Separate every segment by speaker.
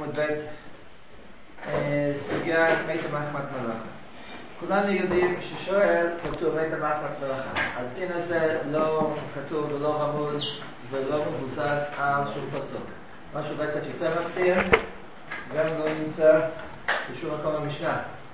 Speaker 1: עמוד ב' סוגיה מית המחמת מלאכה. כולנו יודעים ששואל כתוב מית המחמת מלאכה. הדין הזה לא כתוב ולא רמוז ולא מבוסס על שום פסוק. משהו אולי קצת יותר מפתיע, גם לא נמצא בשום מקום במשנה.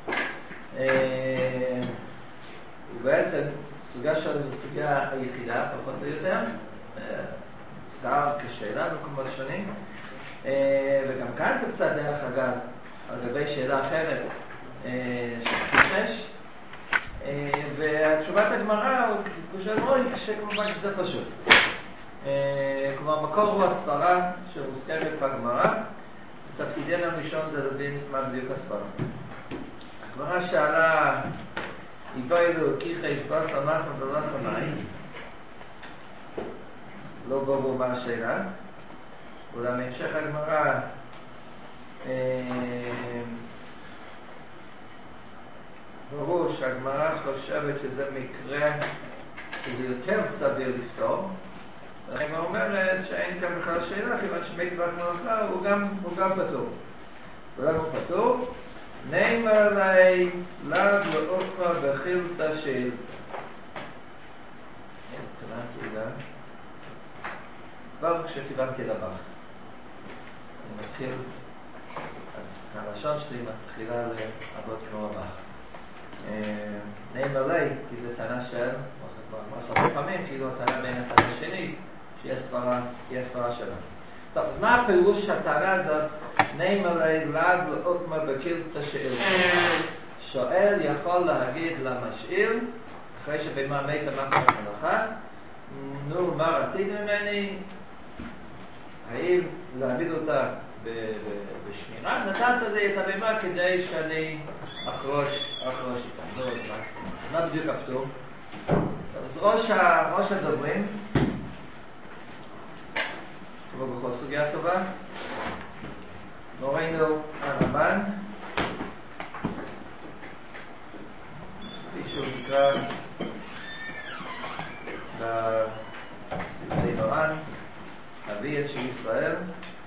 Speaker 1: ובעצם סוגיה של סוגיה היחידה, פחות או יותר, סתם כשאלה במקומות שונים, וגם כאן זה קצת דרך אגב, על גבי שאלה אחרת של חישש, והתשובת הגמרא הוא של מוי, שכמובן שזה פשוט. כלומר, מקור הוא הסברה שמוזכרת בגמרא, תפקידנו הראשון זה להבין מה בדיוק הסברה. הגמרא שאלה, איבאילו כיחש בשר נחם ולחם מים, לא ברור מה השאלה, אולם בהמשך הגמרא ברור שהגמרא חושבת שזה מקרה שזה יותר סביר לפתור, והגמרא אומרת שאין כאן בכלל שאלה, כיוון שמית מלאכה הוא גם פטור. ולמה הוא פטור? נאמר לי לאו לאוכמה בחילתא של כבר כשכיוונתי לבך אני מתחיל, אז הלשון שלי מתחילה לעבוד כמו הבך. נאמר לי, כי זה טענה של הרבה פעמים, כאילו הטענה בין הטענה שני שיש סברה שלה. טוב, אז מה הפירוש הטענה הזאת? נאמר לי לאו לאוכמה בחילתא של שואל יכול להגיד למשאיל אחרי שבמה מית המחמת מלאכה, נו, מה רצית ממני? האם להעמיד אותה בשמירה? נתת לי את הבמה כדי שאני אחרוש איתה. לא, מה בדיוק הפטור? אז ראש הדוברים, כמו בכל סוגיה טובה, מורנו הרמב"ן, כפי שהוא נקרא לפני מרן, אביה של ישראל,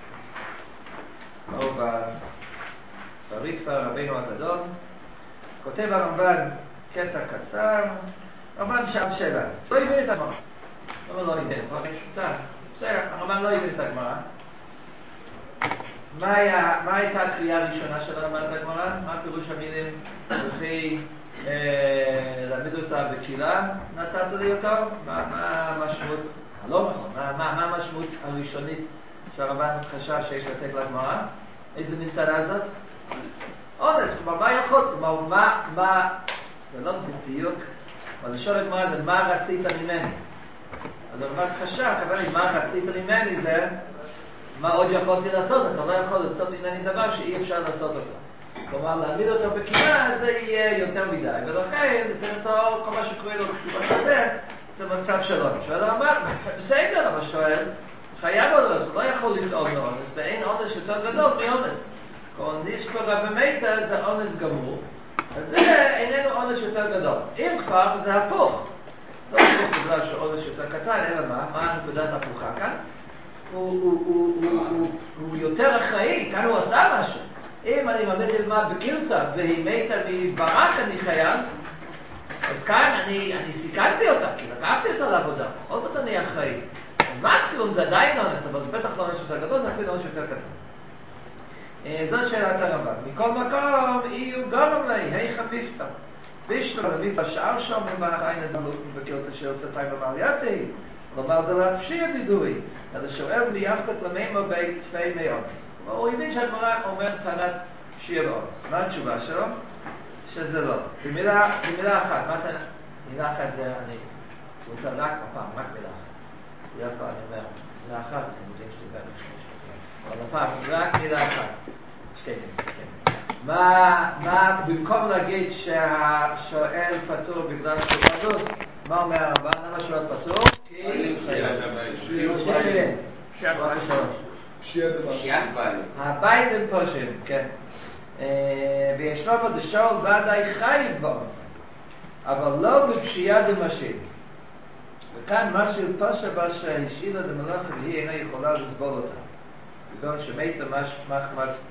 Speaker 1: או בריתפא רבינו הגדול, כותב הרמב"ן קטע קצר, הרמב"ן שאל שאלה, לא הבין את הגמרא. למה לא הבין? כבר פשוטה. בסדר, הרמב"ן לא הבין את הגמרא. מה הייתה הקריאה הראשונה של הרמב"ן בגמרא? מה פירוש המילים? וכי להעמיד אותה בקהילה, נתת לי אותו? מה המשמעות? לא נכון, מה המשמעות הראשונית שהרמב"ן חשב שיש לתת לגמרא? איזה מין טענה זאת? אונס, כלומר, מה יכול? כלומר, מה זה לא בדיוק, אבל לשאול הגמרא זה מה רצית ממני? אז הרמב"ן חשב, כמובן, מה רצית ממני זה מה עוד יכולתי לעשות? אתה לא יכול לעשות ממני דבר שאי אפשר לעשות אותו. כלומר, להעמיד אותו בקהילה זה יהיה יותר מדי, ולכן זה אותו, כל מה שקורה לו כשהוא בזה, זה מצב שלו. שואל הרמב"ן, בסדר, אבל שואל, חייב אונס, הוא לא יכול לטעון מאונס, ואין אונס יותר גדול מאונס. אונס כבר במיתה זה אונס גמור, אז זה איננו אונס יותר גדול. אם כבר, זה הפוך. לא הפוך בגלל שאונס יותר קטן, אלא מה הנקודת הפוכה כאן? הוא יותר אחראי, כאן הוא עשה משהו. אם אני מעמיד את מה בקילתא והיא מתה מברק אני חייב, אז כאן אני סיכנתי אותה, כי לקחתי אותה לעבודה, בכל זאת אני אחראי. מקסימום זה עדיין אונס, אבל זה בטח לא אונס יותר גדול, זה אפילו אונס יותר קטן. זאת שאלת הרמב"ן. מכל מקום, יהיו גורם לי, היכא מפתא. בישלו לביב בשאר שם, ומאחריין את מלוך מבקילתא שאלתא תאי במעלייתי, לומר דלה פשיע דידוי, אלא שואל ביחד למימו בית תפי מאונס. הוא הבין שהגמרא אומר טענת פשיע באונס. מה התשובה שלו? שזה לא. במילה אחת, מה טענה? מילה אחת זה אני רוצה רק הפעם, רק מילה אחת. בדרך כלל אני אומר, מילה אחת זה מודיעים סליבה אבל הפעם, רק מילה אחת. שתי מילים. מה, במקום להגיד שהשואל פטור בגלל שהוא אנוס, מה אומר הרמב"ן? למה שואל פטור? כי
Speaker 2: פשיעת בית.
Speaker 1: הבית הם פושעים, כן. וישנו פה דשאול ודאי חייב באונס, אבל לא בפשיעה דמשיל. וכאן משיל פשע שהשאילה דמלאכה והיא אינה יכולה לסבול אותה. בגלל שמתה מחמת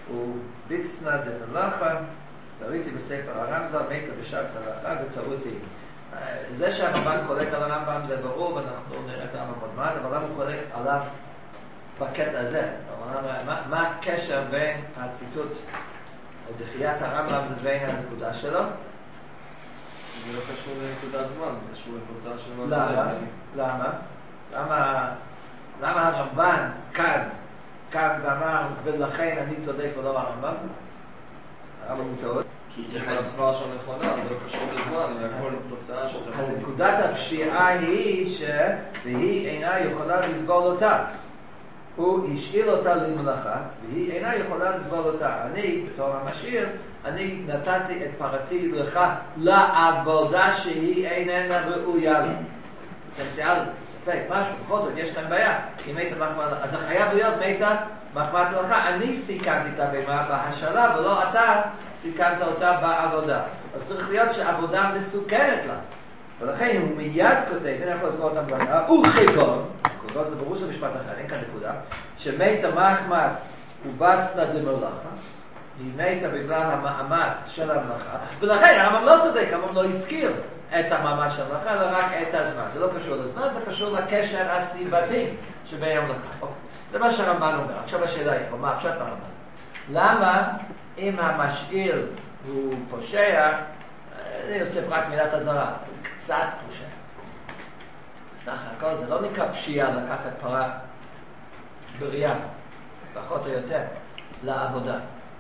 Speaker 1: הוא ביצנא דמלאכה, ראיתי בספר הרמז"ל, מתה בשעת מלאכה וטעותי. זה שהרמב"ן חולק על הרמב"ם זה ברור, ואנחנו נראה את הרמב"ם עוד מעט, אבל למה הוא חולק עליו בקטע הזה? מה הקשר בין הציטוט או דחיית הרמב"ם לבין הנקודה שלו?
Speaker 2: זה לא קשור לנקודת זמן, זה קשור לתוצאה של מעשה.
Speaker 1: למה? למה הרמב"ן כאן ואמר ולכן אני צודק ולא הרמב"ם? הרמב"ם הוא טעות.
Speaker 2: כי אם הסברה שלו נכונה, זה לא קשור לזמן, אלא כל תוצאה של דבר.
Speaker 1: הנקודת הפשיעה היא והיא אינה יכולה לסבול אותה. הוא השאיר אותה למלאכה, והיא אינה יכולה לסבול אותה. אני, בתור המשאיר, אני נתתי את פרתי לך לעבודה שהיא איננה ראויה לה. פוטנציאל, ספק, משהו, בכל זאת יש כאן בעיה. אם היית מחמד, אז זה חייב להיות מיתה מחמד לך. אני סיכנתי את הבהמה בהשאלה, ולא אתה סיכנת אותה בעבודה. אז צריך להיות שעבודה מסוכנת לה. ולכן הוא מיד כותב, הנה יכול לסגור אותם במלאכה, וכגון, כגון זה ברור של משפט אחר, אין כאן נקודה, שמיתה מחמד ובצנא דמלאכה, היא מיתה בגלל המאמץ של המלאכה, ולכן הרמב"ם לא צודק, הרמב"ם לא הזכיר את המאמץ של המלאכה, אלא רק את הזמן. זה לא קשור לזמן, זה קשור לקשר הסיבתי שבין המלאכה. זה מה שהרמב"ם אומר. עכשיו השאלה היא, מה הפשט הרמב"ם? למה אם המשאיר הוא פושע, אני אוסיף רק מילת אזהרה, קצת פושע. סך הכל זה לא נקרא פשיעה לקחת פרה בריאה, פחות או יותר, לעבודה.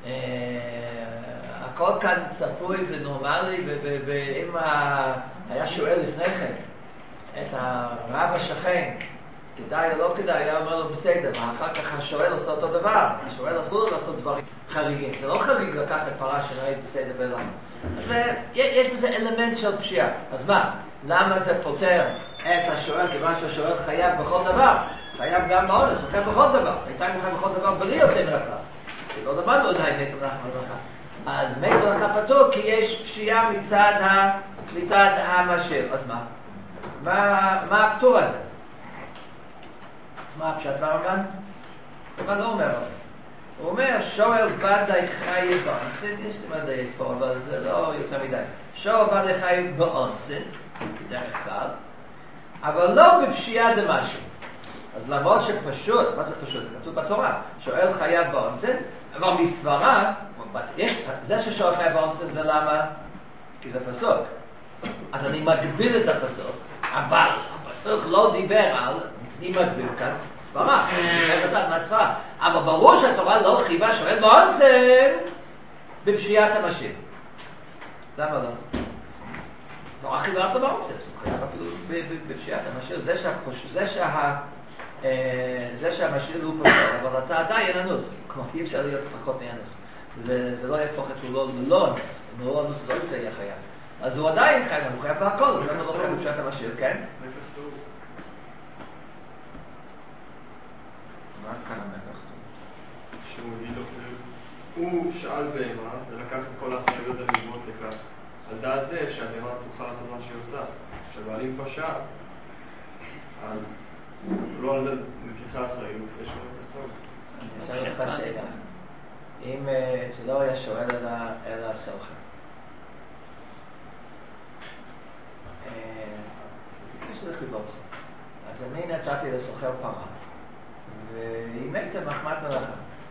Speaker 1: הכל כאן צפוי ונורמלי, ואם היה שואל לפני כן את הרב השכן, כדאי או לא כדאי, היה אומר לו בסדר, ואחר כך השואל עושה אותו דבר, השואל אסור לו לעשות דברים חריגים. זה לא חריג לקחת פרה שנראית בסדר ולמה. אז יש בזה אלמנט של פשיעה. אז מה? למה זה פותר את השואל, כיוון שהשואל חייב בכל דבר? חייב גם באונס, הוא חייב בכל דבר. הייתה חייב בכל דבר בלי יוצא מרקלה. לא למדנו עדיין מת מלאכה. אז מת מלאכה פטור כי יש פשיעה מצד המשאיר. אז מה הפטור הזה? מה הפשט ברמב"ן? הרמב"ן לא אומר. הוא אומר, שואל ודאי חי באונסן, יש לי מה לדייק פה, אבל זה לא יותר מדי. שואל ודאי חי באונסן, בדרך כלל, אבל לא בפשיעה דמשהו. אז למרות שפשוט, מה זה פשוט? זה כתוב בתורה, שואל חייב באונסן, אבל מסברה, זה ששואל חייב באונסן זה למה? כי זה פסוק. אז אני מגביל את הפסוק, אבל הפסוק לא דיבר על, אני מגביל כאן, סברה, אני יודעת מה סברה. אבל ברור שהתורה לא חייבה שואל באונסן בפשיעת המשאיר. למה לא? התורה חייבה אותו באונסן, הוא חייב אפילו בפשיעת המשאיר. זה שהמשאיר הוא פשוט, אבל אתה עדיין אנוס, כמו אי אפשר להיות פחות מאנוס. זה לא יהפוך את הוא לא אנוס, אם הוא לא אנוס לא יהיה חייב. אז הוא עדיין חייב, הוא חייב בהכל, אז למה לא חייב בפשיעת המשאיר, כן? מה כאן המלך?
Speaker 2: שהוא הביא לו, הוא שאל בהמה ולקח את כל האחריות הנלוות לכך. על דעת זה שהבהמה תוכל לעשות מה שהיא עושה. כשבעלים פשע, אז לא על זה לקיחה אחריות, יש לו טוב.
Speaker 1: אני אשאל אותך שאלה. אם זה לא היה שואל אלא הסוכר. יש לך חיבוץ. אז אני נתתי לסוחר פרה. והיא מתה מחמת מלאכה.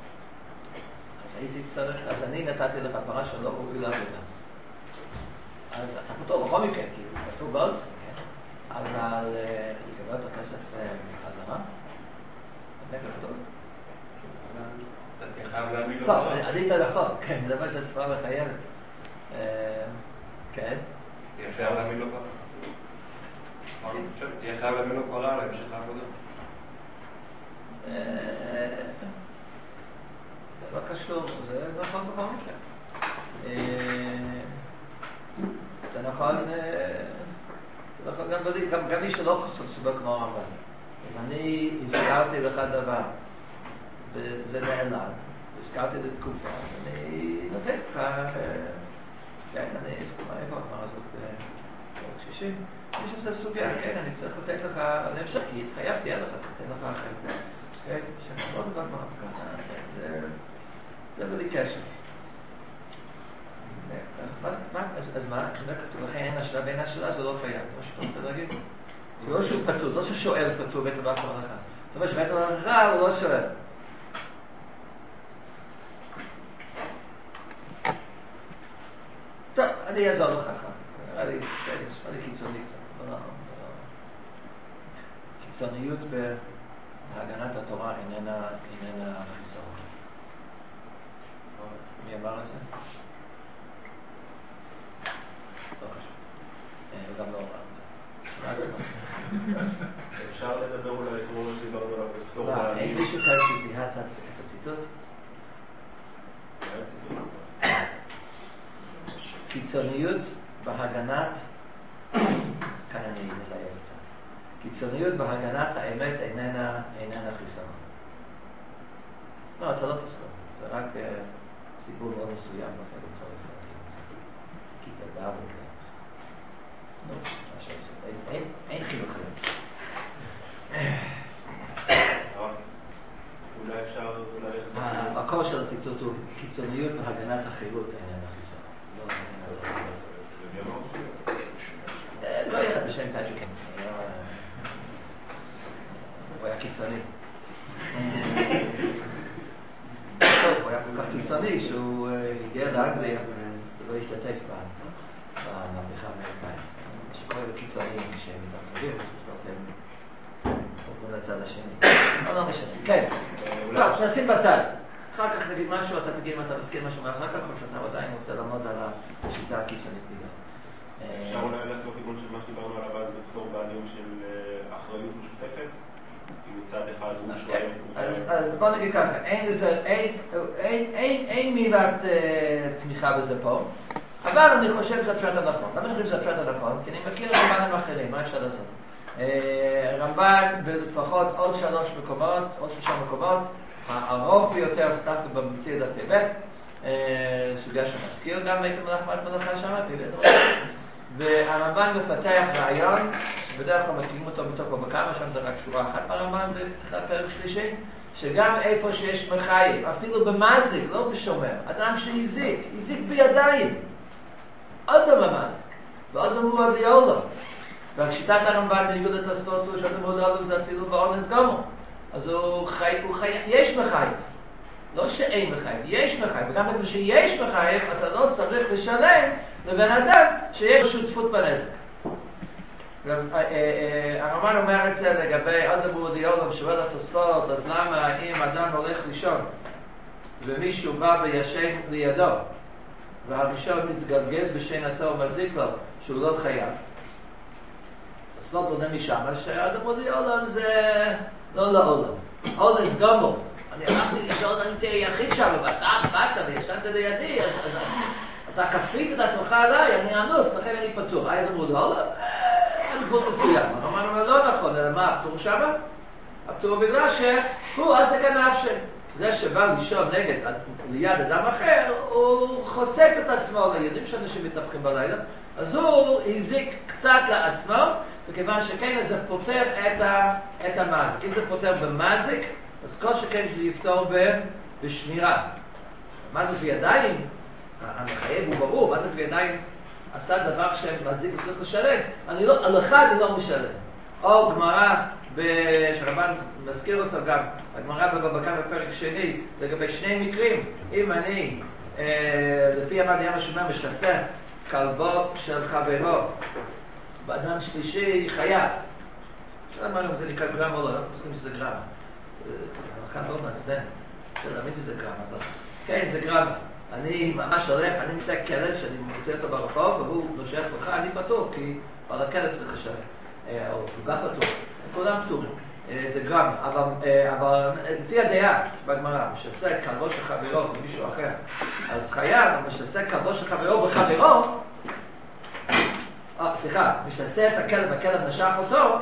Speaker 1: אז אני נתתי לך פרה שלא ראוי לעבודה. אז אתה פתור בכל מקרה, כי הוא כתוב בעוצם, כן? אבל יקבל את הכסף בחזרה? זה כתוב?
Speaker 2: אתה תהיה חייב להעמיד לו
Speaker 1: טוב, עדית לחוק, כן, זה מה שהספרה מחייבת. כן?
Speaker 2: תהיה חייב להעמיד לו פרה. תהיה חייב להעמיד לו פרה להמשך העבודה.
Speaker 1: זה לא קשור, זה נכון בכל מקרה. זה נכון גם מי שלא חושב שבא כמו הרמב"ן. אם אני הזכרתי לך דבר וזה נעלם, הזכרתי לתקופה, אני נותן לך, כן, אני אסכומה איפה מה הזאת בקשישי. יש איזה סוגיה, כן, אני צריך לתת לך, אני אפשר, כי התחייבתי עליך, אז נותן לך אחרת. כן, שלא דבר מה ככה, זה בלי קשר. אז מה? זה כתוב לכן אין השאלה בין השאלה, זה לא חייב, מה שאתה רוצה להגיד? לא שהוא פטור, לא ששואל פטור בית המלאכה המלאכה. זאת אומרת שבית המלאכה הוא לא שואל. טוב, אני אעזור לך ככה. נראה לי קיצוני קצת. קיצוניות בהגנת התורה איננה חיסרון. מי אמר את זה? לא חשוב. וגם לא אמר את זה.
Speaker 3: אפשר לדבר אולי כמו שדיברנו עליו בפתור.
Speaker 1: אין מישהו כאן שזיהה את הציטוט? קיצוניות בהגנת, כאן אני מזהה קצת. קיצוניות בהגנת האמת איננה חיסרון. לא, אתה לא תזכור. זה רק סיפור מאוד מסוים, אפילו צריך להגיד את זה. כיתה ד' נו, מה שעושה. אין חינוכיים.
Speaker 3: אולי אפשר...
Speaker 1: המקור של הציטוט הוא קיצוניות בהגנת החירות איננה חיסרון. לא יחד בשם פטריקן. הוא היה קיצוני. הוא היה כל כך קיצוני שהוא הגיע לאנגליה ולא השתתף במהפכה האמריקאית. שקורא לקיצוניים שהם מתעצבים, בסוף הם עוברים לצד השני. לא משנה. כן. טוב, נשים בצד. אחר כך נגיד משהו, אתה תגיד אם אתה מסכים משהו מאחר כך, או שאתה עדיין רוצה לעמוד על השיטה הקיצונית בגלל.
Speaker 3: אפשר אולי ללכת בכיוון של מה שדיברנו עליו אז בפתור בעלים של אחריות משותפת? כי מצד אחד הוא שואל...
Speaker 1: אז בוא נגיד ככה, אין מילת תמיכה בזה פה, אבל אני חושב שזה הפשט הנכון. למה אני חושב שזה הפשט הנכון? כי אני מכיר רמב"נים אחרים, מה אפשר לעשות? רמב"ן לפחות עוד 3 מקומות, הרוב ביותר סתם במציא דף ב', סוגיה שמזכיר גם בית המלאכה שם, והרמב"ן מפתח רעיון, שבדרך כלל מכירים אותו מתוך בבקמה, שם זה רק שורה אחת ברמב"ן, זה פרק שלישי, שגם איפה שיש מחייב, אפילו במזיק, לא בשומר, אדם שהזיק בידיים, עוד לא במזיק, ועוד לא מועד ליאולו. והשיטת הרמב"ן בניגוד לתוספות הוא שעוד לא מועד ליאולו זה אפילו באונס גומו. אז הוא חייב, יש מחייב. לא שאין מחייב, יש מחייב. וגם איפה שיש מחייב, אתה לא צריך לשלם לבן אדם שיש שותפות בנזק. הרמב"ן אומר את זה לגבי עוד המודיעולם שואל התוספות, אז למה אם אדם הולך לישון ומישהו בא וישן לידו והראשון מתגלגל בשינתו ומזיק לו שהוא לא חייב. תוספות בונה משם שעוד המודיעולם זה לא לעולם. אונס גומו. אני הלכתי לישון, אני תהיה יחיד שם, ואתה באת וישנת לידי, אז אתה כפית את עצמך עליי, אני אנוס, לכן אני פטור. היה לנו לעולם? אין גבול מסוים. אמרנו, לא נכון, אלא מה, הפטור שמה? הפטור בגלל שהוא עסק הנפש. זה שבא לישון ליד אדם אחר, הוא חושף את עצמו, יודעים שאנשים מתהפכים בלילה, אז הוא הזיק קצת לעצמו, וכיוון שכן זה פותר את המזיק. אם זה פותר במזיק, אז כל שכן זה יפתור בשמירה. מזיק בידיים, המחייב הוא ברור, מזיק בידיים עשה דבר שמזיק וצריך לשלם, על אחד אני לא משלם. או גמרא, שרבן מזכיר אותו גם, הגמרא בבבא בפרק שני, לגבי 2 מקרים, אם אני, לפי עמד ים השומר, משסה כלבו של חברו, באדם שלישי חייב. עכשיו אמרנו אם זה נקרא גרם או לא, אנחנו חושבים שזה גרם. הלכה מאוד מעצבן, זה להאמין שזה גרם, אבל כן, זה גרם. אני ממש הולך, אני מסתכל כלב שאני מוצא אותו ברחוב, והוא נושך לך, אני פטור, כי על הכלב צריך לשלם. או גם פטור, כולם פטורים, זה גרם, אבל לפי הדעה בגמרא, משסה כלבו של חברו ומישהו אחר, אז חייב, משסה כלבו של חברו וחברו, משסה את הכלב והכלב נשך אותו,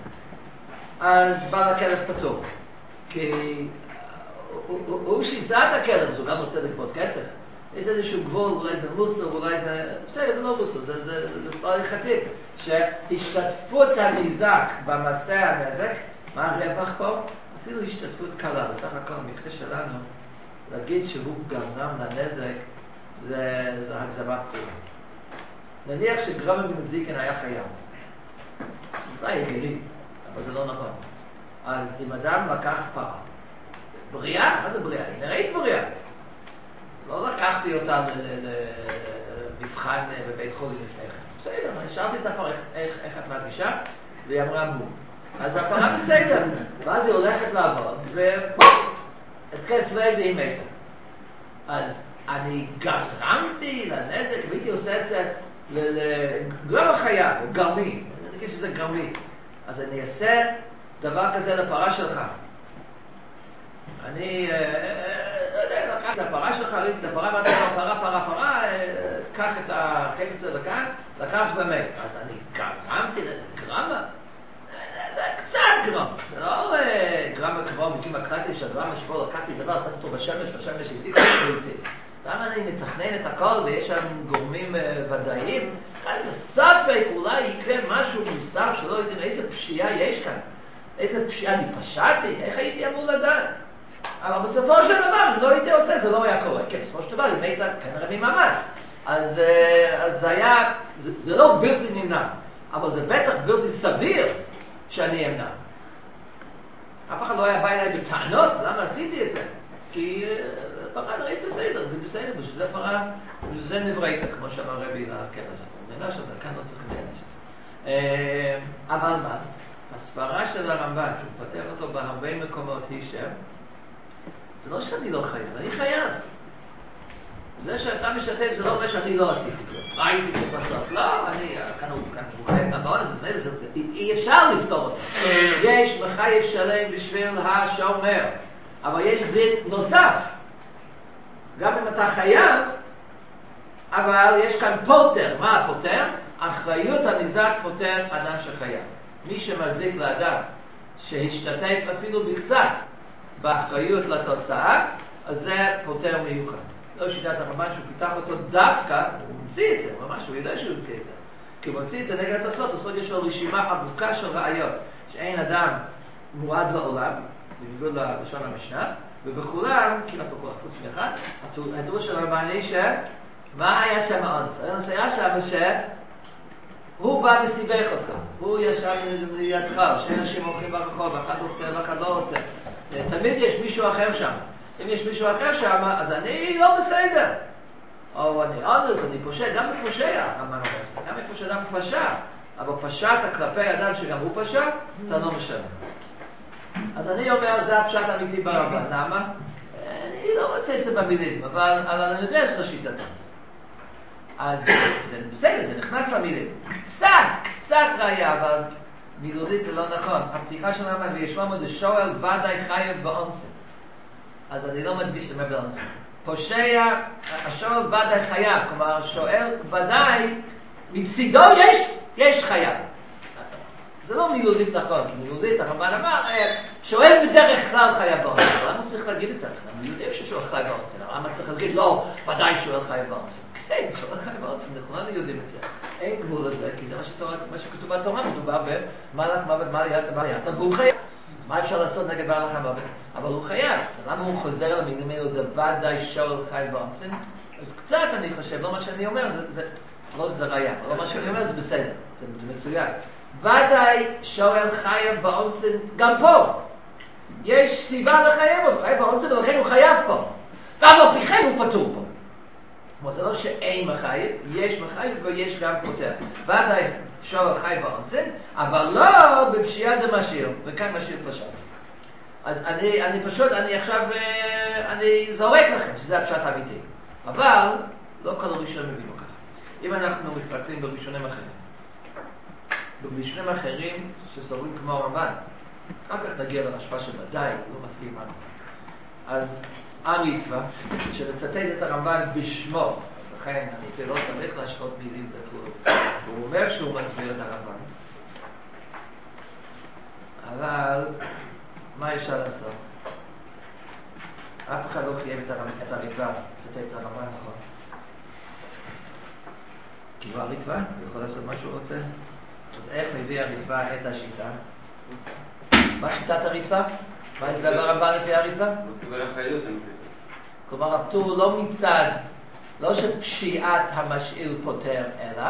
Speaker 1: אז בא לכלב פטור, כי הוא שיסה את הכלב, אז הוא גם רוצה לגבות כסף. יש איזשהו גבול, אולי זה מוסר, אולי זה... בסדר, זה לא מוסר, זה ספר הלכתי. שהשתתפות הנזק במעשה הנזק, מה הרווח פה? אפילו השתתפות קלה. בסך הכל המקרה שלנו להגיד שהוא גרם לנזק זה הגזמה גדולה. נניח שגרם מנזיקין היה חייב. זה הגיוני, אבל זה לא נכון. אז אם אדם לקח פרה, בריאה? מה זה בריאה? היא נראית בריאה. לא לקחתי אותה למבחן בבית חולים לפני כן. בסדר, אני שאלתי את הפרה איך את מרגישה, והיא אמרה בום. אז הפרה בסדר, ואז היא הולכת לעבוד, ובום! התקף לב והיא מתה. אז אני גרמתי לנזק, והייתי עושה את זה לא חייב, הוא גרמי. אני חושב שזה גרמי. אז אני אעשה דבר כזה לפרה שלך. אני לא יודע, לקחת את הפרה שלך, ראיתי את הפרה, ואתה אומר, פרה, קח את החפץ לכאן, לקח ומת. אז אני גרמתי לזה, גרמה? זה קצת גרם. זה לא גרמה כמו מקים הקלאסי של גרמה שבו לקחתי דבר, עשיתי אותו בשמש הביא כל מיני. למה אני מתכנן את הכל ויש שם גורמים ודאיים? אז הספק אולי יקרה משהו מסתר שלא יודעים איזה פשיעה יש כאן. איזה פשיעה אני פשעתי? איך הייתי אמור לדעת? אבל בסופו של דבר, אם לא הייתי עושה, זה לא היה קורה. כן, בסופו של דבר, אם היית כנראה ממאמץ. אז זה היה, זה לא בלתי נמנע, אבל זה בטח בלתי סביר שאני אמנע. אף אחד לא היה בא אליי בטענות, למה עשיתי את זה? כי פרה נראית בסדר, זה בסדר, בשביל זה פרה, בשביל זה נבראת, כמו שאמר רבי לכנס. מבינה שזה, כאן לא צריך להניש את זה. אבל מה? הסברה של הרמב"ן, שהוא פתח אותו בהרבה מקומות, היא זה לא שאני לא חייב, אני חייב. זה שאתה משתתף, זה לא אומר שאני לא עשיתי את זה. מה הייתי צריך לעשות? לא, אני, כאן הוא חייב. אבל אי אפשר לפתור אותו. יש מחייב שלם בשביל השומר. אבל יש דין נוסף. גם אם אתה חייב, אבל יש כאן פוטר. מה הפוטר? אחריות הניזק פוטר אדם שחייב. מי שמזיק לאדם שהשתתף אפילו בקצת באחריות לתוצאה, אז זה פוטר מיוחד. לא שיטת הרמב"ן שהוא פיתח אותו דווקא, הוא המציא את זה, ממש הוא יודע שהוא המציא את זה. כי הוא המציא את זה נגד התוספות, התוספות יש לו רשימה ארוכה של ראיות, שאין אדם מועד לעולם, בניגוד ללשון המשנה, ובכולם, כמעט בכולם, חוץ מאחד, הדרוש של הרמב"ן היא מה היה שם האונס? האונס היה שם הוא בא וסיבך אותך, הוא ישב לידך, שני אנשים הולכים ברחוב, אחד רוצה ואחד לא רוצה. תמיד יש מישהו אחר שם. אם יש מישהו אחר שם, אז אני לא בסדר. או אני אונס, אני פושע, גם בפושע, גם בפושע אדם פשע. אבל פשעת כלפי אדם שגם הוא פשע, אתה לא משנה. אז אני אומר, זה הפשט האמיתי ברמב"ן. למה? אני לא רוצה את זה במילים, אבל אני יודע שזו שיטתה. אז זה בסדר, זה נכנס למילים. קצת ראיה, אבל מילולית זה לא נכון. הפתיחה של הרמב"ן, וישמעו שואל ודאי חייב באונסן. אז אני לא מדגיש למה באונסן. פושע, השואל ודאי חייב, כלומר, השואל ודאי, מצידו יש חייב. זה לא מילולית נכון, כי מילולית הרמב"ן אמר, שואל בדרך כלל חייב באונסן. למה צריך להגיד את זה? אני יודע ששואל חייב באונסן. למה צריך להגיד, לא, ודאי שואל חייב באונסן. אין, שואל חייב באונסן, אנחנו לא יודעים את זה. אין גבול לזה, כי זה מה שכתוב בתורה, מדובר במלאך מוות, מה ליד, והוא חייב. מה אפשר לעשות נגד מלאך המוות? אבל הוא חייב. אז למה הוא חוזר על המילים האלו, ודאי שואל חייב באונסן? אז קצת אני חושב, לא מה שאני אומר, לא שזה ראיה, לא מה שאני אומר זה בסדר, זה מצוין. ודאי שואל חייב באונסן גם פה. יש סיבה לחייב אותו, חייב באונסן, ולכן הוא חייב פה. אבל בכן הוא פטור פה. כלומר, זה לא שאין מחייב, יש מחייב ויש גם פוטר. ודאי שואל חייב באונסן, אבל לא בפשיעה דמשאיר, וכאן משאיר פשט. אז אני פשוט, אני זורק לכם שזה הפשט האמיתי. אבל לא כל הראשונים מבינו ככה. אם אנחנו מסתכלים בראשונים אחרים, בראשונים אחרים שסוברים כמו הרמב"ן, אחר כך נגיע לרשב"א שבוודאי לא מסכים לנו. אז הריטב"א, שמצטט את הרמב"ן בשמו, אז לכן אני לא צריך להשוות מילים וכו', הוא אומר שהוא מסביר את הרמב"ן. אבל מה אפשר לעשות? אף אחד לא חייב את הריטב"א, לצטט את הרמב"ן, נכון? כי הוא הריטב"א, הוא יכול לעשות מה שהוא רוצה. אז איך מביא הריטב"א את השיטה? מה שיטת הריטב"א? מה הסבר הרמב"ן לפי הריטב"א?
Speaker 3: הוא קיבל אחריות, אני חושב.
Speaker 1: כלומר, הפטור הוא לא מצד, לא שפשיעת המשאיל פותר, אלא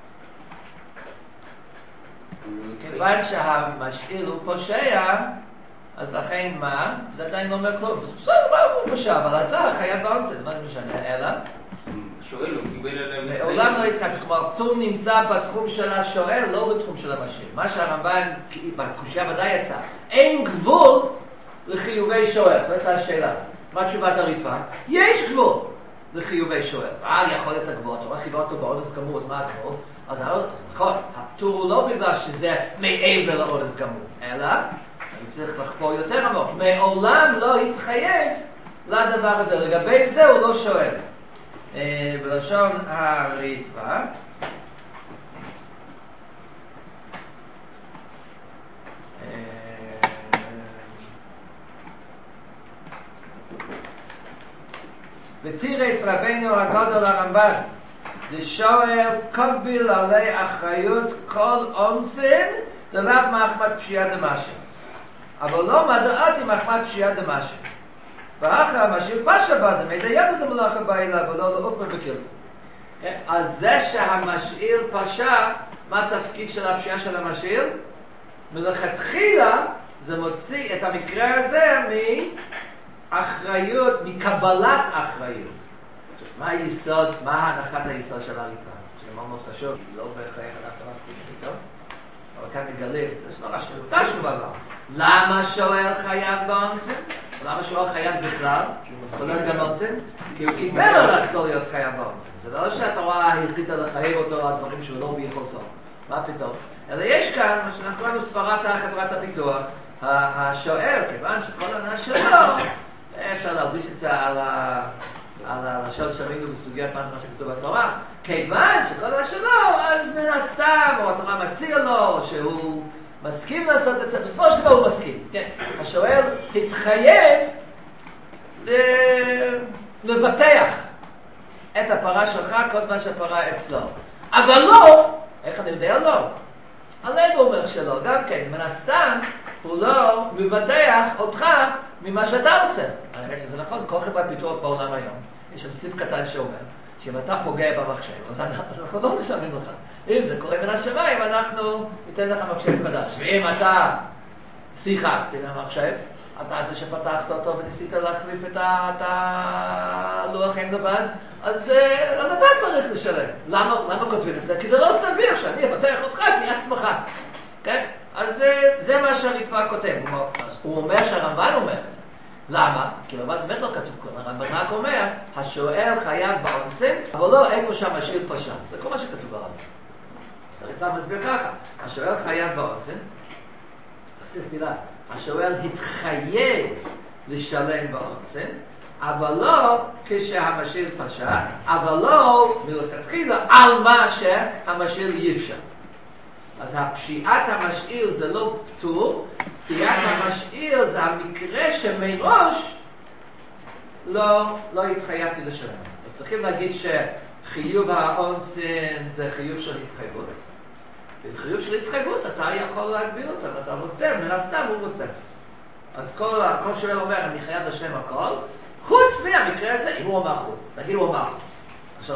Speaker 1: כיוון שהמשאיל הוא פושע, אז לכן מה? זה עדיין לא אומר כלום. בסדר, מה הוא פושע? אבל אתה חייב באונסן, מה זה משנה? אלא?
Speaker 3: שואל, הוא קיבל עליהם...
Speaker 1: מעולם לא התחייב, כלומר, הפטור נמצא בתחום של השואל, לא בתחום של המשאיל. מה שהרמב"ן, בקושיה ודאי יצא, אין גבול לחיובי שואל. זאת הייתה השאלה. מה תשובת הרדפה? יש גבול לחיובי שואל. יכול להיות הגבול, אתה רואה חיבה אותו באונס גמור, אז מה הגבול? אז נכון, הפטור הוא לא בגלל שזה מעבר לאונס גמור, אלא אני צריך לחפור יותר עמוק. מעולם לא התחייב לדבר הזה. לגבי זה הוא לא שואל. בלשון הרדפה, ותירץ רבינו הגדול הרמב"ן לשואל קביל עלי אחריות כל אונסן דלאו מחמת פשיעה דמשל, אבל לא מדעתי מחמת פשיעה דמשל, ואחר המשאיל פשע בדם ידע המלאכה בעילה ולא לאופן בקילתו. אז זה שהמשאיל פשע, מה התפקיד של הפשיעה של המשאיל? מלכתחילה זה מוציא את המקרה הזה מאחריות, מקבלת אחריות. מה היסוד, מה ההנחת היסוד של הרדפה? שזה מאוד מאוד חשוב, לא בהכרח אנחנו מסכימים איתו, אבל כאן מגלים, זה לא משהו דבר. למה שואל חייב באונסן? למה שואל חייב בכלל? כי הוא מסכולל גם באונסן? כי הוא קיבל על עצמו להיות חייב באונסן. זה לא שהתורה החליטה לחייב אותו על דברים שהוא לא ביכולתו. מה פתאום? אלא יש כאן, מה שאנחנו קוראים ספרת חברת הפיתוח, השואל, כיוון שכל הנאה שלו, אפשר להלביש את זה על הלשון שמינו בסוגיית מה שכתוב בתורה, כיוון שכל הנאה שלו, אז מן הסתם, או התורה מציע לו, או שהוא מסכים לעשות את זה, בסופו של דבר הוא מסכים. כן, השואל התחייב לבטח את הפרה שלך כל זמן שהפרה אצלו. אבל לא, איך אני יודע? לא. הלב אומר שלא, גם כן, מן הסתם הוא לא מבטח אותך ממה שאתה עושה. אני חושב שזה נכון, כל חברת ביטוח בעולם היום, יש שם סעיף קטן שאומר, שאם אתה פוגע במחשב, אז אנחנו לא משלמים לך. אם זה קורה מן השמיים, אנחנו ניתן לך מחשב חדש. ואם אתה שיחקת עם המחשב, אתה זה שפתחת אותו וניסית להחליף את הלוח עם לבד, אז אתה צריך לשלם. למה כותבים את זה? כי זה לא סביר שאני אבטח אותך מעצמך. כן? אז זה מה שהרדפה כותב. הוא אומר שהרמב"ן אומר את זה. למה? כי הרמב"ן באמת לא כתוב כלום. הרמב"ן רק אומר, השואל חייב באונסן, אבל לא איפה שהמשאיל פשע. זה כל מה שכתוב ברמב"ן. אז הרמב"ן מסביר ככה, השואל חייב באונסן, תוסיף מילה, השואל התחייב לשלם באונסן, אבל לא כשהמשאיל פשע, אבל לא מלכתחילה על מה שהמשאיל יפשע. אז הפשיעת המשאיל זה לא פטור, פשיעת המשאיל זה המקרה שמראש לא התחייבתי לשלם. אז צריכים להגיד שחיוב האונסן זה חיוב של התחייבות. בחיוב של התחייבות אתה יכול להגביל אותה, ואתה רוצה, מן הסתם הוא רוצה. אז כל שואל אומר, אני חייב לשלם הכל, חוץ מהמקרה הזה, אם הוא אמר חוץ. נגיד הוא אמר חוץ. עכשיו,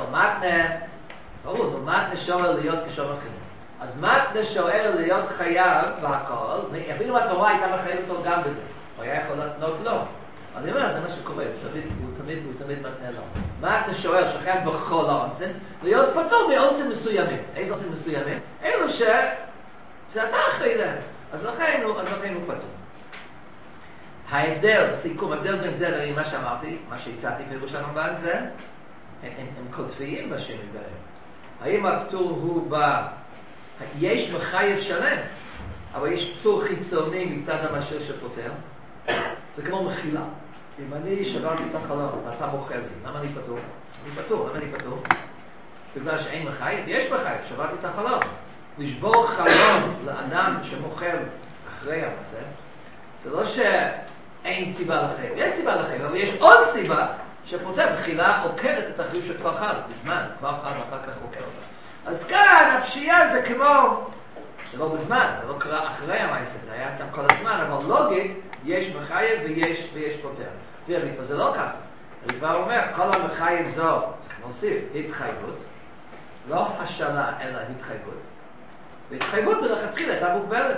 Speaker 1: מתנה שואל להיות כשום החינוך. אז מתנה שואל להיות חייב בהכל, אפילו התורה הייתה מחייב אותו גם בזה. הוא היה יכול להתנות לו. אני אומר, זה מה שקורה, הוא תמיד מתנה לו. מתנה שואל שחייב בכל האונסן, להיות פטור מאונסן מסוימים. איזה אונסן מסוימים? אלו שאתה אחראי להם. אז לכן הוא פטור. ההבדל, סיכום, ההבדל בין זה למה שאמרתי, מה שהצעתי פירוש הרמב"ן זה, הם כותביים בשם בהם. האם הפטור הוא יש מחייב שלם, אבל יש פטור חיצוני מצד המשאיל שפוטר. זה כמו מחילה. אם אני שברתי את החלום ואתה מוכל לי, למה אני פטור? למה אני פטור? בגלל שאין מחייב? יש מחייב, שברתי את החלום. לשבור חלום לאדם שמוכל אחרי המעשה, זה לא שאין סיבה לחייב. יש סיבה לחייב, אבל יש עוד סיבה שפוטר. מחילה עוקרת את החיוב שכבר חל, בזמן, כבר חל ואחר כך עוקר אותה. אז כאן הפשיעה זה כמו, זה לא בזמן, זה לא קרה אחרי המעשה, זה היה כאן כל הזמן, אבל לוגית יש מחייב ויש פוטר. והרדפה זה לא ככה. כבר אומר, כל המחייב זו, נוסיף, התחייבות, לא השאלה אלא התחייבות. והתחייבות מלכתחילה הייתה מוגבלת.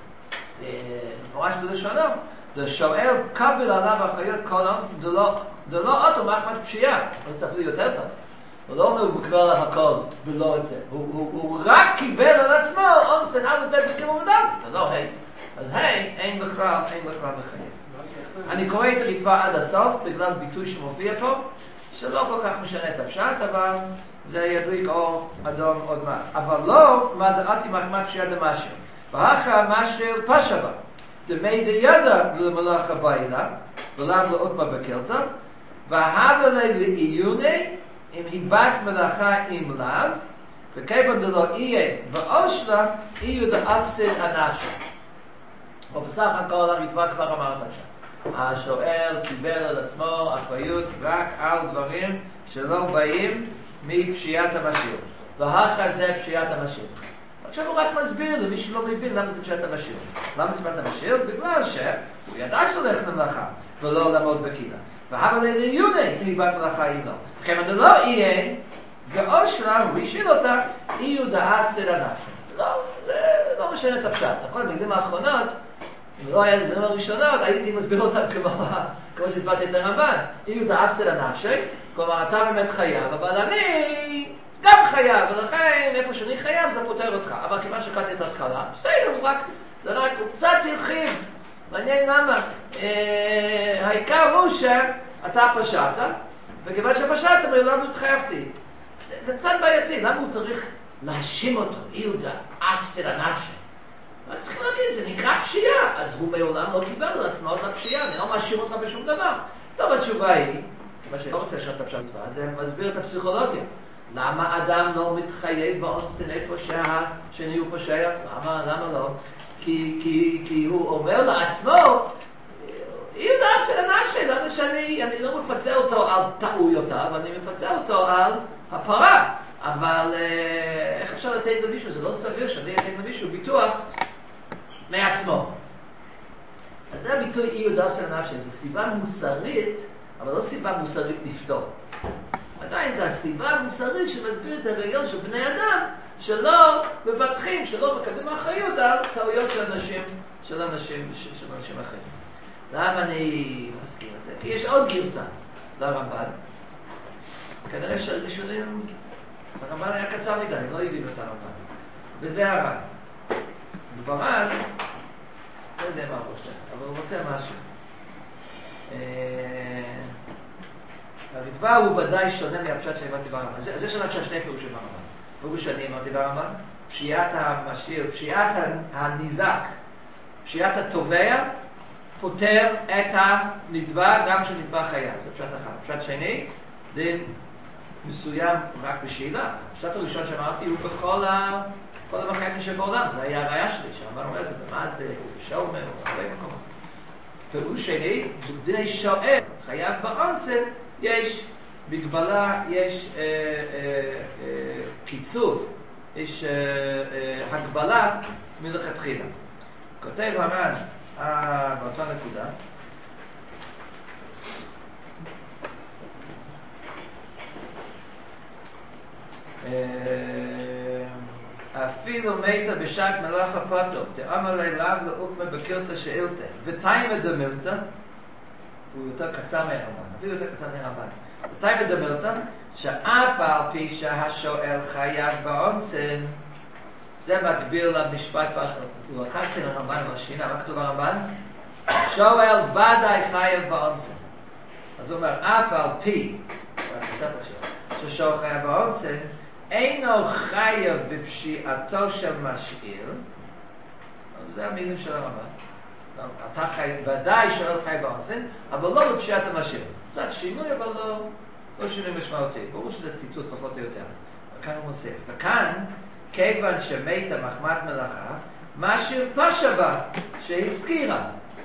Speaker 1: ממש בלשונו, לשואל קבל עליו אחריות כל אונסן, זה לא אוטומט פשיעה, הוא צריך להיות יותר טוב. הוא לא אומר, הוא קיבל על הכל, ולא את זה. הוא רק קיבל על עצמו אונסן על בית בקימו ודל, זה לא היי. אז היי, אין בכלל בחיים. אני קורא את הרצפה עד הסוף, בגלל ביטוי שמופיע פה, שלא כל כך משנה את הפשט, אבל זה ידליק אור אדום עוד מעט. אבל לא, מה דעתי מחמת פשיעה דמשהו. ואחר משל פשע בה. דמי דידע למלאך הבילה, ולאו לאות בה בקלטה, והבה לעיוני, אם היבק מלאכה עם לאו, וכיוון דלא יהיה ואושלה, יהיו דאפסד הנפשי. ובסך הכל הרצפה כבר אמרת שם. השואל קיבל על עצמו אחריות רק על דברים שלא באים מפשיעת המשיח. ואחר זה פשיעת המשיח. עכשיו הוא רק מסביר למי שלא מבין למה זה פשיעת המשיח. למה זה פשיעת המשיח? בגלל שהוא ידע שהולך למלאכה ולא לעמוד בקילה. והבה לעיוני אם היבק מלאכה עם לא. וכיוון דלא יהיה ואושלה, הוא השאיר אותה, יהיו דאפסד הנפשי. זה לא משנה את הפשט. נכון, במילים האחרונות, אם לא היה למילים הראשונות, הייתי מסביר אותם כמו שהסברתי את הרמב"ן. יהיו דאפסד הנפשי, כלומר אתה באמת חייב, אבל אני גם חייב, ולכן איפה שאני חייב זה פותר אותך. אבל כיוון שקראתי את ההתחלה, זה רק, הוא קצת הרחיב. מעניין למה. העיקר הוא שאתה פשעת, וכיוון שפשעת, אבל לא התחייבתי. זה קצת בעייתי, למה הוא צריך להאשים אותו? יהודה, אפסד הנפשי. צריכים להגיד, זה נקרא פשיעה, אז הוא מעולם לא קיבל על עצמו את הפשיעה, אני לא מאשים אותך בשום דבר. טוב, התשובה היא, כיוון שאני לא רוצה לשאול את הפשעה, זה מסביר את הפסיכולוגיה. למה אדם לא מתחייב באונסן איפה שאני הוא פושע? למה לא? כי הוא אומר לעצמו, יהודה אפסד הנפשי, למה שאני לא מפצה אותו על טעויותיו, אני מפצה אותו על הפרה. אבל איך אפשר לתת למישהו? זה לא סביר שאני אתן למישהו ביטוח מעצמו. אז זה הביטוי יהודה אפסד הנפשי, זו סיבה מוסרית, אבל לא סיבה מוסרית לפתור. עדיין זו הסיבה המוסרית שמסביר את הרעיון של בני אדם שלא מבטחים, שלא מקבלים אחריות על טעויות של אנשים אחרים. למה אני מסכים את זה? כי יש עוד גרסה לרמב"ן. כנראה שהראשונים, הרמב"ן היה קצר מדי, לא הבינו את הרמב"ן. וזה הר"ן. בר"ן, לא יודע מה הוא רוצה, אבל הוא רוצה משהו. הרצפה הוא ודאי שונה מהפשט שהבנתי ברמב"ן. זה שונה שני פירושים ברמב"ן. פירוש שאני אמרתי ברמב"ן, פשיעת המשאיר, פשיעת הניזק, פשיעת התובע, פותר את הנתבע גם כשנתבע חייב. זה פשט אחד. פשט שני, דין מסוים רק בשאלה. הפשט הראשון שאמרתי הוא בכל המחייבים שבעולם. זה היה הראייה שלי, שאמרנו את זה, ומה זה, בשאומר, או הרבה מקומות. פירוש שני, בדיני שואל, חייב באונסן, יש מגבלה, יש קיצור, יש הגבלה מלכתחילה. כותב הר"ן באותה נקודה, אפילו מתה בשעת מלאך הפוטו, תאמר לילה לאוקמה בקרתא שאילתא, ותיימא דמילתא, הוא יותר קצר מהרמב"ן, אפילו יותר קצר מהרמב"ן. ותיימא דמילתא, שאף על פי שהשואל חייב באונסן, זה מקביל למשפט, הוא לקח אצל הרמב"ן בשינה, מה כתוב הרמב"ן? שואל ודאי חייב באונסן. אז הוא אומר, אף על פי, ששואל חייב באונסן, אינו חייב בפשיעתו של משאיר, זה המילים של הרמב"ן. אתה ודאי שואל חייב באונסן, אבל לא בפשיעת המשאיר. קצת שינוי, אבל לא שינוי משמעותי. ברור שזה ציטוט פחות או יותר. וכאן הוא מוסיף. וכאן, כיוון שמתה מחמת מלאכה, משאיר פשע בה, שהזכירה.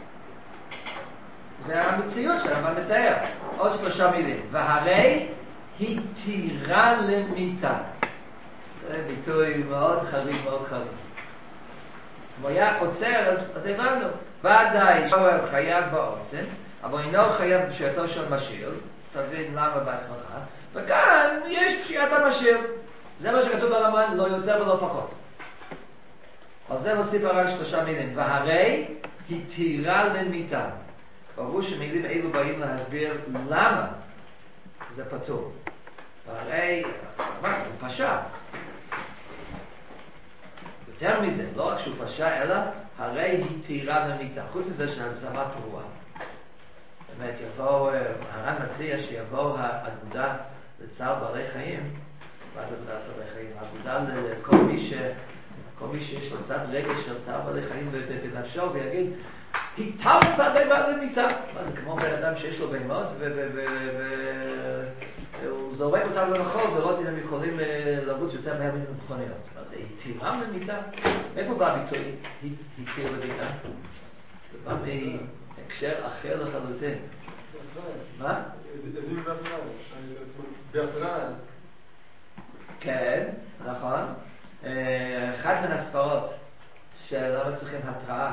Speaker 1: זה המציאות שהרמב"ן מתאר. עוד 3 מילים. והרי התירה למיתה. זה ביטוי מאוד חריג, מאוד חריג. אם הוא היה עוצר, אז הבנו. ודאי שואל חייב באונסן, אבל אינו חייב בפשיעתו של משאיר, תבין למה בעצמך. וכאן יש פשיעת המשאיר. זה מה שכתוב ברמן, לא יותר ולא פחות. על זה נוסיף הר"ן 3 מילים. והרי התירה למיתה. ברור שמילים אלו באים להסביר למה זה פטור. והרי, הוא פשע. יותר מזה, לא רק שהוא פשע, אלא הרי התירה למיתה. חוץ מזה שהגזמה פרועה. באמת, הר"ן מציע שיבוא האגודה לצער בעלי חיים, ואז אגודה לצער בעלי חיים, האגודה לכל מי שיש לו קצת רגש של צער בעלי חיים בנפשו, ויגיד, התרת בהמה למיתה. מה זה, כמו בן אדם שיש לו בהמות, והוא זורק אותם לרחוב, לראות אם הם יכולים לרוץ יותר מהר ממכוניות. התירה למיתה? מאיפה בא הביטוי התיר למיתה? זה בא מהקשר אחר לחלוטין. מה?
Speaker 2: באתרן.
Speaker 1: כן, נכון. אחד מן הספרות שלא צריכים התראה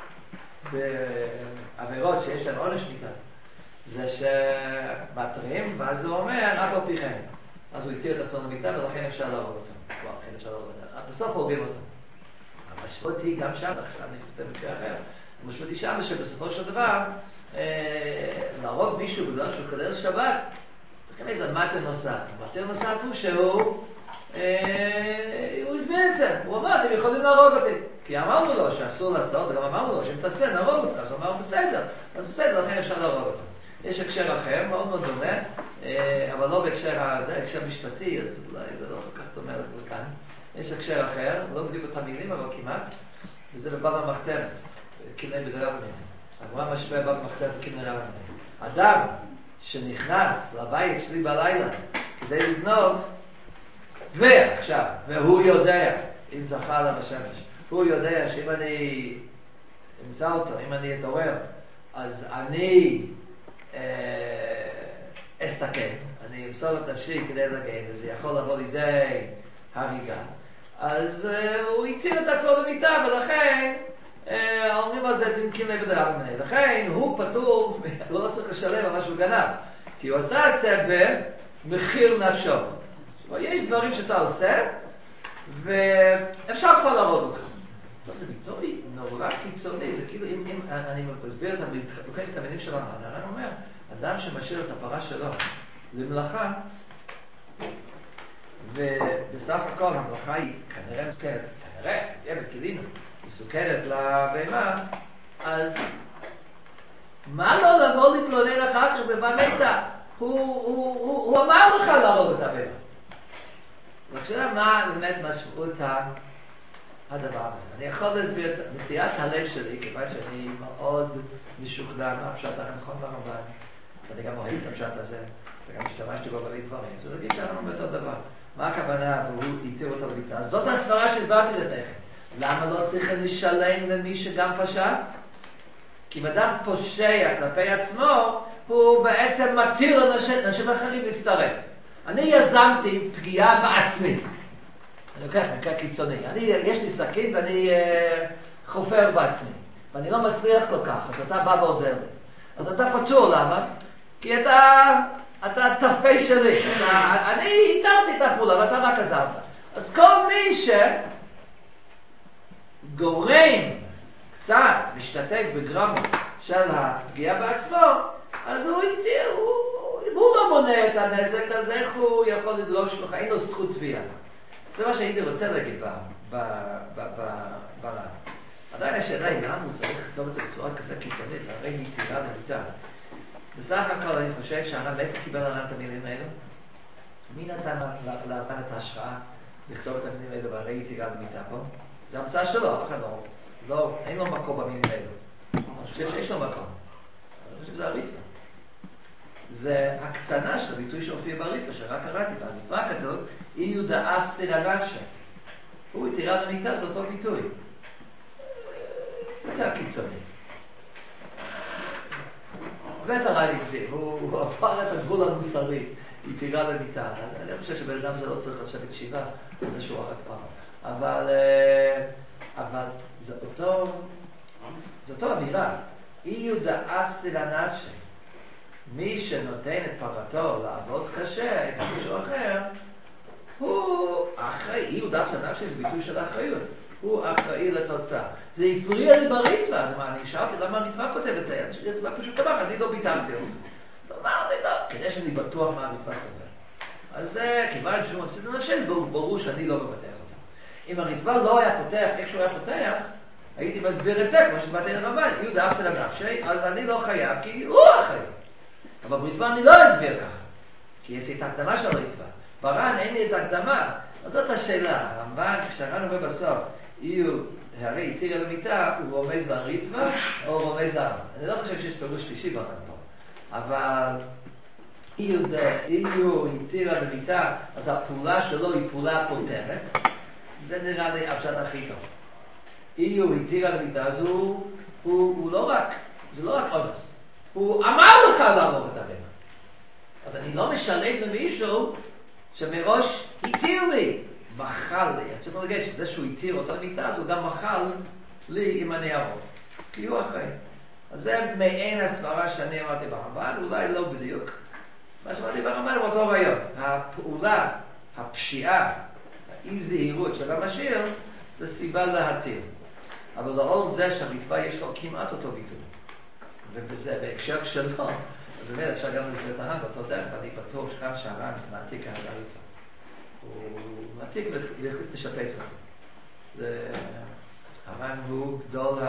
Speaker 1: בעבירות שיש להם עונש מיתה, זה שמתריעים, ואז הוא אומר, רק לא פיכם. אז הוא התיר את עצמו למיתה, ולכן אפשר להרוג אותו. לכן אפשר להרוג אותו. בסוף הורגים אותו. המשמעות היא גם שם, עכשיו אני כותב מקרה אחר, המשמעות היא שם שבסופו של דבר, להרוג מישהו בגלל שהוא חלל שבת, צריכים איזה מטר נוסף. מטר נוסף הוא שהוא הזמין את זה. הוא אמר, אתם יכולים להרוג אותי. כי אמרנו לו שאסור לעשות, וגם אמרנו לו שאם תעשה, נהרוג אותה. אז הוא אמר, בסדר. אז בסדר, לכן אפשר להרוג אותו. יש הקשר אחר, מאוד מאוד דומה, אבל לא בהקשר הזה, הקשר משפטי, אז אולי זה לא כל כך דומה לכאן. יש הקשר אחר, לא בדיוק אותם מילים, אבל כמעט, וזה בבבא מחתרת, כמעט בדרבנין. הגמרא משווה בבא מחתרת כמעט בדרבנין. אדם שנכנס לבית שלי בלילה כדי לגנוב, ועכשיו, והוא יודע, אם זכה עליו השמש, הוא יודע שאם אני אמצא אותו, אם אני אתעורר, אז אני אסתכן, אני אמסור את נפשי כדי לגן, וזה יכול לבוא לידי הריגה. אז הוא התיר את עצמו למיטה, ולכן אומרים על זה בנקים לבדרבנין. לכן הוא פטור, הוא לא צריך לשלם על מה שהוא גנב, כי הוא עשה את זה במחיר נפשו. יש דברים שאתה עושה, ואפשר כבר להרוג אותך. זה ביטוי נורא קיצוני, זה כאילו אם אני מסביר את המילים של הר"ן אומר, אדם שמשאיר את הפרה שלו למלאכה, ובסך הכל המלאכה היא כנראה מסוכרת, תהיה בכלינו, מסוכרת לבהמה, אז מה לא לבוא להתלונן אחר כך בבמיתה? הוא אמר לך להרוג את הבהמה. וכשאלה מה באמת משמעות הדבר הזה. אני יכול להסביר את זה, נטיית הלב שלי, כיוון שאני מאוד משוכנע מה הפשט הנכון ברמב"ן, ואני גם אוהב את הפשט הזה, וגם השתמשתי בו בהרבה דברים. זה להגיד שאנחנו באותו דבר. מה הכוונה? והוא התיר אותה לביטה. זאת הסברה שהסברתי לתכן. למה לא צריך לשלם למי שגם פשע? כי אם אדם פושע כלפי עצמו, הוא בעצם מתיר לאנשים אחרים להצטרף. אני יזמתי פגיעה בעצמי. אני לוקח מקרה קיצוני. יש לי סכין ואני חופר בעצמי. ואני לא מצליח כל כך, אז אתה בא ועוזר לי. אז אתה פטור, למה? כי אתה תפה שלי. אני התרתי את הפעולה ואתה רק עזרת. אז כל מי שגורם קצת, משתתף בגרמות של הפגיעה בעצמו, אז הוא התיר, אם הוא לא מונע את הנזק, אז איך הוא יכול לדלוש לך? אין לו זכות תביעה. זה מה שהייתי רוצה להגיד בר"ן. עדיין השאלה היא למה הוא צריך לכתוב את זה בצורה כזה קיצונית, הרי היא תירה למיטה. בסך הכל אני חושב שהר"ן מאיפה קיבל הר"ן את המילים האלו? מי נתן לר"ן את ההשראה לכתוב את המילים האלו והרי היא תירה למיטה פה? זה המצאה שלו, אף אחד לא, אין לו מקום במילים האלו. אני חושב שיש לו מקום. אני חושב שזה הריטב"א. זה הקצנה של הביטוי שהופיע בריטב"א, שרק קראתי, והריטב"א כתוב, אי יודעה סיר נפשה. הוא תירה למיטה, זה אותו ביטוי. זה הקיצוני. בית הר"ן הגזים, הוא עבר את הגבול המוסרי, היא תירה למיטה. אני חושב שבן אדם זה לא צריך לשבת שיבה, זה שהוא הרג פעם. אבל זה אותו אמירה. אי יודעה סיר נפשה. מי שנותן את פרתו לעבוד קשה, אצל מישהו אחר, הוא אחראי, הוא דווקא נפשי, זה ביטוי של האחריות. הוא אחראי לתוצאה. זה הפריע לי בריטווה. אני שאלתי למה הריטווה כותב את זה. הריטווה פשוט אמר, אני לא ביטלתי אותו. הוא אמר לי לא, כדי שאני בטוח מה הריטווה סובר. אז כיוון שהוא מפסיד לנפשי, ברור שאני לא מבטח אותו. אם הריטווה לא היה פותח, איך שהוא היה פותח, הייתי מסביר את זה, כמו שבאתי לרמב"ן, יהיו דאפסל הנפשי, אז אני לא חייב, כי הוא אחראי. אבל בריטווה אני לא אסביר ככה, כי יש את ההקדמה של הריטווה. בר"ן אין לי את ההקדמה, אז זאת השאלה. הרמב"ן, כשהר"ן אומר בסוף, הרי התיר על המיטה, הוא רומז לריטווה או רומז לעם. אני לא חושב שיש פירוש שלישי בר"ן פה, אבל הוא התיר על המיטה, אז הפעולה שלו היא פעולה פותרת. זה נראה לי הפשט הכי טוב. הוא התיר על המיטה, אז הוא לא רק, זה לא רק אונס. הוא אמר לך לעבור את הבמה. אז אני לא משלם למישהו שמראש התיר לי, מחל לי. אני צריך להגיד שזה שהוא התיר אותו למיטה, אז הוא גם מחל לי אם אני אעבור. כי הוא אחראי. אז זה מעין הסברה שאני אמרתי ברמב"ן, אולי לא בדיוק. מה שאמרתי ברמב"ן הוא אותו רעיון. הפעולה, הפשיעה, האי זהירות של המשאיר, זה סיבה להתיר. אבל לאור זה שהריטווה יש לו כמעט אותו ביטוי. ובזה, בהקשר שלו, אז באמת אפשר גם להסביר את הר"ן באותו דרך, ואני בטוח שגם שהר"ן מעתיק על הריטווה. הוא מעתיק והחליט לשפץ אותו. הר"ן הוא גדול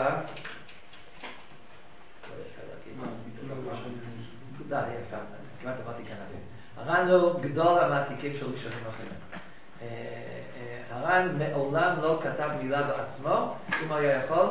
Speaker 1: כמעט אמרתי כאן הר"ן הוא גדול המעתיקים של ראשונים אחרים. הר"ן מעולם לא כתב מילה בעצמו, אם היה יכול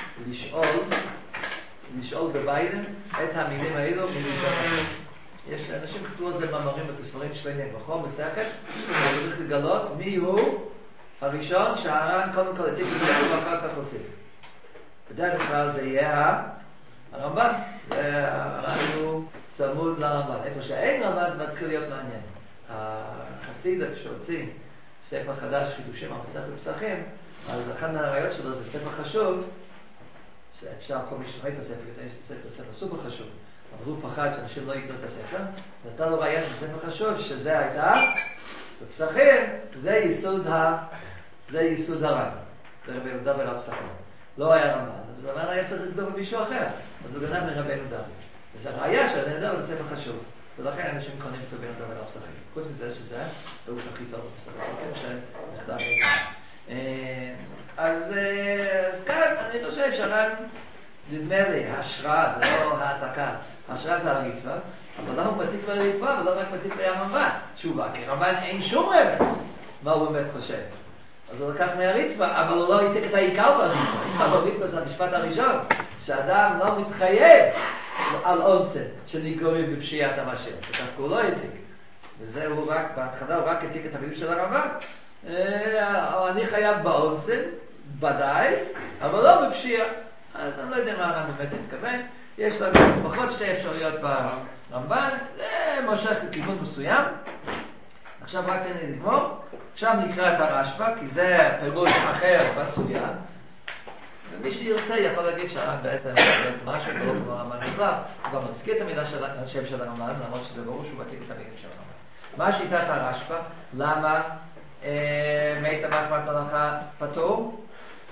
Speaker 1: לשאול בביידן את המילים האלו מראשון. יש אנשים כתבו על זה מאמרים בספרים שלמים, בכל מסכת, צריך לגלות מי הוא הראשון שהר"ן קודם כל העתיק ממנו ואחר כך הוסיף. בדרך כלל זה יהיה הרמב"ן, הר"ן הוא צמוד לרמב"ן. איפה שאין רמב"ן זה מתחיל להיות מעניין. החסידה שהוציא ספר חדש, חידושים על מסכת פסחים, אז אחד מהראיות שלו זה ספר חשוב, שאפשר כל מי שראה את הספר, יש ספר סופר חשוב, אבל הוא פחד שאנשים לא יקנו את הספר, נתן לו ראייה של ספר חשוב, שזה הייתה, בפסחים, זה ייסוד הר"ן, זה רבי יהודה ולא פסחים. לא היה רמב"ן, אז הר"ן היה צריך לגדול במישהו אחר, אז הוא גנב מרבנו דוד. וזה ראייה שרבנו דוד זה ספר חשוב. ולכן אנשים קונים את רבנו דוד ולא פסחים. חוץ מזה שזה פירוש הכי טוב בספר פסחים שנכתב את זה. אז כאן אני חושב שהר"ן, נדמה לי, ההשראה זה לא העתקה, ההשראה זה הריטווה, אבל לא הוא מתיק לריטווה ולא רק מתיק לרמב"ן. תשובה, כי רמב"ן אין שום רמז מה הוא באמת חושב. אז הוא לקח מהריטווה, אבל הוא לא העתיק את העיקר בריטווה. בריטווה זה המשפט הראשון, שאדם לא מתחייב על אונסן שנגרמים בפשיעת המשאיר. וכך הוא לא העתיק. וזה הוא רק, בהתחלה הוא רק העתיק את המילים של הרמב"ן. אני חייב באונסן, ודאי, אבל לא בפשיעה. אז אני לא יודע מה הר"ן באמת מתכוון. יש לנו פחות שתי אפשרויות ברמב"ן. זה מושך לכיוון מסוים. עכשיו רק תן לי לגמור. עכשיו נקרא את הרשב"א, כי זה פירוש אחר בסוגיה. ומי שירצה יכול להגיד שהר"ן בעצם משהו ולא כמו הרמב"ן בכלל. הוא גם מזכיר את המילה של השם של הרמב"ן, למרות שזה ברור שהוא מתאים את המילים של הרמב"ן. מה שיטת הרשב"א? למה מית המחמת מלאכה פטור?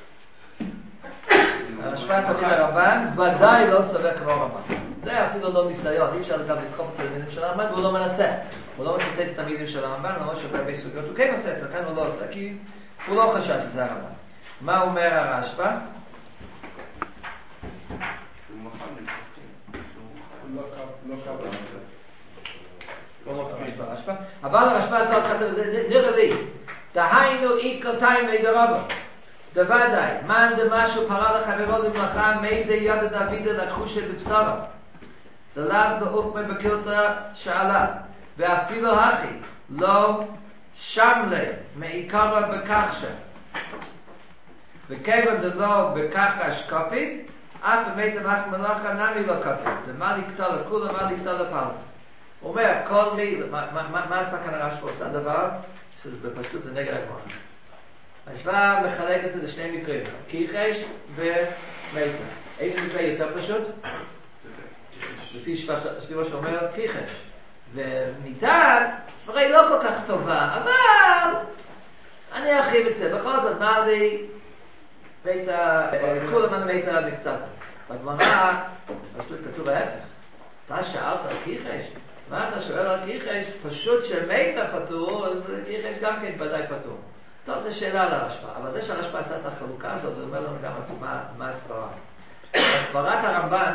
Speaker 1: הרשב"א תמיד הרמב"ן ודאי לא סובר כמו הרמב"ן. זה אפילו לא ניסיון, אי אפשר גם לדחוף את המילים של הרמב"ן, והוא לא מנסה. הוא לא מצטט את המילים של הרמב"ן, למרות שבהרבה סוגיות הוא כן עושה את זה, כאן הוא לא עושה, כי הוא לא חשב שזה הרמב"ן. מה אומר הרשב"א? אבל הרשב"א הזאת כתב, זה נראה לי, דהיינו איקר תיימי דרבא. דוודאי, מן דמשהו פרה לחברו למלאכה, מי דיד דוד לקחו שבבשרה. דלב דאופמה בקילתא שאלה, ואפילו הכי, לא שמלה מעיקרה בכחשה. וכיוון דלא בככה שקופית, אף במית המחמת מלאכה נמי לא קופית. דמה לקטע לכולה, מה לקטע לפעלה. הוא אומר, כל מי, מה עשה כאן הרשב"א עושה דבר? שבפשטות זה נגד הגמרא. הרשב"א מחלק את זה לשני מקרים, כיחש ומיתה. איזה מקרה יותר פשוט? לפי סביבו שאומר כיחש. וניתן, סברה היא לא כל כך טובה, אבל אני ארחיב את זה. בכל זאת, מה לי כולם אני מיתה בקצת. בגמרא, כתוב ההפך. אתה שאלת על כיחש? מה אתה שואל על כיחש? פשוט שמיתה פטור, אז כיחש גם כן ודאי פטור. טוב, זו שאלה על הרשב"א, אבל זה שהרשב"א עשה את החלוקה הזאת, זה אומר לנו גם מה הסברה. הסברת הרמב"ן,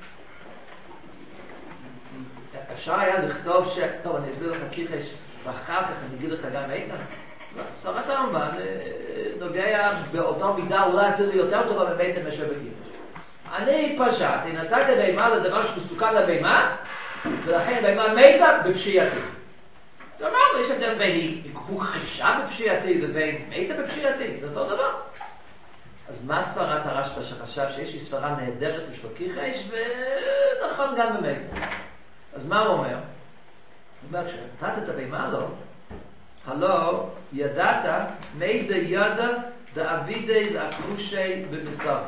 Speaker 1: אפשר היה לכתוב טוב, אני אסביר לך כיחש, ואחר כך אני אגיד לך גם מיתה. סברת הרמב"ן נוגע באותו מידה, אולי אפילו יותר טובה ממיתה מאשר בכיחש. אני פשטתי, נתתי בהמה לדבר שמסוכן לבהמה, ולכן בהמה מיתה בפשיעתי. זאת אומרת, יש הבדל בין הוכחשה בפשיעתי ובין מיתה בפשיעתי, זה אותו דבר. אז מה סברת הרשב"א שחשב שיש לי סברה נהדרת בשביל כיחש, ונכון גם במיתה. אז מה הוא אומר? הוא אומר, כשנתת את הבהמה לו, הלא ידעת מידה ידע דאבידי לאחושי בבשר.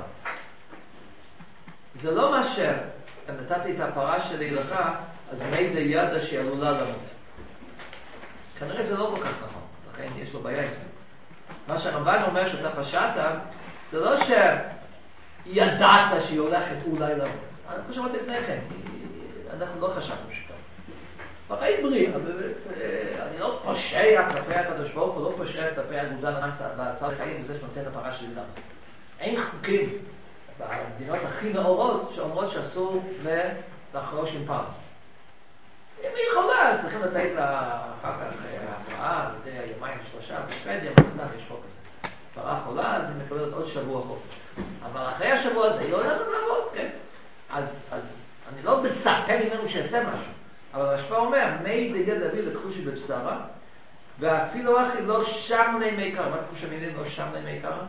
Speaker 1: זה לא מאשר, נתתי את הפרה שלי לך, אז מידה ידע שהיא עלולה למות. כנראה זה לא כל כך נכון, לכן יש לו בעיה עם זה. מה שהרמב"ן אומר שאתה חשבת, זה לא שידעת שהיא הולכת אולי למות. כמו שאמרתי לפני כן, אנחנו לא חשבנו שטוב. בחיים בריאה, אני לא פושע כלפי הקדוש ברוך הוא, לא פושע כלפי אגודל בהצעת החיים, וזה שנותן את הפרה שלי למות. אין חוקים במדינות הכי נאורות שאומרות שאסור לחרוש עם פרה. אם היא יכולה, אז צריכים לתת לה אחר כך הפרעה, בידי היומיים שלושה, בשבדיה, סתם יש חוק כזה. פרה חולה, אז היא מקבלת עוד שבוע חופש. אבל אחרי השבוע הזה היא לא יודעת לעבוד, כן? אז אני לא מצפה ממנו שיעשה משהו. אבל הרשב"א אומר, מי דגל דוד לקחושי בבשרה, ואפילו אחי לא שם לימי קרא. מה פירוש המילים לא שם לימי קרא?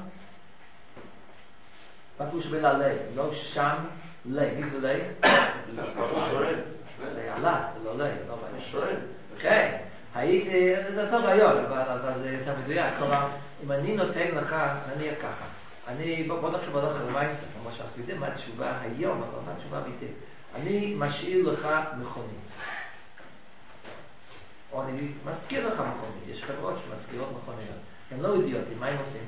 Speaker 1: מה פירוש בלה לי? לא שם לי. מי זה לי? זה יעלה, זה לא לי. אני שואל. כן. הייתי, זה טוב היום, אבל זה יותר מדויק. כלומר, אם אני נותן לך, נניח ככה. בוא נחשוב על אוכל מייסר, כמו שאנחנו יודעים מה התשובה היום, אבל מה התשובה אמיתית. אני משאיר לך מכונית. או אני מזכיר לך מכונית. יש חברות שמזכירות מכוניות. הם לא אידיוטים, מה הם עושים?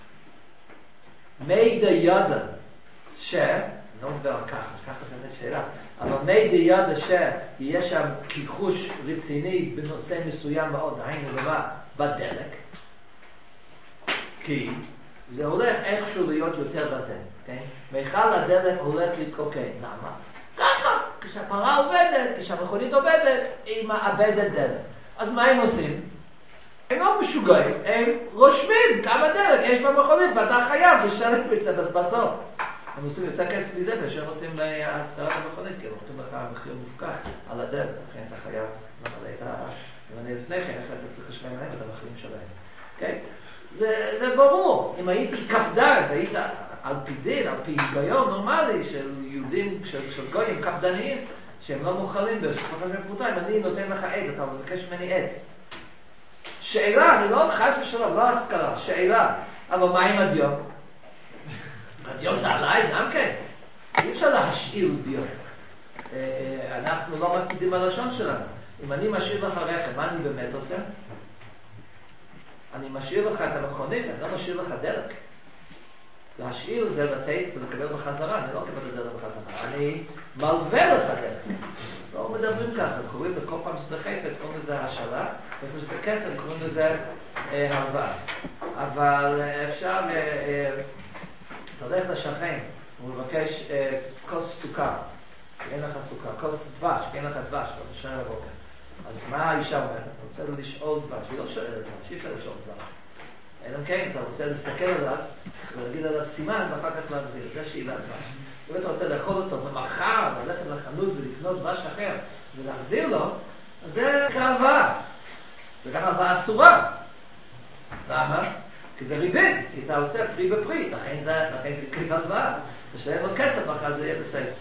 Speaker 1: מידע ידע לא מדבר על ככה זה נת שאלה, אבל מידע ידע שיהיה שם כיחוש רציני בנושא מסוים מאוד, היינו למה? בדלק. כי זה הולך איכשהו להיות יותר בזה, כן? מיכל הדלק הולך להתקוקן. למה? ככה, כשהפרה עובדת, כשהמכונית עובדת, היא מאבדת דלק. אז מה הם עושים? הם לא משוגעים, הם רושמים כמה דלק יש במכונית, ואתה חייב לשלם את זה בסוף. הם עושים יותר כסף מזה, ושהם עושים להסתרת המכונית, כי הם נותנים לך מחיר מופקח על הדלק, לכן אתה חייב למלא את אני לפני כן, איך אתה צריך לשלם להם את המחירים שלהם. אוקיי? זה ברור. אם הייתי קפדן, היית על פי דין, על פי היגיון נורמלי של יהודים, של גויים קפדניים, שהם לא מוכלים בשפחה מפרוטה, אם אני נותן לך עד, אתה מבקש ממני עד. שאלה, אני לא חס ושלום, לא השכרה, שאלה. אבל מה עם הדיו? הדיו זה עליי גם כן. אי אפשר להשאיל דיו. אנחנו לא מקפידים על לשון שלנו. אם אני משאיר לך רכב, מה אני באמת עושה? אני משאיר לך את המכונית, אני לא משאיר לך דלק. להשאיר זה לתת ולקבל בחזרה, אני לא אקבל את הדלק בחזרה. אני מלווה לך דלק. לא מדברים ככה, קוראים בכל פעם שזה חפץ, קוראים לזה השאלה, ואיפה שזה כסף, קוראים לזה הלוואה. אבל אפשר, אתה הולך לשכן, הוא מבקש כוס סוכר, כי אין לך סוכר, כוס דבש, כי אין לך דבש, לא תשאר לבוקר. אז מה האישה אומרת? אתה רוצה לשאול דבש, היא לא שואלת דבש, אי אפשר לשאול דבש. אלא כן, אתה רוצה להסתכל עליו, ולהגיד עליו סימן, ואחר כך להחזיר, זה שאלה דבש. אם אתה רוצה לאכול אותו ומחר, ללכת לחנות ולקנות דבש אחר, ולהחזיר לו, אז זה כהלוואה. וגם הלוואה אסורה. למה? כי זה ריבית, כי אתה עושה פרי בפרי, לכן זה קריב הלוואה. ושאין לו כסף אחר זה יהיה בסדר.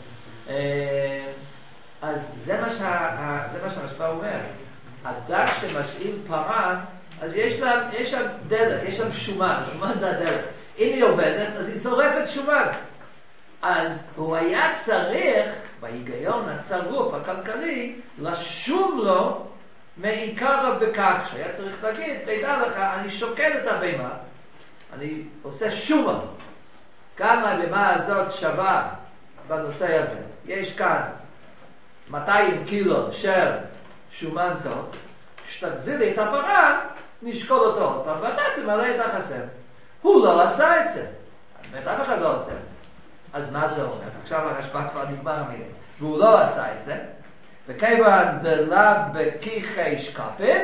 Speaker 1: אז זה מה שהרשב"א אומר. אדם שמשאיל פרה, אז יש שם דלק, יש שם שומן, שומן זה הדלק. אם היא עובדת, אז היא שורפת שומן. אז הוא היה צריך בהיגיון הצרוף הכלכלי, לשום לו מעיקר בכך, שהיה צריך להגיד, תדע לך, אני שוקל את הבהמה, אני עושה שומה. כמה הבהמה הזאת שווה בנושא הזה. יש כאן 200 קילו של שומן טוב, כשתחזיר לי את הפרה, נשקול אותו עוד פעם, ואתה תמלא את החסר. הוא לא עשה את זה. באמת, אף אחד לא עושה את זה. אז מה זה אומר? עכשיו הרשב"א כבר נגמר המילים. והוא לא עשה את זה. וכיוון דלה בכיחי שקפת,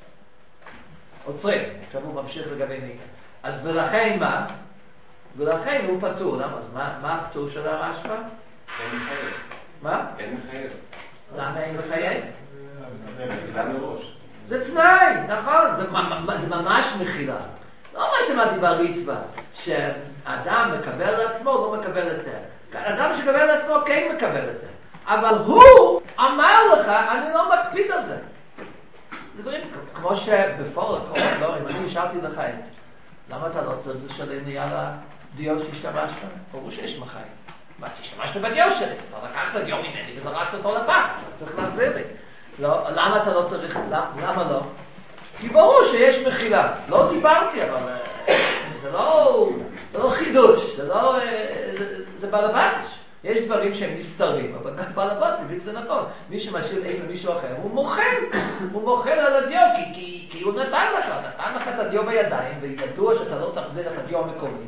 Speaker 1: עוצרים. עכשיו הוא ממשיך לגבי מיקה. אז ולכן מה? ולכן הוא פטור. למה? אז מה הפטור של הרשב"א?
Speaker 3: אין מחייב.
Speaker 1: מה?
Speaker 3: אין מחייב.
Speaker 1: למה אין מחייב?
Speaker 3: מחילה מראש.
Speaker 1: זה תנאי, נכון, זה ממש מחילה. לא מה שמעתי בריטב"א, שאדם מקבל לעצמו, לא מקבל את זה. אדם שקבל לעצמו כן מקבל את זה. אבל הוא אמר לך, אני לא מקפיד על זה. דברים כמו שבפועל קורה, לא, אם אני השארתי לך את זה, למה אתה לא צריך לשלם לי על הדיו שהשתמשת? ברור שיש מחייב. מה, תשתמשת בדיו שלי, אתה לקחת דיו ממני וזרקת אותו לפח, אתה צריך להחזיר לי. לא, למה אתה לא צריך, למה לא? כי ברור שיש מחילה. לא דיברתי, אבל זה לא חידוש, זה בלבש. יש דברים שהם מסתרים, אבל גם בלבש, מבין זה נכון. מי שמשאיר איפה מישהו אחר, הוא מוחל על הדיו, כי הוא נתן לך את הדיו בידיים, וידוע שאתה לא תחזיר את הדיו המקומי.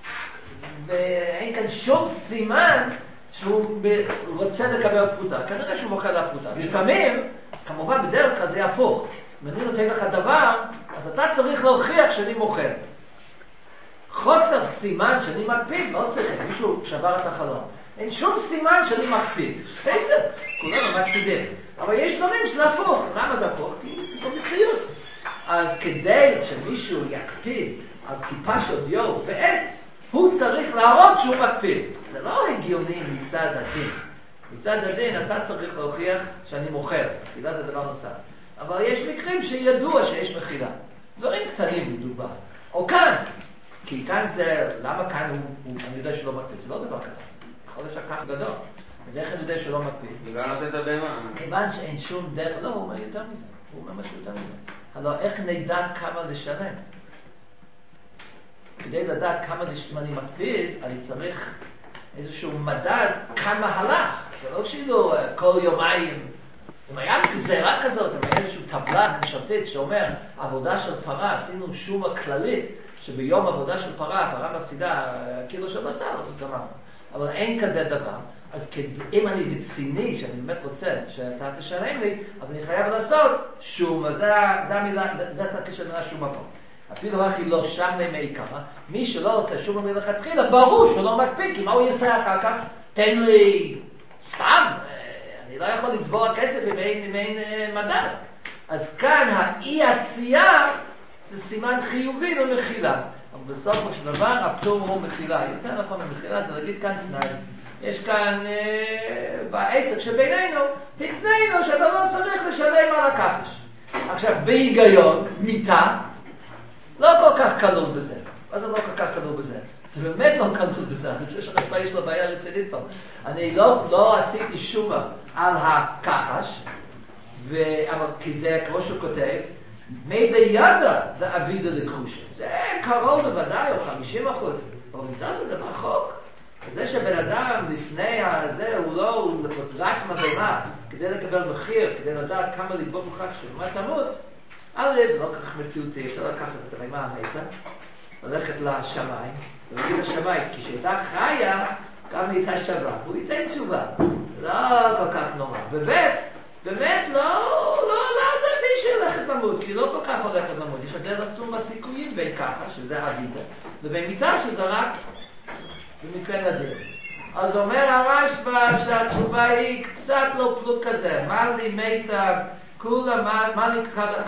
Speaker 1: ואין כאן שום סימן שהוא רוצה לקבל פרוטה. כנראה שהוא מוחל על הפרוטה. לפעמים, כמובן בדרך כלל זה יהפוך. אם אני נותן לך דבר, אז אתה צריך להוכיח שאני מוכר. חוסר סימן שאני מקפיד, לא צריך, מישהו שבר את החלום. אין שום סימן שאני מקפיד. בסדר, כולנו מקפידים. אבל יש דברים שזה הפוך. למה זה הפוך? כי זה מחיות. אז כדי שמישהו יקפיד על טיפה של דיו ועט, הוא צריך להראות שהוא מקפיד. זה לא הגיוני מצד הדין. מצד הדין אתה צריך להוכיח שאני מוכר. כי זה דבר נוסף. אבל יש מקרים שידוע שיש מחילה. דברים קטנים מדובר. או כאן. כי כאן זה, למה כאן אני יודע שלא מקפיד? זה לא דבר קטן. יכול להיות שכך גדול. אז איך אני יודע שלא מקפיד?
Speaker 3: בגלל נותן את הבהמה.
Speaker 1: כיוון שאין שום דרך, לא, הוא אומר יותר מזה. הוא אומר משהו יותר מזה. הלוא איך נדע כמה לשלם? כדי לדעת כמה אני מקפיד, אני צריך איזשהו מדד כמה הלך. זה לא שאילו כל יומיים, אם היה גזירה כזאת, אם היה איזשהו טבלה ממשלתית שאומר, עבודה של פרה, עשינו שומה כללית, שביום עבודה של פרה, הפרה מפסידה קילו של בשר, זאת גמרנו. אבל אין כזה דבר. אז אם אני רציני, שאני באמת רוצה שאתה תשלם לי, אז אני חייב לעשות שומה. זה המילה, זה התרקיד של מילה שומה פה. אפילו הכי לא שם למי כמה, מי שלא עושה שומה מלכתחילה, ברור שהוא לא מקפיד, כי מה הוא יעשה אחר כך? תן לי סתם, אני לא יכול לתבוע כסף אם אין מדד. אז כאן האי עשייה זה סימן חיובי למחילה. אבל בסופו של דבר הפטור הוא מחילה. יותר נכון למחילה זה להגיד כאן תנאי. יש כאן בעסק שבינינו, תתנאינו שאתה לא צריך לשלם על הכחש. עכשיו בהיגיון, מיטה, לא כל כך כלול בזה. מה זה לא כל כך כלול בזה? זה באמת לא כלול בזה. אני חושב שהרשב"א יש לו בעיה רצינית פה. אני לא עשיתי שומה על הכחש, אבל כי זה כמו שהוא כותב, מי בידה ואבידה לקרושה. זה קרוב בוודאי, או 50%. אבל מיטה זה דבר חוק. זה שבן אדם לפני הזה הוא לא רץ מדהימה כדי לקבל מחיר, כדי לדעת כמה לגבות ממך כשבמה תמות, זה לא כל כך מציאותי, אפשר לקחת את הבהמה המתה, ללכת לשמיים, ולהגיד לשמיים, כשהייתה חיה, גם הייתה שווה, הוא ייתן תשובה. לא כל כך נורא. באמת לא דעתי שהולכת למות, כי לא כל כך הולכת למות. יש הבדל עצום בסיכויים בין ככה, שזה אבידה, ובין מיטה שזה רק במקרה נדיר. אז אומר הרשב"א שהתשובה היא קצת לא פלוט כזה. מה לי מיטה, כולה מה לי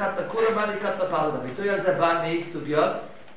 Speaker 1: קטה פלדה. הביטוי הזה בא מסוגיות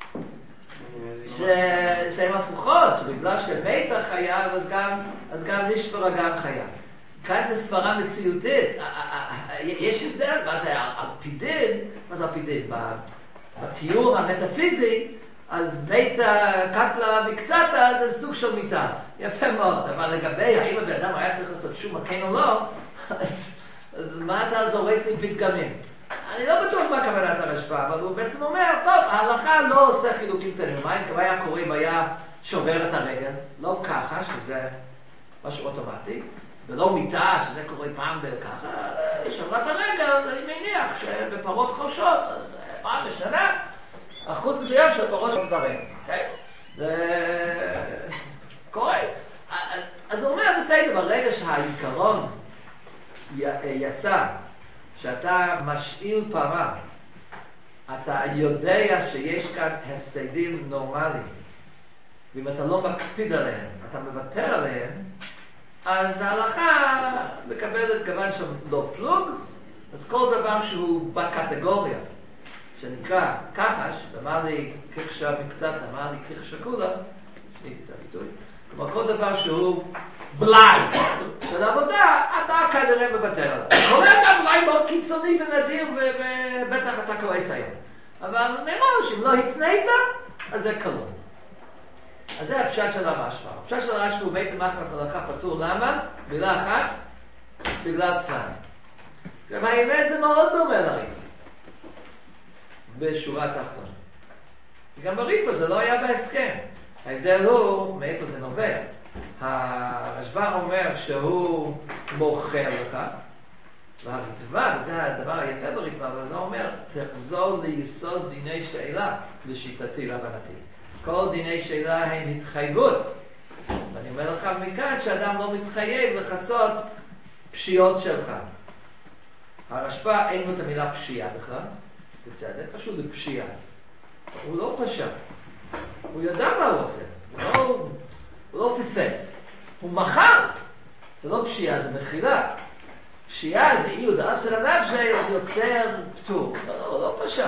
Speaker 1: שהן הפוכות, שבגלל שמיטה חיה, אז גם נשברה גם חיה. כאן זה סברה מציאותית. יש הבדל, מה זה על פי דין? בתיאור המטאפיזי, אז מיתה קטלה מקצתה זה סוג של מיתה. יפה מאוד, אבל לגבי האם הבן אדם היה צריך לעשות שום כן או לא, אז מה אתה זורק לי פתגמים? אני לא בטוח מה כוונת הרשב"א, אבל הוא בעצם אומר, טוב, ההלכה לא עושה חילוקים קטנים. מה אם היה קורה אם היה שובר את הרגל? לא ככה, שזה משהו אוטומטי, ולא מיטה, שזה קורה פעם בככה, שברת הרגל, אני מניח שבפרות חושות, אז פעם בשנה, אחוז מסוים של פרות דברים. זה קורה. אז הוא אומר, בסדר, ברגע שהעיקרון יצא, שאתה משאיל פרה, אתה יודע שיש כאן הפסדים נורמליים, ואם אתה לא מקפיד עליהם, אתה מוותר עליהם, אז ההלכה מקבלת כיוון של לא פלוג, אז כל דבר שהוא בקטגוריה, שנקרא כחש, אמר לי כחשה מקצת, אמר לי כחשה כולה, שניתי את הביטוי, כלומר כל דבר שהוא בלאי של עבודה, אתה כנראה מוותר עליו. כולל גם בלאי מאוד קיצוני ונדיר, ובטח אתה כועס היום. אבל מראש, אם לא התנית, אז זה קלות. אז זה הפשט של הרשב"א. הפשט של הרשב"א הוא בית המחלקת הלכה פטור. למה? מילה אחת, בגלל צלם. כלומר, האמת זה מאוד דומה לריטב"א. בשורה התחתונה. גם בריטב"א זה לא היה בהסכם. ההבדל הוא מאיפה זה נובע. הרשב"א אומר שהוא מוכר לך, והריטב"א, וזה הדבר היפה בריטב"א, אבל לא אומר, תחזור ליסוד דיני שאלה, לשיטתי, להבנתי. כל דיני שאלה הם התחייבות. ואני אומר לך מכאן שאדם לא מתחייב לחסות פשיעות שלך. הרשב"א אין לו את המילה פשיעה בכלל, בצדק, פשוט לפשיעה. הוא לא פשע. הוא ידע מה הוא עושה. הוא לא פספס. הוא מחר. זה לא פשיעה, זה מחילה. פשיעה זה איוד, אף של אדם שיוצר פטור. לא פשע.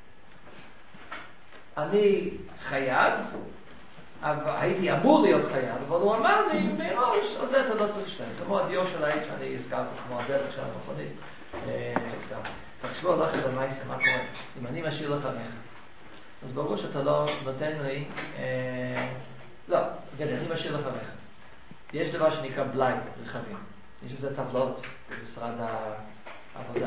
Speaker 1: אני חייב, אבל הייתי אמור להיות חייב, אבל הוא אמר לי, מראש, אז אתה לא צריך שתיים. כמו הדיו של האיש שאני הזכרתי, כמו הדרך של המכונית, הזכרתי. תחשבו לך במייסה, מה קורה? אם אני משאיר לך נכד, אז ברור שאתה לא נותן לי, לא, אני משאיר לך נכד. יש דבר שנקרא בלאי רכבים. יש איזה טבלות במשרד העבודה.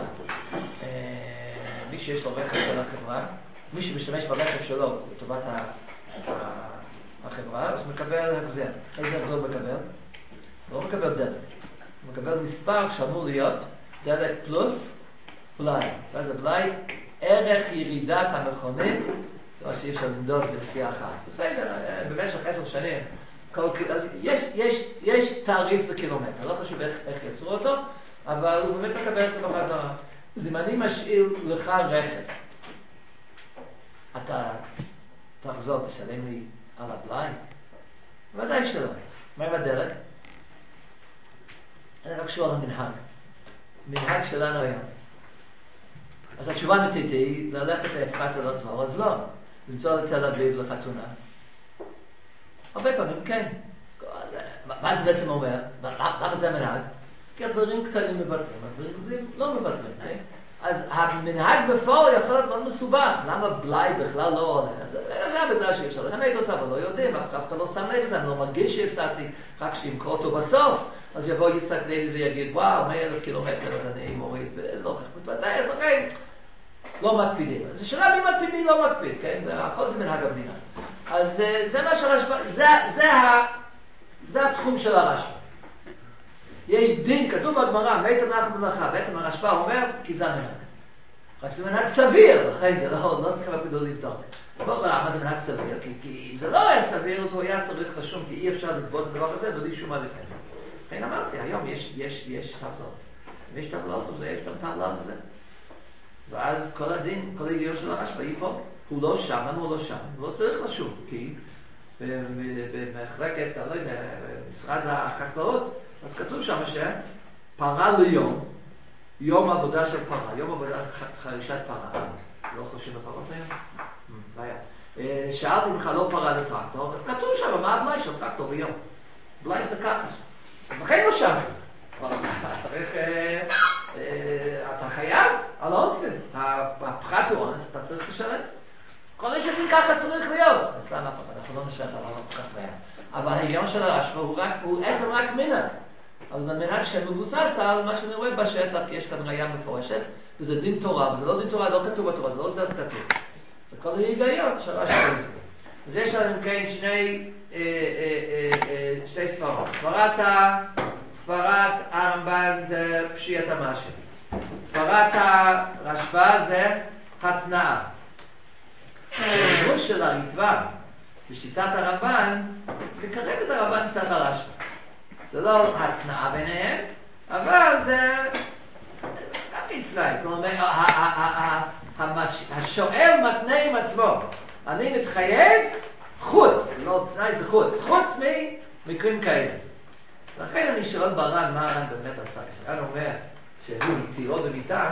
Speaker 1: מי שיש לו רכב של החברה, מי שמשתמש ברכב שלו לטובת החברה, אז מקבל החזר. איזה החזר הוא מקבל? הוא לא מקבל דלק. הוא מקבל מספר שאמור להיות דלק פלוס בלאי. ואז הבלאי, ערך ירידת המכונית, דבר שאי אפשר למדוד בנסיעה אחת. בסדר, במשך 10 שנים, אז יש תעריף לקילומטר. לא חשוב איך יצרו אותו, אבל הוא באמת מקבל את זה בחזרה. אז אם אני משאיר לך רכב, אתה תחזור, תשלם לי על הבלאי? ודאי שלא. מה עם הדלק? אני רק שואל על המנהג. מנהג שלנו היום. אז התשובה האמיתית היא ללכת לאפרת ולחזור, אז לא. לנסוע לתל אביב לחתונה. הרבה פעמים כן. מה זה בעצם אומר? למה זה המנהג? כי הדברים קטנים מבטלים, הדברים קטנים לא מבטלים. אז המנהג בפועל יכול להיות מאוד מסובך. למה בלאי בכלל לא עולה? זה היה בגלל שאי אפשר לחמד אותה, אבל לא יודעים, אף אחד לא שם לב לזה, אני לא מרגיש שהפסדתי, רק שימכור אותו בסוף, אז יבוא יצחק לילי ויגיד, וואו, 100,000 קילומטר, אז אני מוריד, וזה לא כך מתבטא, אז לכן לא מקפידים. אז השאלה מי מקפיד, מי לא מקפיד, כן? הכל זה מנהג המדינה. אז זה מה שהרשב"א, זה התחום של הרשב"א. יש דין, כתוב בגמרא, מת אנחנו מלאכה. בעצם הרשב"א אומר, כי זה המנהג. רק שזה מנהג סביר, לכן זה לא צריכים אפילו לבדוק. מה זה מנהג סביר? כי אם זה לא היה סביר, אז הוא היה צריך לשום, כי אי אפשר לגבות את הדבר הזה, בלי שום הליכים. לכן אמרתי, היום יש טבלות. אם יש טבלות, אז יש גם טבלה על זה. ואז כל הדין, כל הידיעות של הרשב"א פה, הוא לא שם, למה הוא לא שם? הוא לא צריך לשום, כי במחלקת, לא יודע, משרד החקלאות, אז כתוב שם שפרה ליום, יום עבודה של פרה, יום עבודה חרישת פרה. לא חושבים בפרות היום? בעיה. שאלתי ממך לא פרה לטרקטור, אז כתוב שם מה הבלאי של טרקטור ביום. בלאי זה ככה. אז לכן לא שם. אתה חייב על אונסן. הפחת הוא אונס, אתה צריך לשלם. יכול להיות שדין ככה צריך להיות. סתם אנחנו לא נשאר עליו כל כך מהר. אבל ההיגיון של הרשב"א הוא עצם רק מנהג. אבל זה מנהג שמבוסס על מה שאני רואה בשטח, כי יש כאן ראייה מפורשת, וזה דין תורה, וזה לא דין תורה, לא כתוב בתורה, זה לא זה כתוב. זה כל ההיגיון של הרשב"א. אז יש לנו כן שתי סברות. סברת הרמב"ן זה פשיעת המשל. סברת הרשב"א זה התנאה. הלימוש של הריטב"א בשיטת הרמב"ן מקרב את הרמב"ן קצת הרשב"א. זה לא התנאה ביניהם, אבל זה גם מצליים. כלומר, השואל מתנה עם עצמו. אני מתחייב חוץ, לא תנאי זה חוץ ממקרים כאלה. לכן אני שואל ברן מה הרן באמת עשה. כשהרן אומר שהוא יצירו במיטה,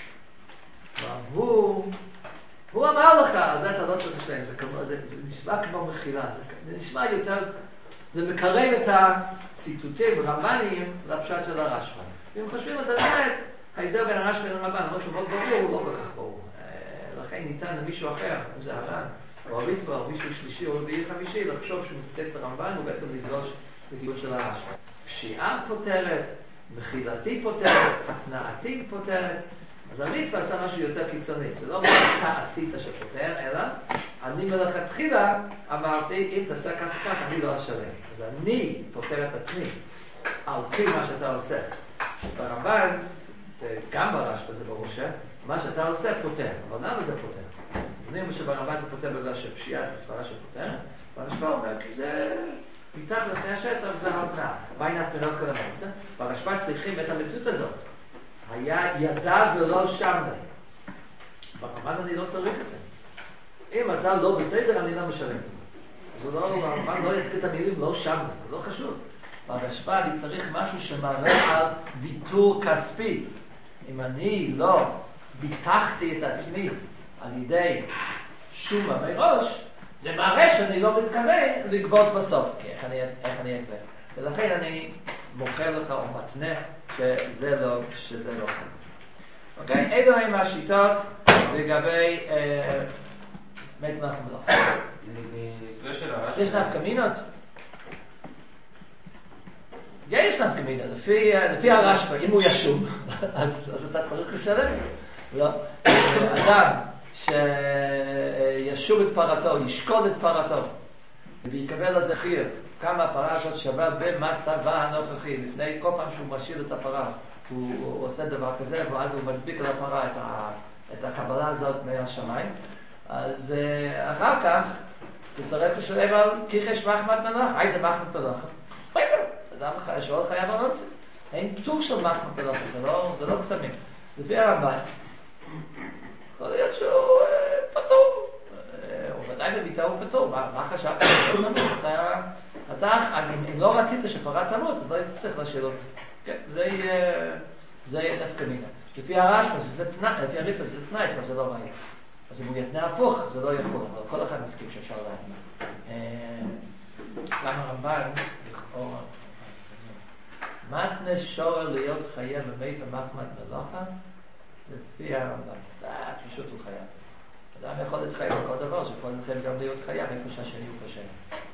Speaker 1: הוא אמר לך, אז אתה לא צריך לשלם, זה נשמע כמו מחילה, זה נשמע יותר, זה מקרב את הציטוטים רמב"ניים לפשט של הרשב"א. ואם חושבים על זה באמת, ההבדל בין הרשב"א לרמב"ן, לא שהוא מאוד ברור, הוא לא כל כך ברור. לכן ניתן למישהו אחר, אם זה הר"ן, או הריטב"א, או מישהו שלישי או רביעי חמישי, לחשוב שהוא מצטט את הרמב"ן, הוא בעצם לגלוש בגיוס של הרשב"א. פשיעה פותרת, מחילתי פותרת, התנאתי פותרת. אז הריטב"א עשה משהו יותר קיצוני. זה לא מה אתה עשית שפותר, אלא אני מלכתחילה אמרתי, אם תעשה כך, אני לא אשלם. אז אני פותר את עצמי על פי מה שאתה עושה. ברמב"ן, וגם ברשב"א זה ברור מה שאתה עושה פותר. אבל למה זה פותר? אני אומר שברמב"ן זה פותר בגלל שפשיעה זה סברה שפותרת. והרשב"א אומר, כי זה מתחת לפני השטח, זה הרתעה. מה עינת מנות כל המעשה? ברשב"א צריכים את המציאות הזאת. היה ידע ולא שם. ברמב"ן אני לא צריך את זה. אם אתה לא בסדר, אני לא משלם. הרמב"ן לא יזכיר את המילים לא שם, זה לא חשוב. ברשב"א אני צריך משהו שמראה על ויתור כספי. אם אני לא ביטחתי את עצמי על ידי שומה מראש, זה מראה שאני לא מתכוון לגבות בסוף. כי איך אני אגבה? ולכן אני מוכר לך או מתנה שזה לא כאן. אוקיי? אלו הם השיטות לגבי מת מלאכה. יש נפקא מינות? יש נפקא מינות. לפי הרשב"א, אם הוא ישום, אז אתה צריך לשלם. לא? אדם שישום את פרתו, ישקול את פרתו, ויקבל לזה חיר. כמה הפרה הזאת שווה במצבה הנוכחי. לפני כל פעם שהוא משאיר את הפרה, הוא עושה דבר כזה, ואז הוא מדביק על הפרה את הקבלה הזאת מהשמיים. אז אחר כך תצטרך לשלם על כיחש מחמת מלאכה. איזה מחמת מלאכה? אדם שעוד חייב על נוצר. אין פטור של מחמת מלאכה, זה לא קסמים. לפי הרמב"ן, יכול להיות שהוא פטור. הוא ודאי בביטה הוא פטור. מה חשבת? אם לא רצית שפרה תמות, אז לא תצטרך לשאול אותה. כן, זה יהיה נפקא מינה. לפי הרשב"א, לפי הריטב"א זה תנאי, אבל זה לא בעיה. אז אם הוא יתנה הפוך, זה לא יכול. אבל כל אחד מסכים שאפשר להגיד. למה רמב"ן, לכאורה, מתנה שורר להיות חייב בבית המחמת מלאכה, לפי הרמב"ן. פשוט הוא חייב. אדם יכול להתחייב בכל דבר, שיכול להתחייב גם להיות חייב, איפה שהשני הוא קשה.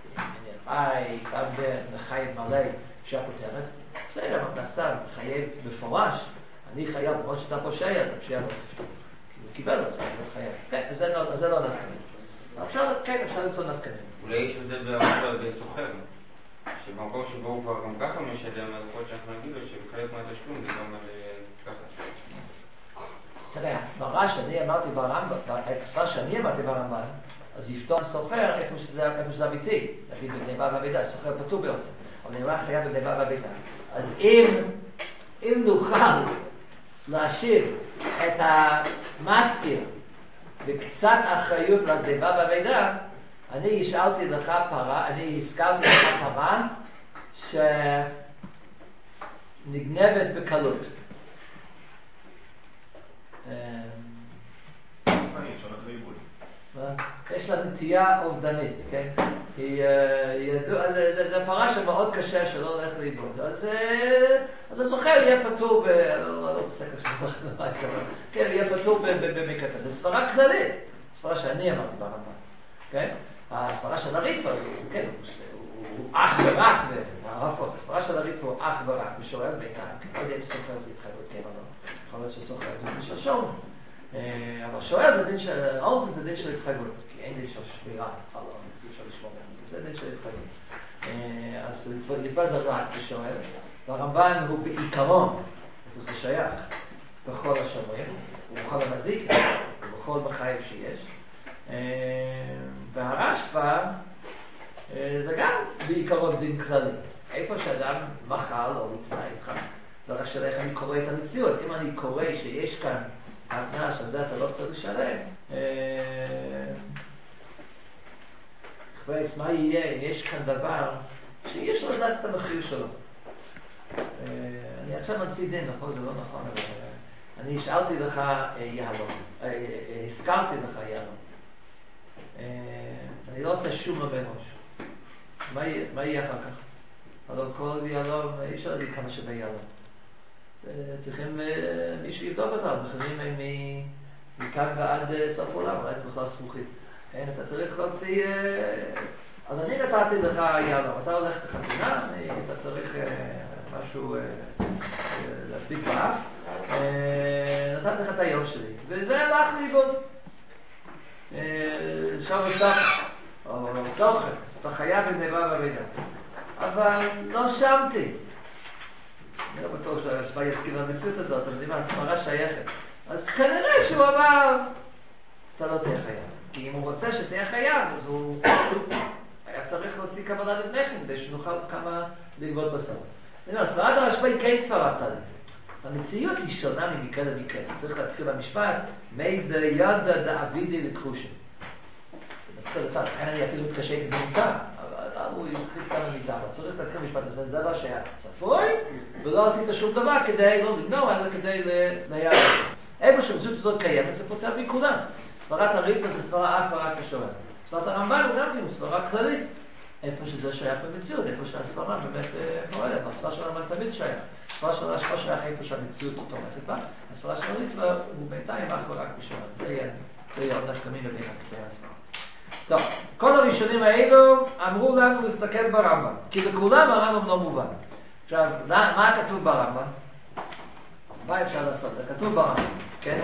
Speaker 1: חייב מלא שהכותרת, בסדר, אתה סתם חייב בפורש, אני חייב, למרות שאתה פושע, אז הפשיעה לא תפתור. הוא קיבל את זה, הוא חייב. כן, זה לא נפקנים. עכשיו, כן, אפשר למצוא נפקנים.
Speaker 4: אולי יש הבדל בהרמב"ן בסוחר, שבמקום שבו הוא כבר גם ככה משלם, אז יכול שאנחנו נגיד לו שבחלק מהתשלום זה גם ככה.
Speaker 1: תראה, הסברה שאני אמרתי ברמב"ן, אז יפתור סוחר איפה שזה אמיתי, נגיד בגניבה והבידה, סוחר פטור בעצם, אבל נראה חייב בגניבה והבידה. אז אם נוכל להשאיר את המסקיר בקצת אחריות לגניבה והבידה, אני השאלתי לך פרה, אני הזכרתי לך פרה שנגנבת בקלות. יש לה נטייה אובדנית, כן? זה פרה שמאוד קשה שלא הולך לאיבוד. אז הזוכר יהיה פטור כן, יהיה פטור במקרה כזה. סברה כללית. הסברה שאני אמרתי ברמב"ם, כן? הסברה של הריטב"א, כן, הוא אך ורק, הסברה של הריטב"א הוא אך ורק משורר ביניים, כי לא יודע אם סוחר זה התחייבות כן או לא, יכול להיות שסוחר זה דין של שור, אבל שורר זה דין של, אורצן זה דין של התחייבות, כי אין דין של שבירה, חלום, זה אפשר לשמור מהם, זה דין של התחייבות. אז ריטב"א זה רק משורר, והרמב"ן הוא בעיקרון, זה שייך בכל השומרים, ובכל המזיק, ובכל בחייב שיש. והרשב"א זה גם בעיקרון דין כללי. איפה שאדם מחל או מתנאי איתך, זה רק שאלה איך אני קורא את המציאות. אם אני קורא שיש כאן התנאה שזה אתה לא צריך לשלם, מה יהיה אם יש כאן דבר שיש לו לדעת את המחיר שלו. אני עכשיו ממציא דין, נכון? זה לא נכון, אבל אני השארתי לך יהלום, הזכרתי לך יהלום. אני לא עושה שום רבי ראש. מה יהיה אחר כך? אבל כל יהלום, אי אפשר להגיד כמה שווה יהלום. צריכים מישהו יבדוק אותם, מחירים הם מכאן ועד סוף עולם, אולי זה בכלל סמוכית. אתה צריך להוציא... אז אני נתתי לך יהלום, אתה הולך לחתונה, אתה צריך משהו להדביק באף, נתתי לך את היום שלי, וזה הלך לאיבוד. שם וסחר, או סוחר, אתה חייב בגניבה ובעבידה. אבל לא שמתי. אני לא בטוח שהרשב"א יסכים למציאות הזאת, אבל יודעים מה, הסמרה שייכת. אז כנראה שהוא אמר, אתה לא תהיה חייב. כי אם הוא רוצה שתהיה חייב, אז הוא היה צריך להוציא קבלה לפני כן, כדי שנוכל כמה לגבות בסוף. ספרת הרשב"א היא כן ספרה כללית. המציאות היא שונה ממקרה למקרה. צריך להתחיל במשפט, מי דידה דאבידי לקחושי. זה מצחיק אותה, לכן אני אפילו מתקשה במיטה, אבל הוא התחיל כאן במיטה, אבל צריך להתחיל במשפט הזה, זה דבר שהיה צפוי, ולא עשית שום דבר כדי לא לגנור, אלא כדי להיעד. איפה שהמציאות הזאת קיימת, זה פותר מכולם. ספרת הריטב"א זה ספרה אף ורק משורר. ספרת הרמב"ן הוא גם כן ספרה כללית. איפה שזה שייך במציאות, איפה שהספרה באמת פועלת. הספרה של הרמב"ן תמיד שייך. הספרה של הרשב"א שייך איפה שהמציאות תומכת בה. הספרה של הריטב"א הוא בינתיים אך ורק משורר. זה יהיה עוד נפקא מינה בין הספרה. טוב, כל הראשונים האלו אמרו לנו להסתכל ברמב"ם. כי לכולם הרמב"ם לא מובן. עכשיו, מה כתוב ברמב"ם? מה אפשר לעשות? זה כתוב ברמב"ם, כן?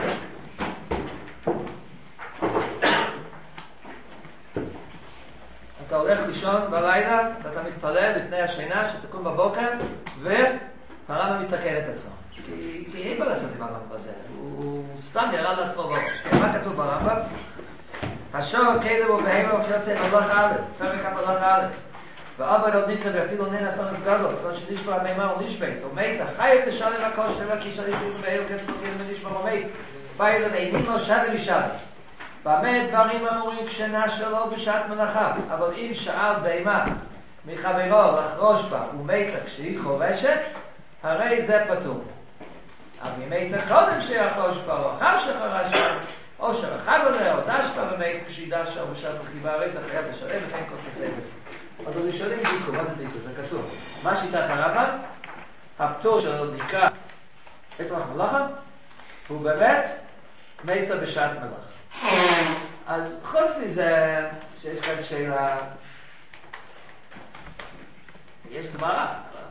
Speaker 1: אתה הולך לישון בלילה, ואתה מתפלל לפני השינה, שתקום בבוקר, והרמב"ם מתקן את עצמו. כי אין מה לעשות עם הרמב"ם הזה, הוא סתם ירד לעצמו בראש. מה כתוב ברמב"ם? השור כלב ובהמה וכיוצא מלאך א', פרק המלאך א', ואבא לא ניצה ואפילו נהנה סונס גדול, כל שנשבע המימה הוא נשבית, הוא מת, חייב לשלם הכל שתבע כי שליש ובהר כסף וכיל ונשבע הוא מת, ביילה אינים לו שדה ושדה. במה דברים אמורים כשנה שלו בשעת מלאכה, אבל אם שאל בהמה מחברו לחרוש בה ומתה כשהיא חורשת, הרי זה פטור. אבל אם מתה קודם שיחרוש בה או אחר שחרש בה, או שרחב עליה או דש בה ומת כשהיא דשה או בשעת מחיבה, הרי זה חייב לשלם וכן כל קצה בזה. אז הראשונים דיקו, מה זה דיקו? זה כתוב. מה שיטת הרמב"ם? הפטור שלו נקרא פתח מלאכה, הוא באמת מתה בשעת מלאכה. אז חוץ מזה שיש כאן שאלה, יש גמרא,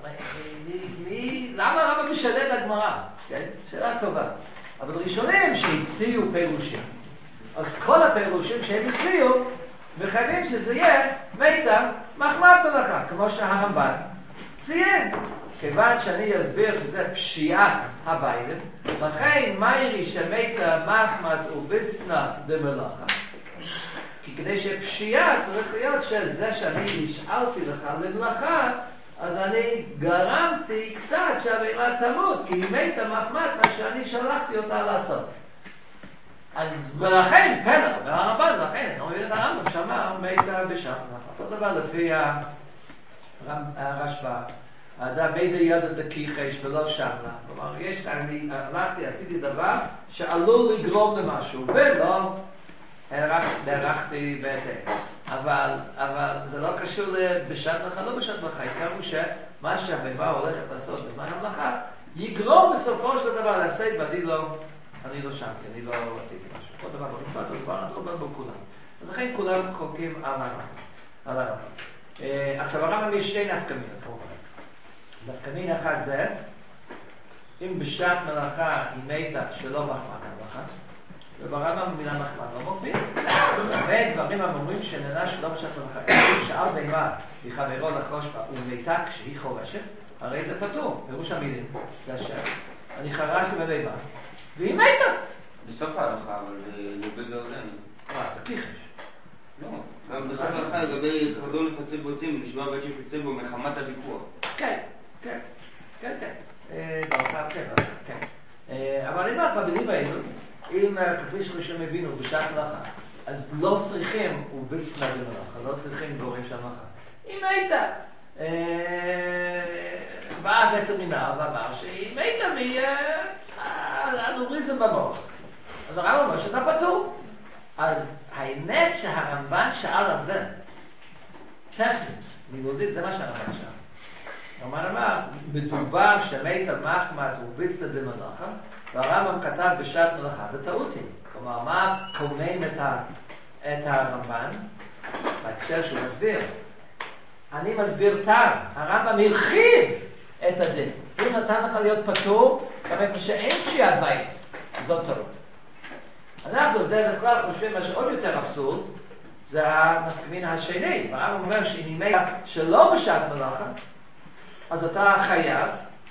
Speaker 1: למה הרמב"ם משנה את הגמרא? שאלה טובה. אבל ראשונים שהציעו פירושים, אז כל הפירושים שהם הציעו מחייבים שזה יהיה מתה מחמת מלאכה, כמו שהרמב"ן ציין. כיוון שאני אסביר שזה פשיעת הביילים, לכן מהירי שמתה מחמת ובצנע דמלאכה. כי כדי שפשיעה צריך להיות שזה שאני נשאלתי לך למלאכה, אז אני גרמתי קצת שהבהמה תמות, כי היא מתה מחמת מה שאני שלחתי אותה לעשות. אז ולכן, פלא, והרמב"ן, לכן, אני מבין את הרמב"ם, שאמר מתה בשעת מלאכה. אותו דבר לפי הרשב"א. האדם מתה ידע דכיחש ולא שמלה. כלומר, יש כאן, אני הלכתי, עשיתי דבר שעלול לגרום למשהו, ולא נערכתי בהתאם. אבל זה לא קשור בשעת מלאכה, לא בשעת מלאכה. העיקר הוא שמה שהבהמה הולכת לעשות בזמן המלאכה, יגרום בסופו של דבר להפסד ואני לא אני לא שמתי, אני לא עשיתי משהו. כל דבר בריפה, אותו דבר, אני לא אומר בו כולם. אז לכן כולם חולקים על הרמב"ם. עכשיו הרמב"ם יש שני נפקמינות כמובן. נפקמין אחד זה, אם בשעת מלאכה היא מתה שלא מחמת מלאכה, וברמב"ם המילה מחמת לא מופיע. הרבה דברים אומרים שנענש שלא בשעת מלאכה. אם שאל בהמה מחברו לחרוש בה ומתה כשהיא חורשת, הרי זה פטור. פירוש המילים, זה השם. אני חרשתי בבהמה, והיא מתה.
Speaker 4: בסוף ההלכה, אבל זה בגרזן.
Speaker 1: בכיחש.
Speaker 4: לא, גם בסוף ההלכה לגבי חזון לפצל בוצים, נשמע בית שפצל בו מחמת הוויכוח.
Speaker 1: כן. בהלכה, כן. אבל אם במילים האלו, אם כפי שראשון הבינו בשעת מלאכה, אז לא צריכים וביצנה במלאכה, לא צריכים גורם של מלאכה. היא מתה. באה בעצם מינה ואמר שהיא מתה מהנוריזם במוח. אז הרב אומר שאתה פטור. אז האמת שהרמב"ן שאל על זה, טכנית, לימודית, זה מה שהרמב"ן שאל. הרמב"ן אמר, מדובר שמתה מחמת וביצנה במלאכה, והרמב"ם כתב בשעת מלאכה בטעות. כלומר, מה קומם את הרמב"ן? בהקשר שהוא מסביר. אני מסביר טעם. הרמב"ם הרחיב את הדין. הוא נתן לך להיות פטור, גם איפה שאין פשיעת בית. זאת טעות. אנחנו בדרך כלל חושבים מה שעוד יותר אבסורד, זה הנפקמין השני. הרמב"ם אומר שאם היא מתה שלא בשעת מלאכה, אז אתה חייב,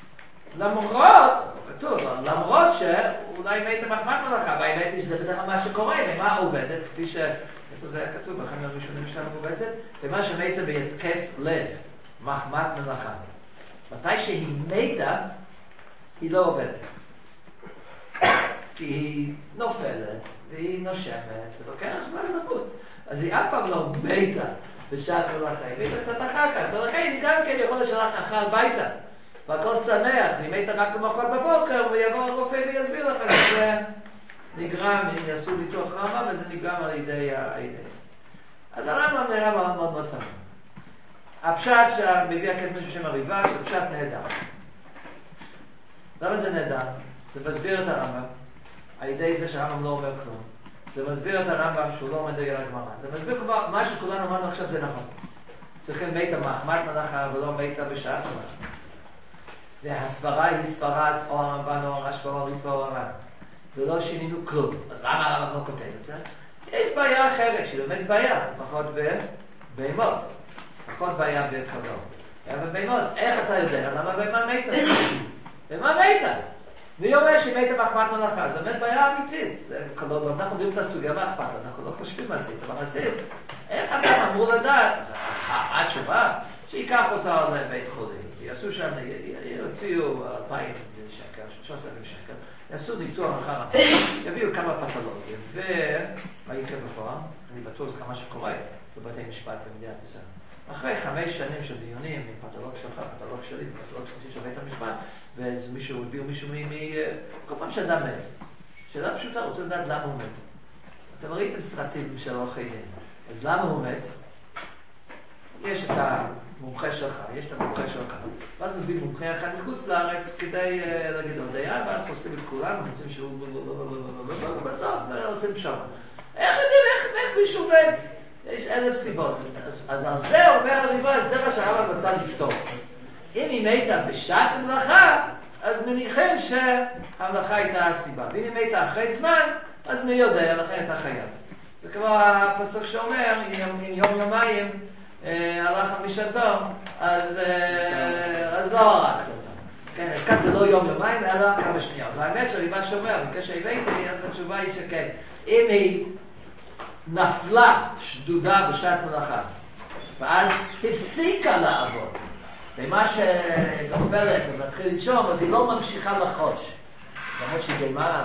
Speaker 1: למרות שאולי מתה מחמת מלאכה, והאמת היא שזה בדרך כלל מה שקורה, ומה עובדת, כפי איפה זה היה כתוב, בחיים הראשונים שלנו בעצם, ומה שמתה בהתקף לב, מחמת מלאכה. מתי שהיא מתה, היא לא עובדת. כי היא נופלת, והיא נושמת, ולוקח זמן למות. אז היא אף פעם לא מתה בשעת מלאכה, היא מתה קצת אחר כך, ולכן היא גם כן יכול לשלח אחר הביתה. והכל שמח, והיא מתה רק למחרת בבוקר, ויבוא הרופא ויסביר לך שזה נגרם, אם יעשו ניתוח רמה, וזה נגרם על ידי העיני. אז הרמב"ם נראה מאוד מאוד מאוד טוב. הפשט שמביא הכסף בשם הריבה, זה פשט נהדר. למה זה נהדר? זה מסביר את הרמב"ם, על ידי זה שהרמב"ם לא אומר כלום. זה מסביר את הרמב"ם שהוא לא עומד על הגמרא. זה מסביר כבר, מה שכולנו אמרנו עכשיו זה נכון. צריכים מתה מחמת מלאכה ולא מתה בשעת מלאכה. והסברה היא סברת או הרמב"ן או הרשב"א או הריטב"א או הר"ן. ולא שינינו כלום. אז למה הרמב"ם לא כותב את זה? יש בעיה אחרת, שהיא באמת בעיה, פחות בבהמות. פחות בעיה בקרוב. אבל בבהמות, איך אתה יודע? למה בהמה מתה? בהמה מתה. מי אומר שהיא מתה מחמת מלאכה? זו באמת בעיה אמיתית. אנחנו יודעים את הסוגיה מה אכפת, אנחנו לא חושבים מה עשית, אבל עשית. איך אתה אמור לדעת? התשובה, שיקח אותה לבית חולים. יעשו שם, יוציאו 2,000 שקל, 3,000 שקל, יעשו ניתוח אחר כך, יביאו כמה פתולוגים, ומה יקרה בפועל? אני בטוח זה כמה שקורה בבתי משפט במדינת ישראל. אחרי 5 שנים של דיונים, עם פתולוג שלך, פתולוג שלי, פתולוג שלי של בית המשפט, ומישהו הביאו מישהו כל פעם שאדם מת. שאלה פשוטה, רוצה לדעת למה הוא מת. אתם ראיתם סרטים של עורכי דין, אז למה הוא מת? יש את המומחה שלך, יש את המומחה שלך, ואז מביא מומחה אחד מחוץ לארץ כדי להגיד לו דיין, ואז פוסלים את כולם, ורוצים שהוא בסוף, ועושים שם. איך יודעים, איך מישהו מת? יש 1,000 סיבות. אז על זה אומר הריבה, זה מה שהרמב"ם רצה לפתור. אם היא מתה בשעת מלאכה, אז מניחים שהמלאכה הייתה הסיבה. ואם היא מתה אחרי זמן, אז מי יודע, לכן הייתה חייב. זה כמו הפסוק שאומר, אם יום יומיים הלך על משעתו, אז לא הרגת אותו. כן, אז כאן זה לא יום יומיים, אלא כמה שניות. והאמת שהריבה שאומר, כשהבאתי לי, אז התשובה היא שכן. אם היא נפלה שדודה בשעת מלאכה, ואז הפסיקה לעבוד, ומה שנופלת ומתחיל לנשום, אז היא לא ממשיכה לחוש. למרות שהיא גיימה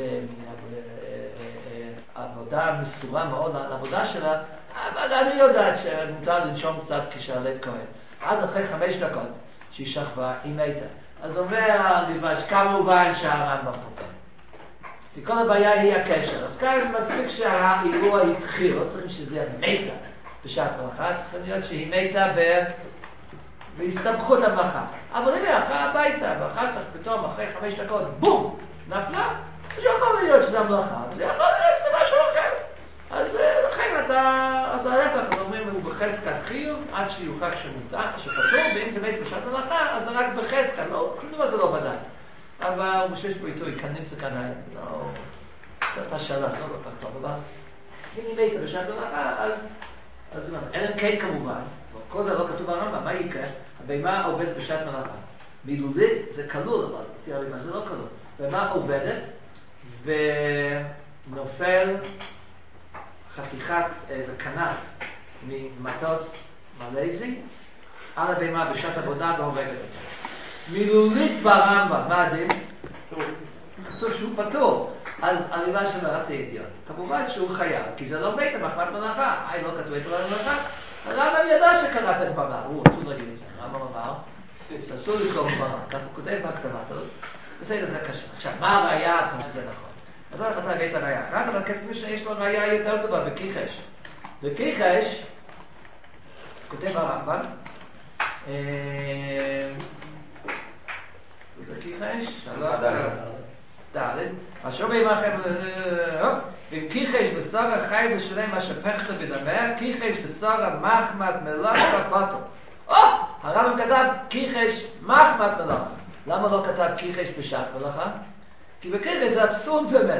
Speaker 1: ועבודה מסורה מאוד על העבודה שלה, אבל אני יודעת שמותר לנשום קצת כשהלב כואב. אז אחרי 5 דקות שהיא שכבה, היא מתה. אז אומר הריב"ש, כמובן שהרמב"ם פותר. כי כל הבעיה היא הקשר. אז כאן מספיק שהאירוע התחיל, לא צריכים שזה יהיה מתה בשעת מלאכה, צריכים להיות שהיא מתה בהסתבכות המלאכה. אבל אם היא הלכה הביתה, ואחר כך פתאום אחרי 5 דקות, בום, נפלה, אז יכול להיות שזה המלאכה, וזה יכול להיות שזה משהו אחר. אז לכן אז ההפך, אז אומרים, הוא בחזקת חיוב, עד שיוכח שפטור, ואם זה בית בשעת מלאכה, אז זה רק בחזקת, כלום דבר זה לא ודאי. אבל הוא שיש פה איתו, ייכנעים סכנה, זאת השאלה, זה לא כל כך טוב, אבל אם היא בית בשעת מלאכה, אז אין כן כמובן, כל זה לא כתוב ברמב"ם, מה יקרה? הבהמה עובדת בשעת מלאכה. מילולית זה כלול, אבל לפי הרמב"ם זה לא כלול. הבהמה עובדת ונופל חתיכת איזה כנף ממטוס מלזי על הבהמה בשעת עבודה והורגת אותה. מילולית ברמב"ם, מה הדין? כתוב שהוא פטור. אז הריבה שמרתי אידיוט. כמובן שהוא חייב, כי זה לא בית המחמת מלאכה. לא כתוב את המלאכה. הרמב"ם ידע שקראת את במה, הוא אסור להגיד את זה. הרמב"ם אמר שאסור לקרוא במה, כך הוא כותב בהקדמה. בסדר, זה קשה. עכשיו, מה הראייה? אתה אומר, זה נכון. אז אני רוצה להגיד את הראייה אחת, אבל כסף משנה יש לו ראייה יותר טובה, בכיחש. בכיחש, כותב הרמב"ם, בכיחש, ד' אשר בימכם, ואם כיחש בשר החי לשלם מה שפכת בדמה, כיחש בשר המחמת מלאכה פטור. הרמב"ם כתב כיחש מחמת מלאכה. למה לא כתב כיחש בשעת מלאכה? כי בכיחש זה אבסורד באמת.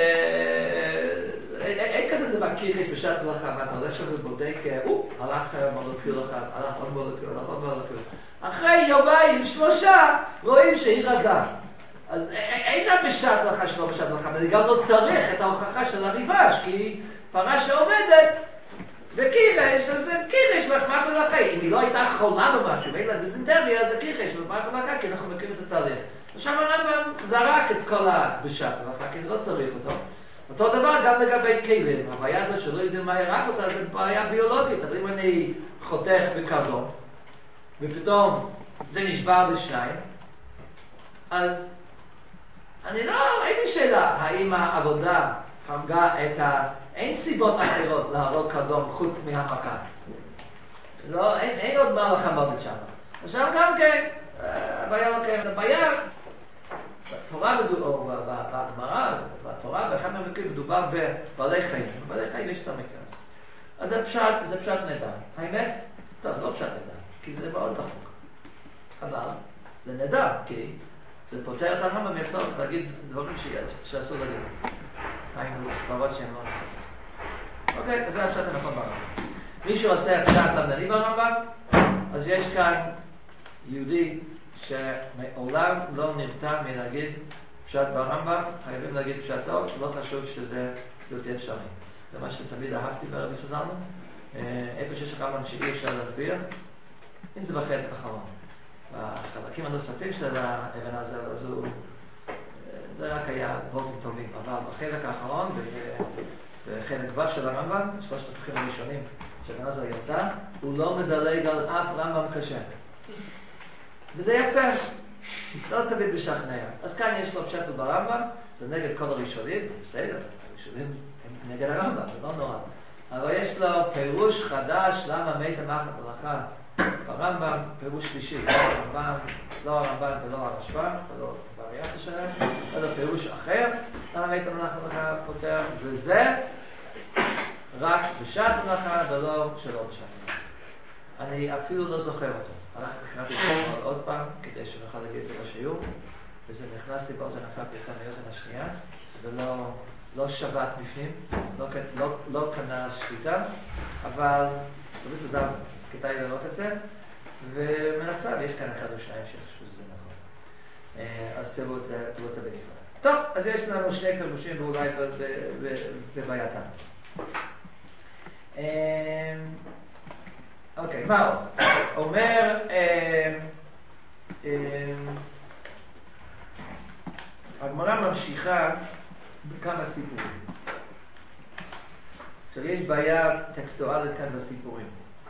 Speaker 1: אין כזה דבר כיחש בשעת מלאכה, מה אתה הולך שם ובודק, הלך מולקול אחד, הלך עוד מולקול, הלך עוד מולקול. אחרי יומיים, 3, רואים שהיא רזה. אז אין לה בשעת מלאכה שלא בשעת מלאכה, אבל גם לא צריך את ההוכחה של הריבש, כי פרה שעומדת בכיחש, אז זה כיחש מחמת מלאכה. אם היא לא הייתה חולה במשהו, ואין לה דיזנטריה, אז זה כיחש מחמת מלאכה, כי אנחנו מכירים את התהליך. עכשיו הרמב"ם זרק את כל בשעת מלאכה, כי לא צריך אותו. אותו דבר גם לגבי כלים. הבעיה הזאת שלא יודעים מה ירק אותה, זה בעיה ביולוגית. אבל אם אני חותך בקרדום, ופתאום זה נשבר לשניים, אז אין לי שאלה, האם העבודה הרגה את אין סיבות אחרות להרוג קרדום חוץ מהמכה. לא, אין עוד מה לחמוד שם. עכשיו גם כן, הבעיה, בתורה או בגמרא, בתורה, באחד מהמקרים מדובר בבעלי חיים. בבעלי חיים יש את המקרה. אז זה פשט נדע. האמת? טוב, זה לא פשט נדע, כי זה מאוד דחוק. אבל זה נדע, כי זה פותר את הרמב"ם מהצורך להגיד דברים שאסור להגיד. היינו סברות שהן לא נכון. אוקיי, אז זה הפשט הנכון ברמב"ם. מי שרוצה הפשט למדני ברמב"ם, אז יש כאן יהודי שמעולם לא נרתע מלהגיד פשט ברמב"ם, חייבים להגיד פשט טוב, לא חשוב שזה בלתי אפשרי. זה מה שתמיד אהבתי ברבי סזרנו. איפה שיש רמב"ם שאי אפשר להסביר, אם זה בחלק האחרון. בחלקים הנוספים של האבן הזה, זה רק היה וולטים טובים, אבל בחלק האחרון, בחלק ו' של הרמב"ם, 3 הפרקים הראשונים שאבן הזה יצא, הוא לא מדלג על אף רמב"ם קשה. וזה יפה, לא תמיד משכנע. אז כאן יש לו פשט ברמב"ם, זה נגד כל הראשונים, בסדר, הראשונים הם נגד הרמב"ם, זה לא נורא. אבל יש לו פירוש חדש למה מת המחמת מלאכה ברמב"ם, פירוש שלישי, לא הרמב"ם ולא הרשב"ם, ולא וריאציה שלהם, אלא פירוש אחר, למה מת המלאכה פותר, וזה רק בשעת מלאכה ולא שלא בשעת מלאכה. אני אפילו לא זוכר אותו. הלכתי לקראתי עוד פעם, כדי שנוכל להגיד את זה בשיעור, וזה נכנסתי באוזן אחת יצא מאוזן השנייה, ולא שבת בפנים, לא קנה שליטה, אבל לא בסדר, אז כדאי לראות את זה, ומן הסתם יש כאן 1 או 2 שחשבו שזה נכון. אז תראו את זה בנפרד. טוב, אז יש לנו 2 פירושים ואולי בבעייתם. אוקיי, מה עוד? אומר, הגמרא ממשיכה בכמה סיפורים. עכשיו יש בעיה טקסטואלית כאן בסיפורים.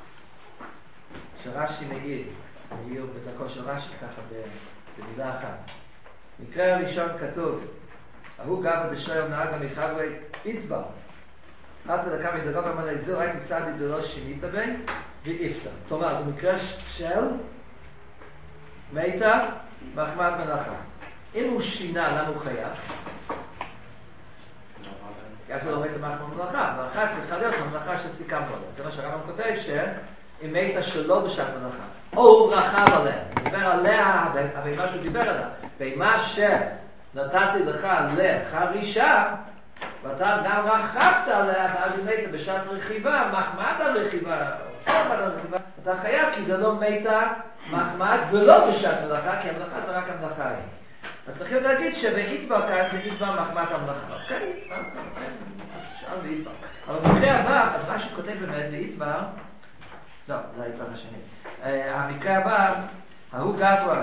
Speaker 1: שרש"י מעיר בדרכו של רש"י ככה במילה אחת. מקרה הראשון כתוב, ההוא גבא דשויום נהגה מחברי איתבר. עתה דקה מדרוב אמר איזו הייתי סעדי דלא שינית בי ואיפתר. כלומר, זה מקרה של מתה מחמת מלאכה. אם הוא שינה, למה הוא חייב? כי אז זה לא מתה מחמת מלאכה. מלאכה צריכה להיות המלאכה שסיכמנו עליה. זה מה שהרמב"ם כותב שאם מתה שלא בשעת מלאכה, או רכב עליה, דיבר עליה, אבל מה שהוא דיבר עליה, ומה שנתתי לך לחרישה, ואתה גם רכבת עליה, ואז היא מתה בשעת רכיבה, מחמת הרכיבה, אתה חייב, כי זה לא מתה מחמת ולא בשעת מלאכה, כי המלאכה זה רק המלאכה היא. אז צריכים להגיד שבאיתבר כאן זה איתבר מחמת המלאכה. אוקיי? שאל באיתבר. אבל במקרה הבא, אז מה שכותב באמת באיתבר, לא, זה האיתבר השני. המקרה הבא, ההוא גבוה,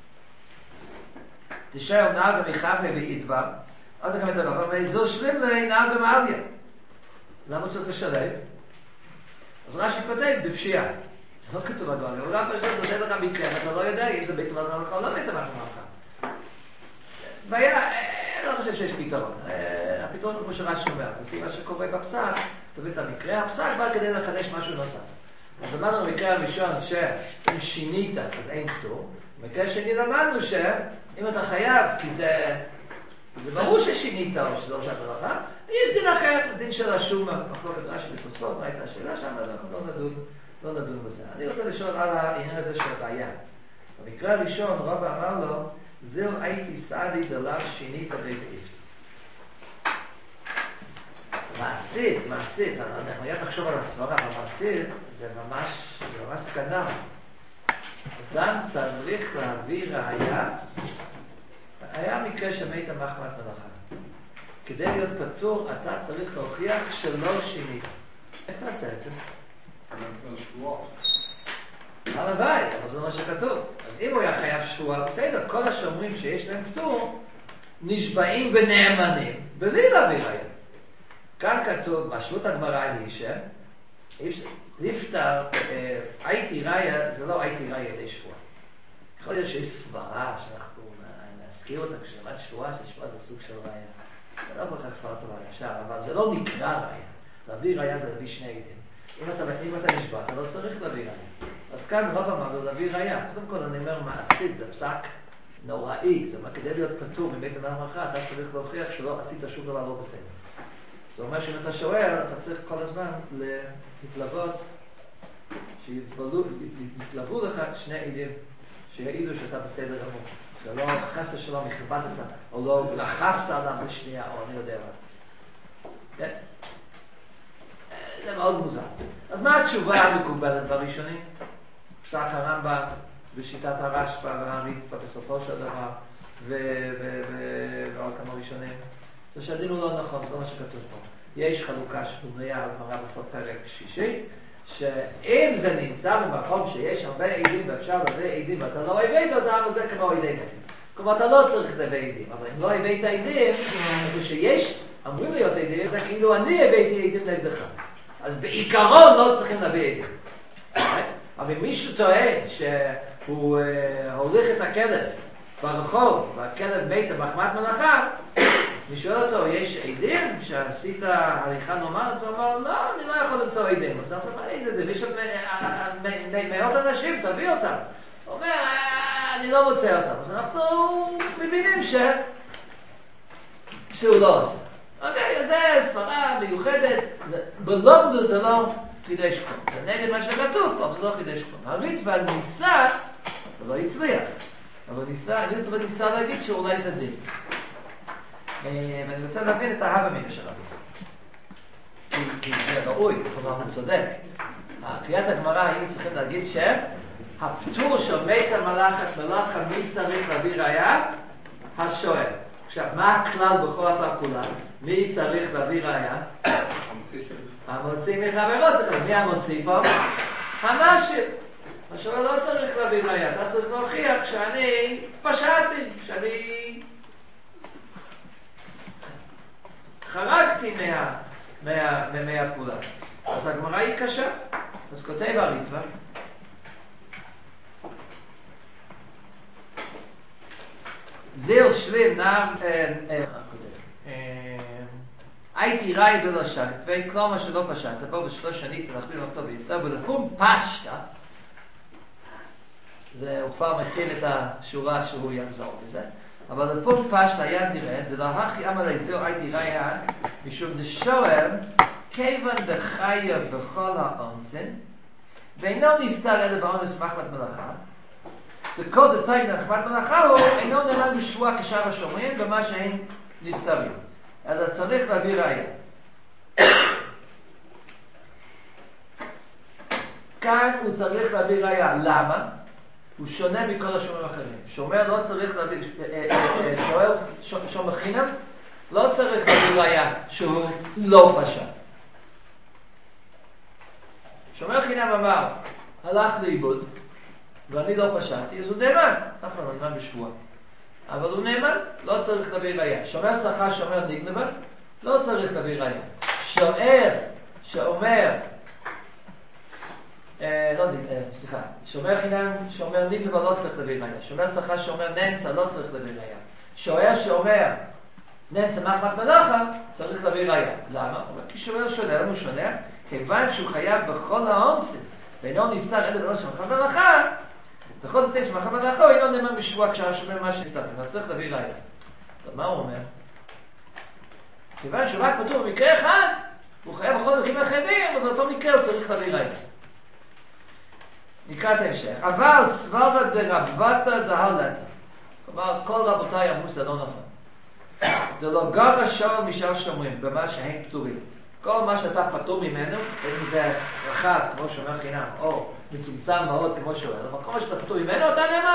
Speaker 1: תשאר נהג המחבר באיתבר, עוד כמה דבר, אבל באזור שלם נהג במעליה. למה צריך לשלם? אז רש"י כותב בפשיעה. זה לא כתוב בגלל, אבל גם פשוט נותן לך מקרה, אתה לא יודע אם זה בית מלאכה או לא בית מלאכה. בעיה, אני לא חושב שיש פתרון. הפתרון הוא כמו שרש"י אומר, לפי מה שקורה בפסק, תביא את המקרה, הפסק בא כדי לחדש משהו נוסף. אז למדנו במקרה הראשון שאם שינית אז אין פטור. במקרה שני למדנו שאם אתה חייב, כי זה ברור ששינית או שלא שעת מלאכה, יש דין אחר, דין של השום, מחלוקת רש"י בתוספות, מה הייתה השאלה שם, אז אנחנו לא נדון בזה. אני רוצה לשאול על העניין הזה של הבעיה. במקרה הראשון רבא אמר לו, זהו הייתי סעדי דלאו שינית בבית. מעשית, אנחנו מיד נחשוב על הסברה, אבל מעשית זה ממש סקנדל. אדם צריך להביא ראיה, היה מקרה שמתה מחמת מלאכה. כדי להיות פטור, אתה צריך להוכיח שלא שינית. איך תעשה את זה? הלוואי, אבל זה מה שכתוב. אז אם הוא היה חייב שבועה, בסדר, כל השומרים שיש להם פטור, נשבעים ונאמנים, בלי להביא ראיה. כאן כתוב, משמעות הגמרא היא נפטר, הייתי ראיה, זה לא הייתי ראיה ידי שבועה. יכול להיות שיש סברה שאנחנו נזכיר אותה כשלמד שבועה, ששבועה זה סוג של ראיה. זה לא כל כך סברה טובה ישר, אבל זה לא נקרא ראיה. להביא ראיה זה להביא שני עדים. אם אתה נשבע, אתה לא צריך להביא ראיה. אז כאן רב אמר לו להביא ראיה. קודם כל אני אומר מעשית, זה פסק נוראי. זאת אומרת, כדי להיות פטור מבית המלאכה, אתה צריך להוכיח שלא עשית שום דבר לא בסדר. זאת אומרת שאם אתה שואל, אתה צריך כל הזמן להתלוות, שיתלוו לך שני עדים, שיעידו שאתה בסדר גמור. שלא חס ושלום הכבדת, או לא לחפת עליו לשנייה, או אני יודע מה. זה מאוד מוזר. אז מה התשובה המקובלת בראשונים? פסק הרמב"ם בשיטת הרשב"א והריטב"א בסופו של דבר, ועוד כמה ראשונים. זה שהדין הוא לא נכון, זה לא מה שכתוב פה. יש חלוקה שבנויה על גמרא בסוף פרק שישי, שאם זה נמצא במקום שיש הרבה עדים ואפשר להביא עדים ואתה לא הבאת אותם, אז זה כמו עדי עדים. כלומר, אתה לא צריך להביא עדים, אבל אם לא הבאת עדים, ושיש, אמורים להיות עדים, זה כאילו אני הבאתי עדים נגדך. אז בעיקרון לא צריכים להביא עדים. אבל אם מישהו טוען שהוא הוליך את הכלב ברחוב, והכלב מת מחמת מלאכה, אני שואל אותו, יש עדים שעשית הליכה נורמלית? הוא אמר, לא, אני לא יכול למצוא עדים. אז אנחנו אומרים, איזה זה, יש מאות אנשים, תביא אותם. הוא אומר, אני לא מוצא אותם. אז אנחנו מבינים שהוא לא עושה. אוקיי, אז זה סברה מיוחדת, בלומדו זה לא חידש כלום. זה נגד מה שכתוב פה, זה לא חידש כלום. הריטב"א ניסה, זה לא הצליח. אבל הריטב"א ניסה להגיד שאולי זה דין. ואני רוצה להבין את ההבמים של הריטב"א. כי זה ראוי, כלומר הוא צודק. קריאת הגמרא היינו צריכים להגיד שהפטור של מת מלאכה מי צריך להביא ראיה? השואל. עכשיו, מה הכלל בכל התורה כולה? מי צריך להביא ראיה? המוציא מחברו צריך להביא. מי המוציא פה? המשיר. השואל לא צריך להביא ראיה, אתה צריך להוכיח שאני פשעתי, שאני חרגתי מהפעולה. אז הגמרא היא קשה. אז כותב הריטב"א, זיר שלים נעם הייתי ראי ולא שגת, וכלומר שלא פשעת, בוא בשלוש שנית להכפיל אותו ויצטר, ולפום פשטה, הוא כבר מכין את השורה שהוא יחזור בזה, אבל לפום פשטה יד נראית, ולהכי אמר לי זיר הייתי ראי משום דשואר, כיוון דחיה בכל האונסן, ואינו נפטר אלא באונס מחמת מלאכה, וכל דתיים נחמת מלאכה הוא אינו נאמן בשבועה כשאר השומרים במה שהם נפטרים, אלא צריך להביא ראיה. כאן הוא צריך להביא ראיה. למה? הוא שונה מכל השומרים האחרים. שומר לא צריך להביא, שומר חינם לא צריך להביא ראיה שהוא לא פשע. שומר חינם אמר, הלך לאיבוד, ואני לא פשעתי, אז הוא נאמן. נכון, הוא נאמן בשבועה. אבל הוא נאמן, לא צריך להביא ראיה. שומר שכר, שומר נגנבה, לא צריך להביא ראיה. שוער שאומר, שומר חינם, שומר נגנבה, לא צריך להביא ראיה. שומר שכר, שומר ננסה, לא צריך להביא ראיה. שוער שאומר, ננסה מחמת מלאכה, צריך להביא ראיה. למה? כי שומר שונה, למה הוא שונה? כיוון שהוא חייב בכל האונסים, ואינו נפטר אלא בלא שמחמת מלאכה, בכל דתיים שמחמת מלאכה, הוא אינו נאמן בשבועה כשהשומר מה שנפטר. אבל צריך להביא ראיה. מה הוא אומר? כיוון שהוא רק פטור במקרה אחד, הוא חייב בכל מקרים אחרים, אז אותו מקרה הוא צריך להביא ראיה. נקרא את ההמשך. אבל סברה דרבתא דהלתא. כלומר, כל רבותיי אמרו שזה לא נכון. זה לא גרע שואל משאר שומרים, במה שהם פטורים. כל מה שאתה פטור ממנו, אם זה רחב כמו שומר חינם, או מצומצם מאוד כמו שואל, אבל כל מה שאתה פטור ממנו, אתה נאמן.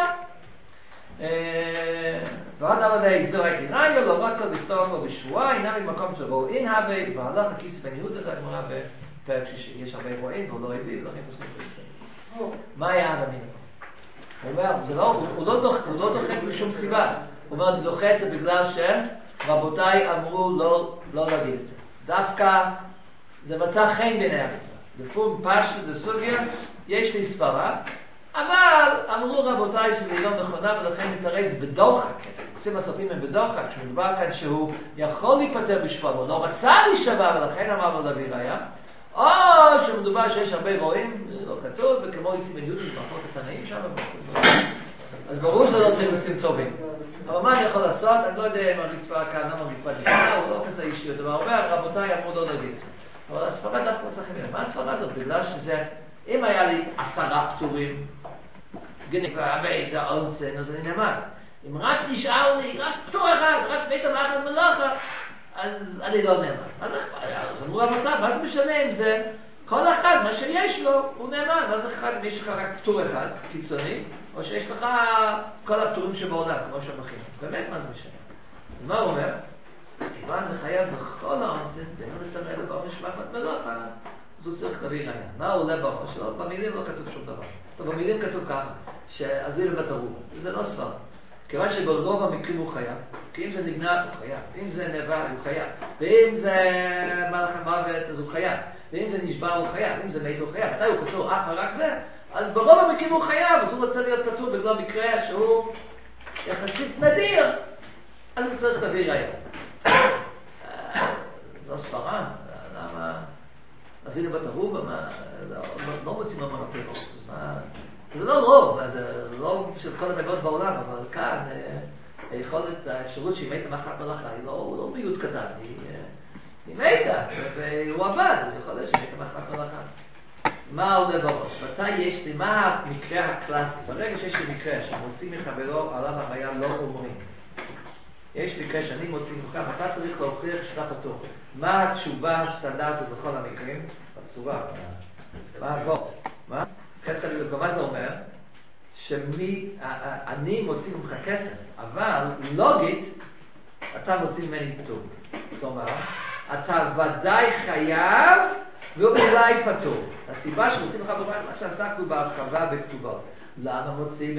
Speaker 1: ועוד אבל איזו הייתי ראיה, לא רצה לפתוח לו בשבועה, אינה ממקום שבו אין הווה, והלך לכיס בן יהודה, זה הגמרא בפרק שיש הרבה רואים, והוא לא הביא, ולא נכנסים בספר. מה היה הרמין? הוא אומר, הוא לא דוחץ בשום סיבה. הוא אומר, אני דוחץ זה בגלל שרבותיי אמרו לא להגיד את זה. דווקא זה מצא חן בעיני הרמין. לפום פשט לסוגיה, יש לי סברה, אבל אמרו רבותיי שזה לא נכונה ולכן מתארץ בדוחק. עושים הסופים הם בדוחק, כשמדובר כאן שהוא יכול להיפטר בשבועה, הוא לא רצה להישבע ולכן אמר לו להביא ראיה, או שמדובר שיש הרבה רואים, זה לא כתוב, וכמו איסי בן יהודה, זה מחלוקת התנאים שם, אז ברור שזה לא תירוצים טובים. אבל מה אני יכול לעשות? אני לא יודע אם הרצפה כאן, למה הרצפה נפטר, הוא לא כזה אישיות, אבל הרבה רבותיי אמרו לא להגיד את זה. אבל הספרה דווקא צריכים להם. מה הספרה הזאת? בגלל שזה, אם היה לי 10 פטורים, גניבה ועידה אונסן, אז אני נאמן. אם רק נשאר לי, רק פטור אחד, רק בית המחת מלאכה, אז אני לא נאמן. אז אמרו רבותיי, מה זה משנה אם זה כל אחד, מה שיש לו, הוא נאמן. אז אחד, אם יש לך רק פטור אחד, קיצוני, או שיש לך כל הפטורים שבעולם, כמו שמחים. באמת מה זה משנה? אז מה הוא אומר? כיוון זה חייב בכל האונסן, ואין לתמר אלא באומר שמחת מלאכה, אז הוא צריך להביא ראיה. מה הוא עולה באומר שלו? במילים לא כתוב שום דבר. טוב, במילים כתוב ככה, שהזיל בתרוב. זה לא סבר. כיוון שברוב המקרים הוא חייב, כי אם זה נגנב הוא חייב, ואם זה נבע הוא חייב, ואם זה מלאך המוות אז הוא חייב, ואם זה נשבר הוא חייב, ואם זה מת הוא חייב. מתי הוא פטור אך ורק זה? אז ברוב המקרים הוא חייב, אז הוא רוצה להיות פטור בגלל מקרה שהוא יחסית נדיר, אז הוא צריך להביא ראיה. לא ספרה, למה? אז הנה בתרוב, לא מוצאים על הפירות, זה לא רוב, זה רוב של כל הנבות בעולם, אבל כאן היכולת, האפשרות שהיא מתה מחת מלאכה, היא לא מיעוט קטן, היא מתה, והוא עבד, אז יכול להיות שהיא מתה מחת מלאכה. מה עולה בראש? מתי יש לי, מה המקרה הקלאסי? ברגע שיש לי מקרה שמוצאים מחברו עליו היה לא אומרים, יש מקרה שאני מוציא ממך, אתה צריך להוכיח שאתה פטור. מה התשובה הסטנדרטית בכל המקרים? בצורה. מה עבור? מה? כסף מה זה אומר? אני מוציא ממך כסף, אבל לוגית אתה מוציא ממני פטור. כלומר, אתה ודאי חייב ואולי פטור. הסיבה שמוצאים לך במה שעסקנו בהרחבה בכתובות. למה מוצאים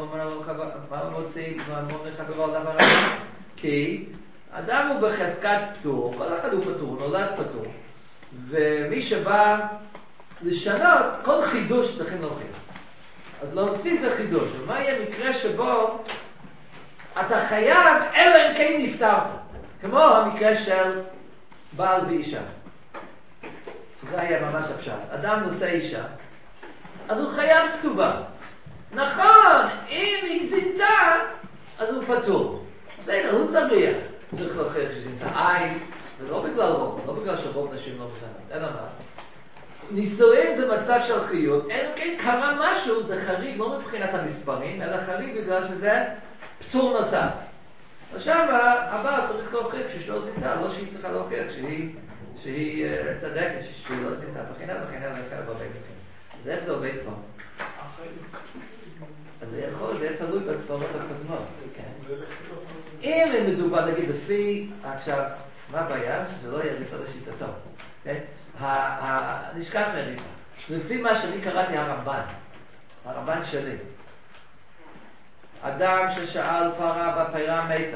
Speaker 1: מחברו למה רבה? כי אדם הוא בחזקת פטור, כל אחד הוא פטור, הוא נולד פטור. ומי שבא לשנות, כל חידוש צריכים להוכיח. אז להוציא זה חידוש. ומה יהיה מקרה שבו אתה חייב, אלא אם כן נפטרת. כמו המקרה של בעל ואישה. שזה היה ממש הפשט. אדם נושא אישה, אז הוא חייב כתובה. נכון, אם היא זינתה, אז הוא פטור. בסדר, הוא צריך להוכיח שזינתה. ולא בגלל רוב, לא בגלל שרוב נשים לא בסדר, אלא מה? נישואין זה מצב של חיות, אין כן קרה משהו, זה חריג לא מבחינת המספרים, אלא חריג בגלל שזה פטור נוסף. עכשיו הבעל צריך להוכיח שהיא לא זינתה, לא שהיא צריכה להוכיח שהיא צדקת, שהיא לא זינתה, בחינה לכאן בבית לכאן. אז איך זה עובד כבר? אז זה יהיה תלוי בספרות הקודמות, כן? אם מדובר, נגיד, לפי, עכשיו, מה הבעיה? שזה לא יהיה לפי לשיטתו, כן? נשכח מריפה. לפי מה שאני קראתי הרמב"ן שלי. אדם ששאל פרה בפרה מתה.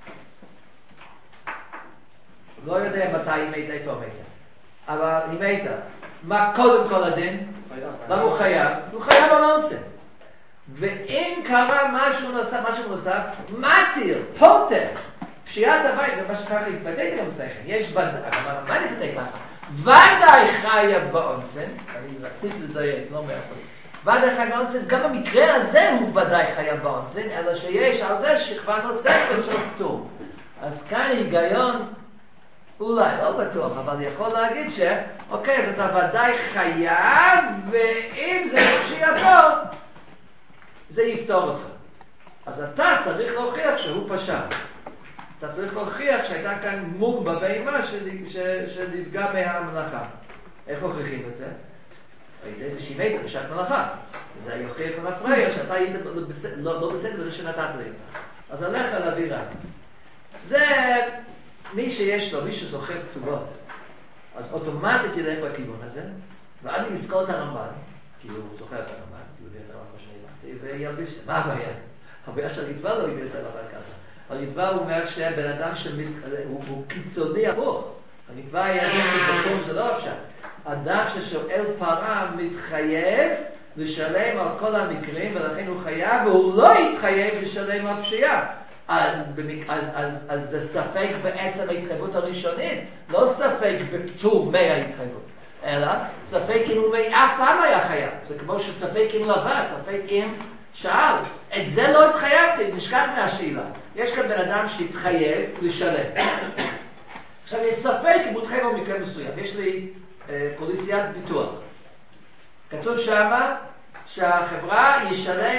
Speaker 1: לא יודע מתי היא מתה, איפה מתה. אבל היא מתה. מה קודם כל הדין? למה הוא חייב? הוא חייב על אונסן. ואם קרה משהו נוסף, מתיר, פוטר, פשיעת הבית, זה מה שככה התבדק גם לפניכם. יש מה נתבדק ככה? ודאי חייב באונסן, אני רציתי לדייק, לא מאחורי. ודאי חייב באונסן, גם במקרה הזה הוא ודאי חייב באונסן, אלא שיש על זה שכבה נוספת של פטור. אז כאן היגיון, אולי, לא בטוח, אבל יכול להגיד אוקיי, אז אתה ודאי חייב, ואם זה פשיעתו, זה יפתור אותך. אז אתה צריך להוכיח שהוא פשע. אתה צריך להוכיח שהייתה כאן מום בבהמה שנפגע מהמלאכה. איך מוכיחים את זה? על זה שהיא מתה בשעת מלאכה. זה יוכיח למפרע שאתה היית לא בסדר בזה שנתת לי. אז הלך על אווירה. זה מי שיש לו, מי שזוכר כתובות. אז אוטומטית ילך בכיוון הזה, ואז הוא יזכור את הרמב"ן, כי הוא זוכר את הרמב"ן, כי הוא הביא את הרמב"ן שאני הבאתי, וילביש. מה הבעיה? הבעיה של הריטב"א לא הביא את הרמב"ן ככה. הריטב"א הוא אומר שבן אדם הוא קיצוני הפוך. הריטב"א היה שבתום זה לא אפשר. אדם ששואל פרה מתחייב לשלם על כל המקרים, ולכן הוא חייב, והוא לא יתחייב לשלם על פשיעה. אז זה ספק בעצם ההתחייבות הראשונית, לא ספק בפטור מההתחייבות, אלא ספק אם הוא אף פעם היה חייב. זה כמו שספק אם לבא, ספק אם שאל. את זה לא התחייבתי, נשכח מהשאלה. יש כאן בן אדם שהתחייב לשלם. עכשיו יש ספק אם הוא התחייב במקרה מסוים. יש לי פוליסיית ביטוח. כתוב שמה שהחברה ישלם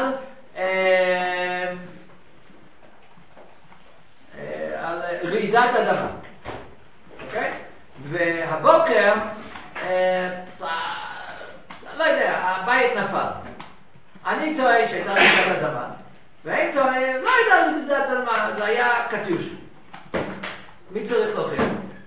Speaker 1: על רעידת אדמה. אוקיי? והבוקר, לא יודע, הבית נפל. אני טוען שהייתה רעידת אדמה, והם טוענים, לא הייתה רעידת אדמה, זה היה קטיוש. מי צריך להוכיח?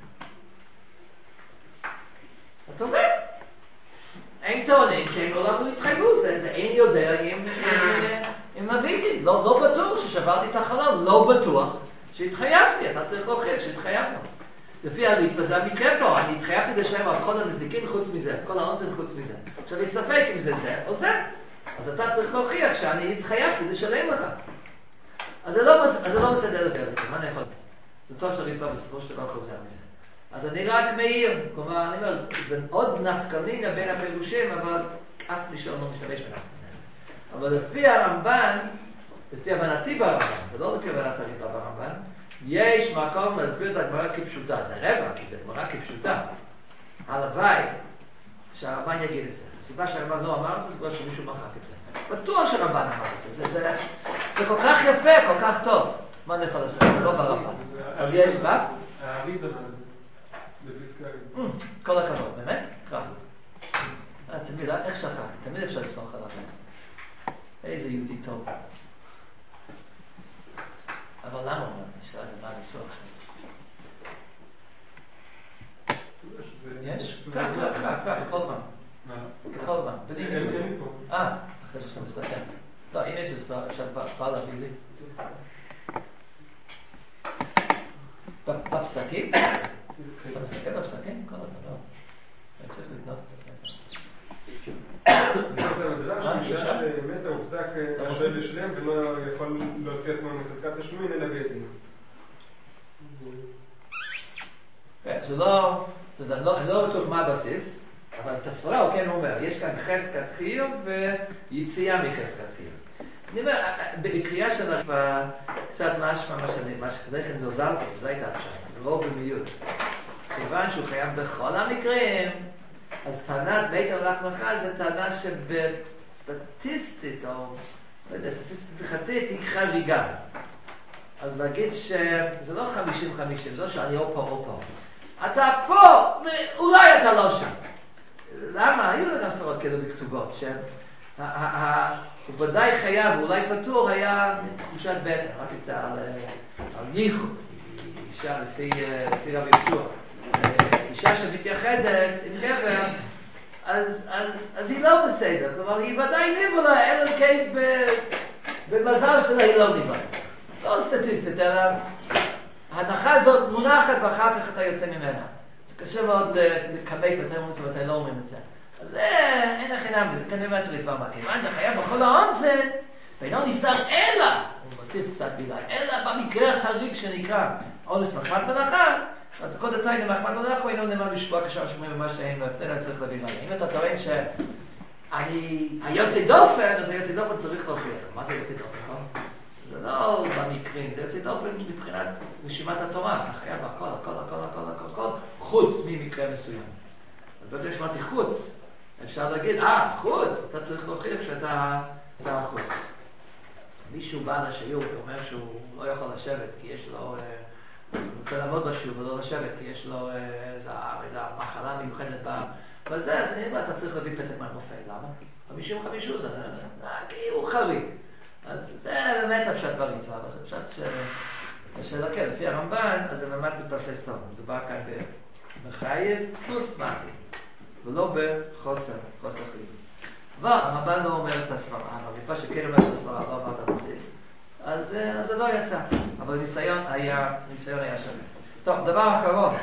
Speaker 1: אתה אומר? הם טוענים שהם עולם לא התחייבו, זה אין יודע אם נביתי. לא בטוח ששברתי את החלל, לא בטוח שהתחייבתי. אתה צריך להוכיח שהתחייבנו. לפי הריטב"א זה המקרה פה, אני התחייבתי לשלם על כל הנזיקין חוץ מזה, כל האונסן חוץ מזה. עכשיו יש ספק אם זה או זה. אז אתה צריך להוכיח שאני התחייבתי לשלם לך. אז זה לא מסדר יותר, מה אני יכול? זה טוב שהריטב"א בסופו של דבר חוזר מזה. אז אני רק מעיר, כלומר, אני אומר, זה עוד נפקא בין הפירושים, אבל אף מישהו לא משתמש בנפקא. אבל לפי הרמב"ן, לפי הבנתי ברמב"ן, ולא לפי הבנת הריטב"א ברמב"ן, יש מקום להסביר את הגמרא כפשוטה. זה רבע, כי זה גמרא כפשוטה. הלוואי שהרמב"ן יגיד את זה. הסיבה שהרמב"ן לא אמר את זה, זה כבר שמישהו מחק את זה. בטוח שהרמב"ן אמר את זה. זה כל כך יפה, כל כך טוב. מה אני יכול לעשות? זה לא ברמב"ן. אז יש מה?
Speaker 2: העריד אמר את זה. בפסקה.
Speaker 1: כל הכבוד, באמת? קרא. תמיד, איך שכחתי? תמיד אפשר לסמוך עליו. איזה יהודי טוב. אבל למה הוא אומר? נשאר זה מה לסמוך. יש? קרא, בכל פעם. בכל פעם.
Speaker 2: אין לי פה.
Speaker 1: אחרי שאתה מסתכל. לא, אם יש זה עכשיו בא להביא לי. בפסקים? אתה מסתכל בפסקים? כל הזמן, לא. אני צריך לקנות בפסקים.
Speaker 2: זאת המדרש, שאישה שמתה הופסק רשאי לשלם ולא יכול להוציא עצמו מחזקת תשלומים אלא בעדים.
Speaker 1: אני לא בטוח מה הבסיס, אבל את הסברה הוא כן אומר, יש כאן חזקת חיוב ויציאה מחזקת חיוב. אני אומר, בקריאה של קצת משמע מה שכדי כן זוזל פה, זו הייתה עכשיו, רוב ומיעוט. כיוון שהוא חייב בכל המקרים, אז טענת בית הלך מחר זה טענה שבסטטיסטית, או לא יודע, סטטיסטית הלכתית היא חריגה. אז להגיד שזה לא 50-50, זה לא שאני או פה. אתה פה, ואולי אתה לא שם. למה? היו לנו ספרות כאלה בכתובות, הוא ודאי חייב, ואולי פטור, היה תחושת בטן, רק יצא על ייחוד, אישה לפי רבי ישוע. אישה שמתייחדת עם גבר, אז היא לא בסדר, כלומר היא ודאי ניבולה, אלא כן במזל שלה היא לא ניבולה. לא סטטיסטית, אלא ההנחה הזאת מונחת ואחר כך אתה יוצא ממנה. זה קשה מאוד לקמק מתי אומרים את זה ואתה לא אומרים את זה. אז אין החינם בזה, כנראה צריך לדבר מה כיוון, חייב בכל האונסן, ואינו נפטר אלא, הוא מוסיף קצת בילה, אלא במקרה החריג שנקרא אונס מחמת מלאכה, כל דתיים למחמת מלאכה, אינו נאמר בשבוע כשם שאומרים מה שאין לו הפתר, צריך להביא רעי. אם אתה טוען שאני היוצא דופן, אז היוצא דופן צריך להוכיח. מה זה יוצא דופן, נכון? זה לא במקרים, זה יוצא דופן מבחינת רשימת התורה, אתה חייב הכל, חוץ ממקרה מסוים. אז ברגע שמעתי חוץ, אפשר להגיד, חוץ, אתה צריך להוכיח שאתה חוץ. מישהו בא לשיעור ואומר שהוא לא יכול לשבת כי יש לו, הוא רוצה לעמוד בשיעור ולא לשבת כי יש לו איזו מחלה מיוחדת בזה, אז אתה צריך להביא פתק מהרופא, למה? 50 זה, כי הוא חריג. אז זה באמת הפשט בריטב"א, אבל זה פשט שלקל, לפי הרמב"ן, אז זה באמת מתבסס טוב, מדובר כאן בחייב פלוס מתי. ולא בחוסר חיוב. אבל הרמב"ן לא אומר את הסברה, אבל לפני שכן אומר את הסברה, לא אמר את הבסיס, אז זה לא יצא. אבל ניסיון היה שווה. טוב, דבר אחרון.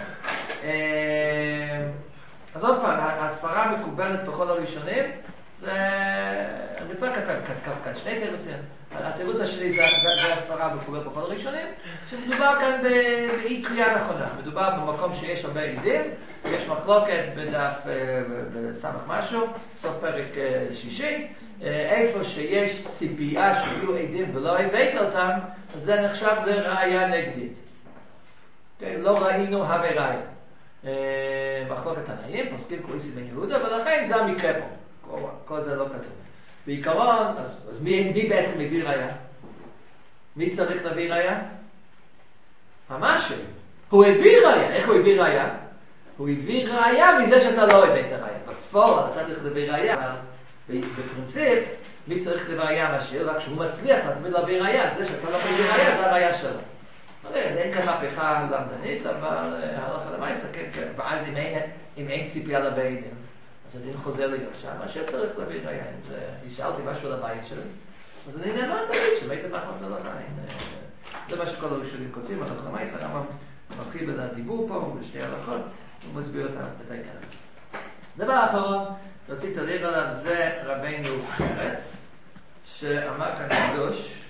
Speaker 1: אז עוד פעם, הסברה המקובלת בכל הראשונים, זה... אני כבר כתב כאן שני תירוצים. התירוץ השני זה הסברה המקובלת בכל הראשונים, שמדובר כאן באי קריאה נכונה. מדובר במקום שיש הרבה עדים, יש מחלוקת בדף בסמך משהו, סוף פרק שישי, איפה שיש ציפייה שיהיו עדים ולא הבאת אותם, אז זה נחשב לראיה נגדית. לא ראינו הווה ראיה. מחלוקת תנאים, פוסקים קוריסי בן יהודה, ולכן זה המקרה פה. כל זה לא כתוב. בעיקרון, אז מי בעצם מביא ראיה? מי צריך להביא ראיה? ממש. הוא הביא ראיה. איך הוא הביא ראיה? הוא הביא ראיה מזה שאתה לא הבאת ראיה. בפועל אתה צריך להביא ראיה, אבל בפרינציפ, מי צריך להביא ראיה משהו? רק שהוא מצליח להביא ראיה, זה שאתה לא מביא ראיה, זה הראיה שלו. אז אין כאן מהפכה למדנית, אבל הלכה למעשה, כן, ואז אם אין ציפייה לבעידים, אז הדין חוזר להיות שם, מה שצריך להביא ראיה. אם שאלתי משהו על הבית שלי, אז אני נאמן תמיד שבית המחמת מלאכה. זה מה שכל הראשונים כותבים, הלכה למעשה, הרמב"ם מתחיל בדיבור פה, בשתי הלכות, הוא מסביר את העניין. דבר האחרון, רציתי לדבר עליו, זה רבינו חרץ, שאמר כאן קדוש,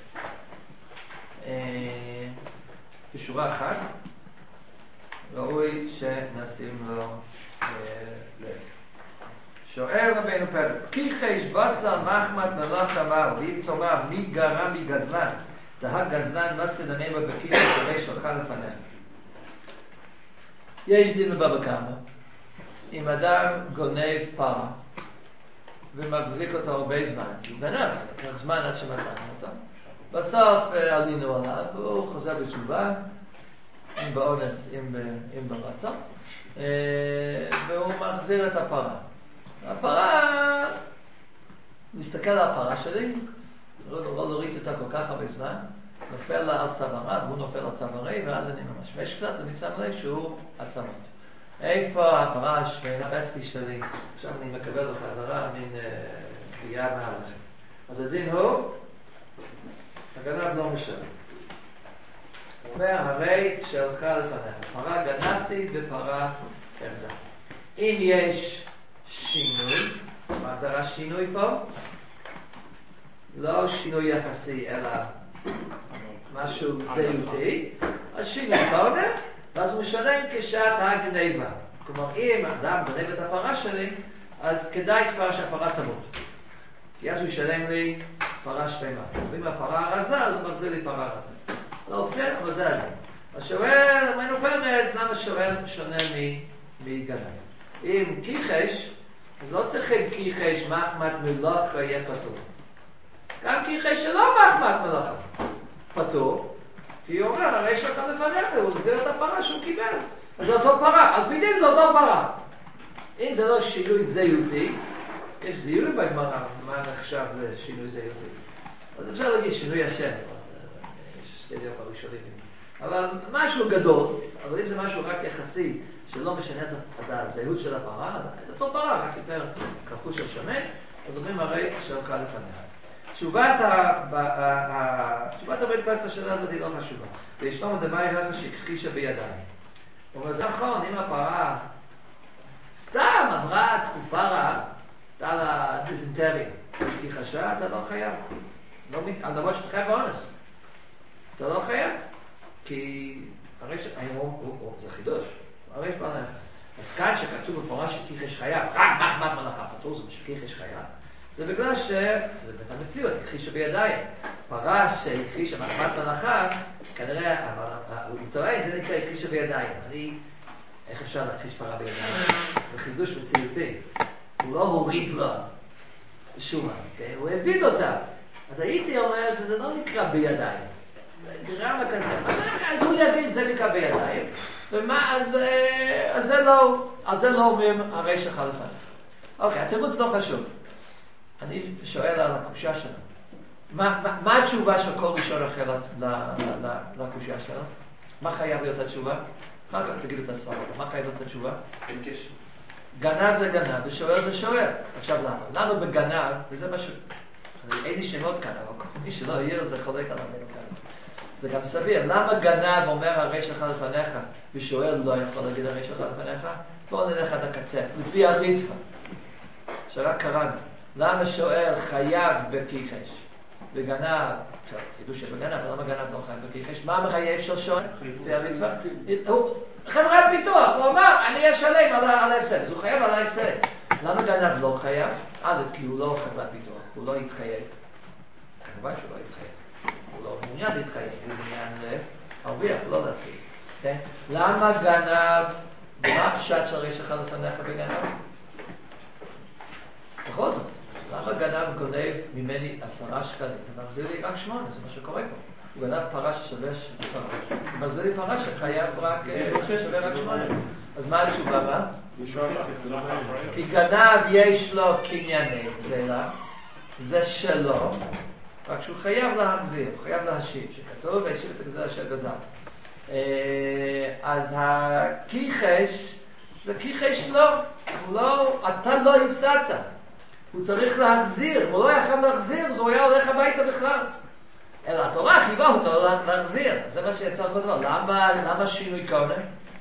Speaker 1: בשורה אחת, ראוי שנשים לו לב. שואל רבינו פרץ, כי חש בשר מחמת מלאכה אמר, ואם תאמר מי גרם מגזלן, דהה גזלן נוצא לנמה בכיס וכדי שלך לפניה. יש דין בבבא קמא, אם אדם גונב פרה ומחזיק אותו הרבה זמן, כי הוא גנב, לקח זמן עד שמצאנו אותו. בסוף עלינו עליו, והוא חוזר בתשובה, אם באונס, אם ברצון, והוא מחזיר את הפרה. הפרה, מסתכל על הפרה שלי, לא להוריד אותה כל כך הרבה זמן, נופל לה על צווארה, והוא נופל על צווארי, ואז אני ממשמש קצת, ואני שם לב שהוא עצמות. איפה הפרה השפסתי שלי? עכשיו אני מקבל בחזרה מין פגיעה מהלכת. אז הדין הוא, הגנב לא משנה. הוא אומר, הרי שלך לפניה. פרה גנבתי ופרה הרזה. אם יש שינוי, מה דרה שינוי פה? לא שינוי יחסי, אלא משהו זהותי. אז שינוי קודם, ואז הוא משלם כשעת הגניבה. כלומר, אם אדם גונב את הפרה שלי, אז כדאי כבר שהפרה תמות. כי אז הוא ישלם לי פרה שלמה. ואם הפרה הרזה, אז הוא מחזיר לי פרה רזה. לא אופן, אבל זה הדין. השואל, מיינו פרמס, למה שואל שונה מגנב? אם כיחש, אז לא צריכים כיחש מחמת מלאכה יהיה פטור. גם כיחש שלא מחמת מלאכה פטור, כי הוא אומר, הרי שלך לפניך, הוא החזיר את הפרה שהוא קיבל. אז זה אותו פרה, אז בדיוק זה אותו פרה. אם זה לא שינוי זהותי, יש דיון בגמרא, מה נחשב זה שינוי זהותי. אז אפשר להגיד שינוי השם, יש שתי דעות הראשונים. אבל משהו גדול, אבל אם זה משהו רק יחסי, שלא משנה את הזהות של הפרה, זה אותו פרה, רק יותר כחוש של שמן, אז אומרים הרי שהלכה לפניה. תשובת הבית פרס השאלה הזאת היא לא חשובה. וישנו מדמי הלכה שכחישה בידיים. אבל זה נכון, אם הפרה סתם עברה תקופה רעה, הייתה לה דיזנטריה, כי חשה, אתה לא חייב. על דבר שאתה חייב באונס. אתה לא חייב. כי הרי זה חידוש. הרי שבא לך. אז כאן שכתוב בפורש שכיחש חייב, רק מחמת מלאכה פטור, זה שכיחש חייב. זה בגלל שזה באמת המציאות, הכחישה בידיים. פרה שהכחישה מחמת מלאכה, כנראה, הוא טוען, זה נקרא הכחישה בידיים. איך אפשר להכחיש פרה בידיים? זה חידוש מציאותי. הוא לא הוריד לו שומה, הוא הביד אותה. אז הייתי אומר שזה לא נקרא בידיים. גרמה כזה. אז הוא יגיד, זה נקרא בידיים. ומה, אז זה לא אומרים הרי שלך לפניך. אוקיי, התירוץ לא חשוב. אני שואל על הקושה שלנו. מה התשובה של כל ראשון אחר לקושה שלנו? מה חייב להיות התשובה? אחר כך תגידו את הספר, מה חייב להיות התשובה?
Speaker 2: אין קשר.
Speaker 1: גנב זה גנב, ושואל זה שואל. עכשיו למה? לנו בגנב, וזה משהו, אין לי שמות כאן, אבל מי שלא יהיה זה חולק על המנו כאן. זה גם סביר. למה גנב אומר הרי שלך לפניך, ושואל לא יכול להגיד הרי שלך לפניך? בואו נלך עד הקצה, לפי הריטב"א, שרק קראנו. למה שואל חייב בכיחש? וגנב, עכשיו, ידעו שבגנב, אבל למה גנב לא חייב בכיחש? מה המחייב של שואל? לפי הריטב"א? חברת ביטוח, הוא אמר, אני אשלם על ההפסד, אז הוא חייב על ההפסד. למה גנב לא חייב? כי הוא לא חברת ביטוח, הוא לא יתחייב. כמובן שהוא לא יתחייב. הוא לא מעוניין להתחייב, הוא מעוניין להרוויח, לא להציג. למה גנב, מה הפשט של הרי שלך לפניך בגנב? בכל זאת, למה גנב גונב ממני 10 שקלים? ומחזיר לי רק 8, זה מה שקורה פה. הוא גנב פרה ששווה 10. ומחזיר לי פרה שחייב רק שווה רק 8. אז מה התשובה בה? כי גנב יש לו קנייני גזלה, זה שלו, רק שהוא חייב להחזיר, הוא חייב להשיב, שכתוב והשיב את הגזלה של גזל. אז הכיחש, זה כיחש לא, אתה לא הפסדת. הוא צריך להחזיר, הוא לא יכול להחזיר, אז הוא היה הולך הביתה בכלל. אלא התורה חייבה אותו להחזיר, זה מה שיצר כל דבר. למה שינוי כהונה?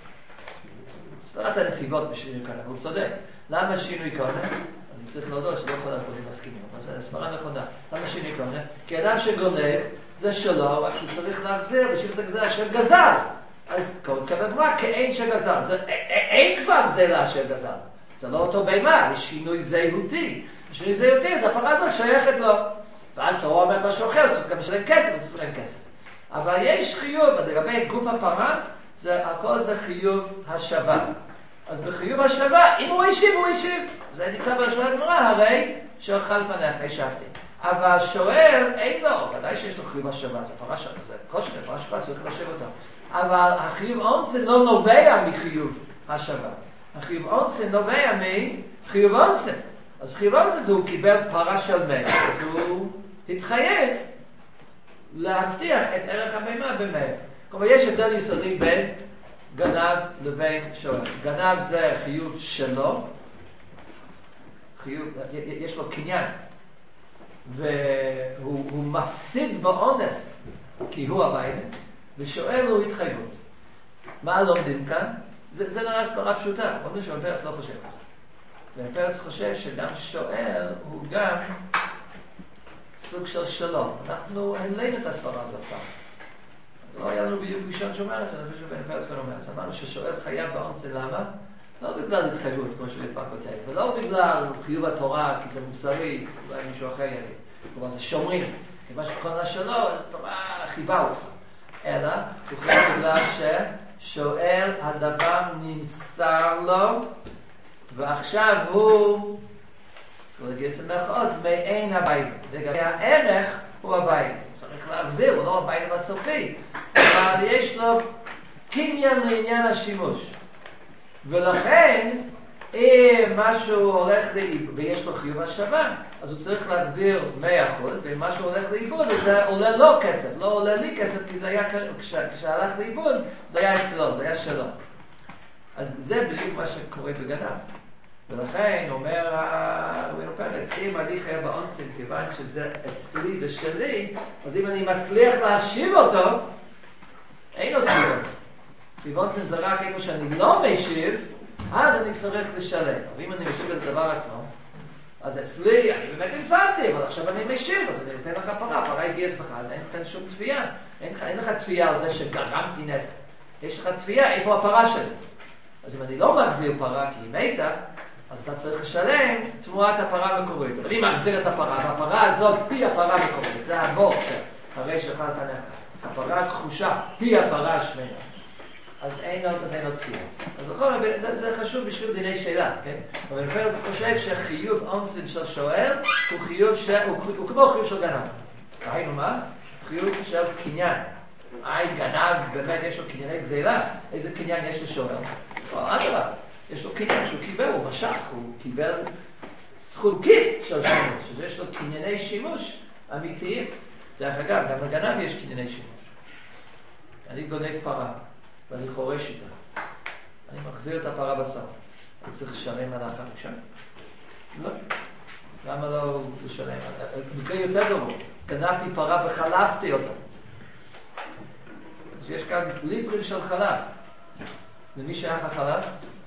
Speaker 1: ספרת הנפיגות בשינוי כהונה, הוא צודק. למה שינוי כהונה? אני צריך להודות שלא כל הדברים מסכימים, אבל זה ספרה נכונה. למה שינוי כהונה? כי אדם שגונב זה שלו, רק שהוא צריך להחזיר בשביל את הגזלה של גזל. אז כדוגמה, כאין שגזל. אין כבר גזלה של גזל. זה לא אותו בימה, זה שינוי זהותי. שינוי זהותי, אז הפרה הזאת שייכת לו. ואז תורה אומרת משהו אחר, צריך גם לשלם כסף, צריך לשלם כסף. אבל יש חיוב, לגבי גוף הפרה, הכל זה חיוב השווה. אז בחיוב השווה, אם הוא השיב, הוא השיב. זה נקרא בלשון הגמרא, הרי שאכל פניך, השבתי. אבל שואל, אין לו, ודאי שיש לו חיוב השווה, זה פרה שווה, זה כושר, פרה שווה, צריך לשב אותו. אבל החיוב אונסן לא נובע מחיוב השווה. החיוב אונסן נובע מחיוב אונסן. אז חיוב אונסן זה הוא קיבל פרה של מת, אז הוא התחייב להבטיח את ערך הבימה במאיר. כלומר, יש הבדל יסודי בין גנב לבין שואל. גנב זה חיוב שלו, יש לו קניין, והוא מפסיד באונס כי הוא הבעיה, ושואל הוא התחייבות. מה לומדים כאן? זה נראה סתרה פשוטה, אומרים שהפרץ לא חושב ככה. והפרץ חושב שגם שואל הוא גם סוג של שלום. אנחנו העלינו את הסברה הזאת פעם. לא היה לנו בדיוק ראשון שאומר את זה, אני חושב שבן פרץ כאן אומר. אז אמרנו ששואל חייב באונסן, למה? לא בגלל התחייבות, כמו שליפה כותב, ולא בגלל חיוב התורה, כי זה מוסרי, אולי מישהו אחר יגיד. כלומר זה שומרים, כיוון שכל שלו, אז תורה חיבה אותו. אלא, הוא חייב בגלל ששואל הדבר נמסר לו, ועכשיו הוא, להגיד את זה מאחרות, מעין הבית. לגבי הערך הוא הבית. צריך להחזיר, הוא לא הבית הסופי, אבל יש לו קניין לעניין השימוש. ולכן, אם משהו הולך לאיבוד, ויש לו חיוב השבה, אז הוא צריך להחזיר 100%, ואם משהו הולך לאיבוד, זה עולה לו כסף, לא עולה לי כסף, כי זה היה, כשהלך לאיבוד, זה היה אצלו, זה היה שלו. אז זה בדיוק מה שקורה בגנב. ולכן אומר רבינו פרץ, אם אני חייב באונסין, כיוון שזה אצלי ושלי, אז אם אני מצליח להשיב אותו, אין עוד חיוב. באונסין זה רק איפה שאני לא משיב, אז אני צריך לשלם. אבל אם אני משיב את הדבר עצמו, אז אצלי, אני באמת נמסרתי, אבל עכשיו אני משיב, אז אני נותן לך פרה, פרה הגיע אצלך, אז אין שום תביעה. אין לך תביעה על זה שגרמתי נזק. יש לך תביעה, איפה הפרה שלי? אז אם אני לא מחזיר פרה כי היא מתה, אז אתה צריך לשלם תמורת הפרה המקורית. אבל אם מחזיר את הפרה, והפרה הזאת פי הפרה המקורית, זה הבור שהרי שלך לפניך. הפרה הכחושה, פי הפרה השמנה. אז אין עוד תביעה. אז נכון, זה חשוב בשביל דיני שאלה, כן? אבל פרץ חושב שחיוב אונסין של שואל הוא חיוב הוא כמו חיוב של גנב. ראינו מה? חיוב של קניין. גנב באמת יש לו קנייני גזילה. איזה קניין יש לשואל? אדרבה, יש לו קניין שהוא קיבל, הוא משך, הוא קיבל זכותית של שימוש, שיש לו קנייני שימוש אמיתיים. דרך אגב, גם לגנב יש קנייני שימוש. אני גונב פרה. ואני חורש איתה. אני מחזיר את הפרה בשר. אני צריך לשלם על החמישה? לא. למה לא לשלם? מקרה יותר גרוע. גנבתי פרה וחלפתי אותה. אז יש כאן ליטרים של חלב. למי שייך החלב?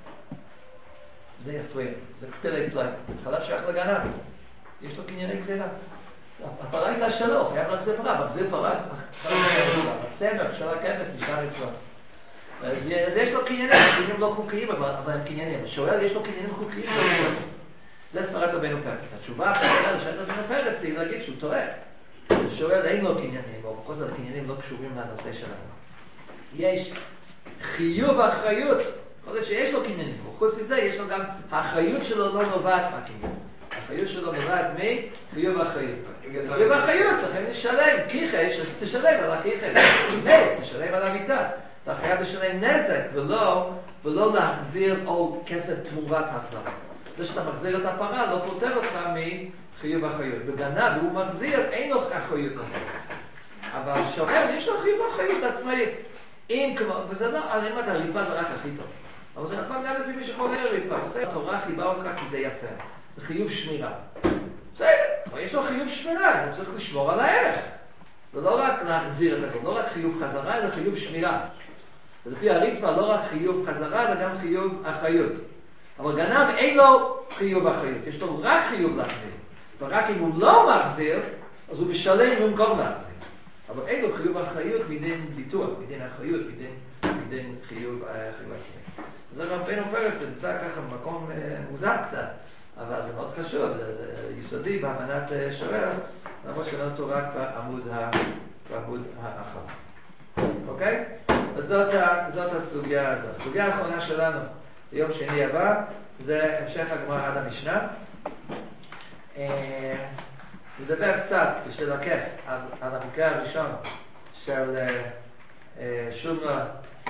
Speaker 1: זה יפריע. זה פלא פלא. חלב שייך לגנב. יש לו קנייני גזילה. הפרה הייתה שלו, חייב להחזיר פרה. מחזיר פרה, הצמר של הכבש נשאר ישראל. אז יש לו קניינים לא חוקיים, אבל הם קניינים. השואל יש לו קניינים חוקיים. זה סברת רבינו פרץ. התשובה הפעולה לשאלת רבינו פרץ היא להגיד שהוא טועה. השואל אין לו קניינים, או בכל זאת הקניינים לא קשורים לנושא שלנו. יש חיוב אחריות. יכול להיות שיש לו קניינים, וחוץ מזה יש לו גם האחריות שלו לא נובעת מהקניין. האחריות שלו נובעת מחיוב אחריות. חיוב אחריות צריכים לשלם כיחש, אז תשלם על הכיחש. תשלם על המיטה. אתה חייב לשלם נזק ולא להחזיר או כסף תמורת החזרה. זה שאתה מחזיר את הפרה לא פותר אותך מחיוב אחריות. בגנב הוא מחזיר, אין לו אחריות כזאת. אבל שואל, יש לו חיוב אחריות עצמאית. וזה לא, אני אומרת, הריבה זה רק הכי טוב. אבל זה נכון גם לפי מי שחולה ריבה. התורה חיבה אותך כי זה יפה. זה חיוב שמירה. בסדר, אבל יש לו חיוב שמירה, הוא צריך לשמור על הערך. זה לא רק להחזיר את הכל, לא רק חיוב חזרה, אלא חיוב שמירה. ולפי הריטב"א לא רק חיוב חזרה, אלא גם חיוב אחריות. אבל גנב אין לו חיוב אחריות, יש לו רק חיוב להחזיר. ורק אם הוא לא מחזיר, אז הוא משלם במקום להחזיר. אבל אין לו חיוב אחריות מדין ביטוח, מדין אחריות, מדין חיוב עצמי. זה רבינו פרץ, זה נמצא ככה במקום מוזר קצת, אבל זה מאוד חשוב, זה יסודי בהבנת שואל, למרות שלא רק בעמוד האחרון. אוקיי? אז זאת הסוגיה הזאת. הסוגיה האחרונה שלנו ביום שני הבא זה המשך הגמרא עד המשנה. נדבר קצת בשביל לקח על המקרה הראשון של שומרה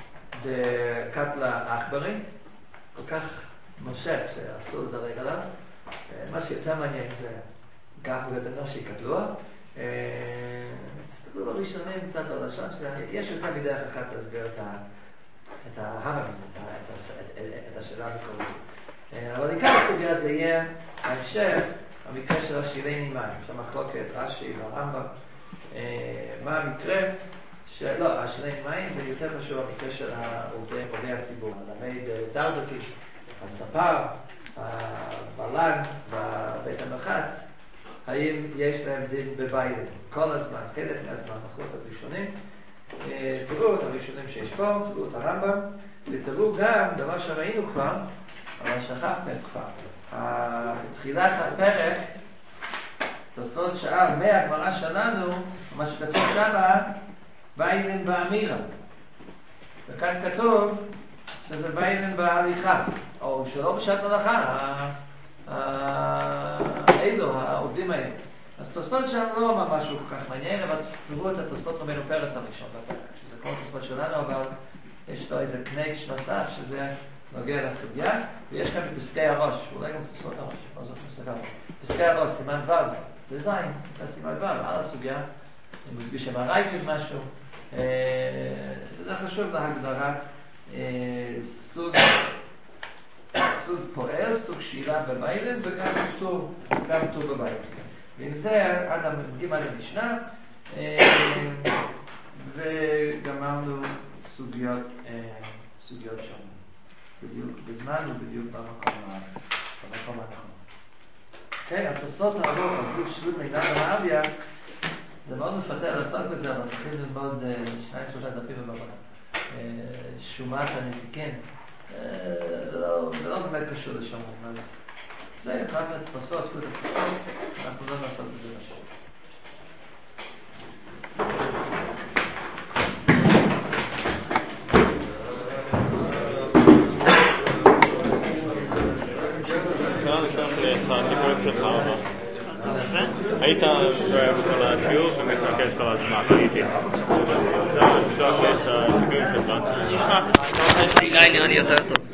Speaker 1: דקטלה עכברי, כל כך מושך שאסור לדרג עליו. מה שיותר מעניין זה גם בדנושי קטלוע. תסתכלו בראשונים קצת על השון שלהם, יש יותר מדרך אחת להסביר את ההמרים, את השאלה המקורית. אבל עיקר הסוגיה זה יהיה ההמשך, המקרה של השירי נימיים, של המחלוקת רש"י והרמב"ם. מה המקרה? לא, השירי נימיים, ויותר חשוב המקרה של עובדי הציבור, הלמד דרדקי, הספר, הבלן ובית המחץ, האם יש להם דין בביידן? כל הזמן, חלק מהזמן, מחלוקת ראשונים. תראו את הראשונים שיש פה, תראו את הרמב"ם, ותראו גם דבר שראינו כבר, אבל שכחתם כבר. בתחילת הפרק, תוספות שאל, מהגמרא שלנו, מה שכתוב שמה, ויינן באמירה. וכאן כתוב שזה ויינן בהליכה, או שלא בשעת מלאכה, האלו, העובדים האלה. אז תוספות שם לא ממש כל כך מעניין, אבל תראו את התוספות רבנו פרץ הראשון, שזה כמו תוספות שלנו, אבל יש לו איזה קנקש נוסף, שזה נוגע לסוגיה, ויש כאן בפסקי הראש, אולי גם תוספות הראש, לא זאת פסקי הראש. פסקי הראש, סימן ו', זה זין, זה סימן ו', על הסוגיה, בשם הרייטד משהו, זה חשוב להגדרת סוג פועל, סוג שירה במיילן, וגם טור בבית. ועם זה מגיעים עד המשנה, וגמרנו סוגיות שונות. בדיוק בזמן ובדיוק במקום הנכון. כן, התוספות הרבות, הסוג שלות מידע במעליה, זה מאוד מפתה לעשות בזה, אבל צריכים ללמוד 2-3 דפים בבנה. שומת הנזיקין, זה לא באמת קשור לשם, אז זה רק לתפסות, זכות התפסות, אנחנו לא נעשות בזה משהו.
Speaker 5: היית בכל השיעור ומתרכז כל הזמן, הייתי עכשיו לשלוח את השיעורים שלך. יש לי לילה יותר טוב.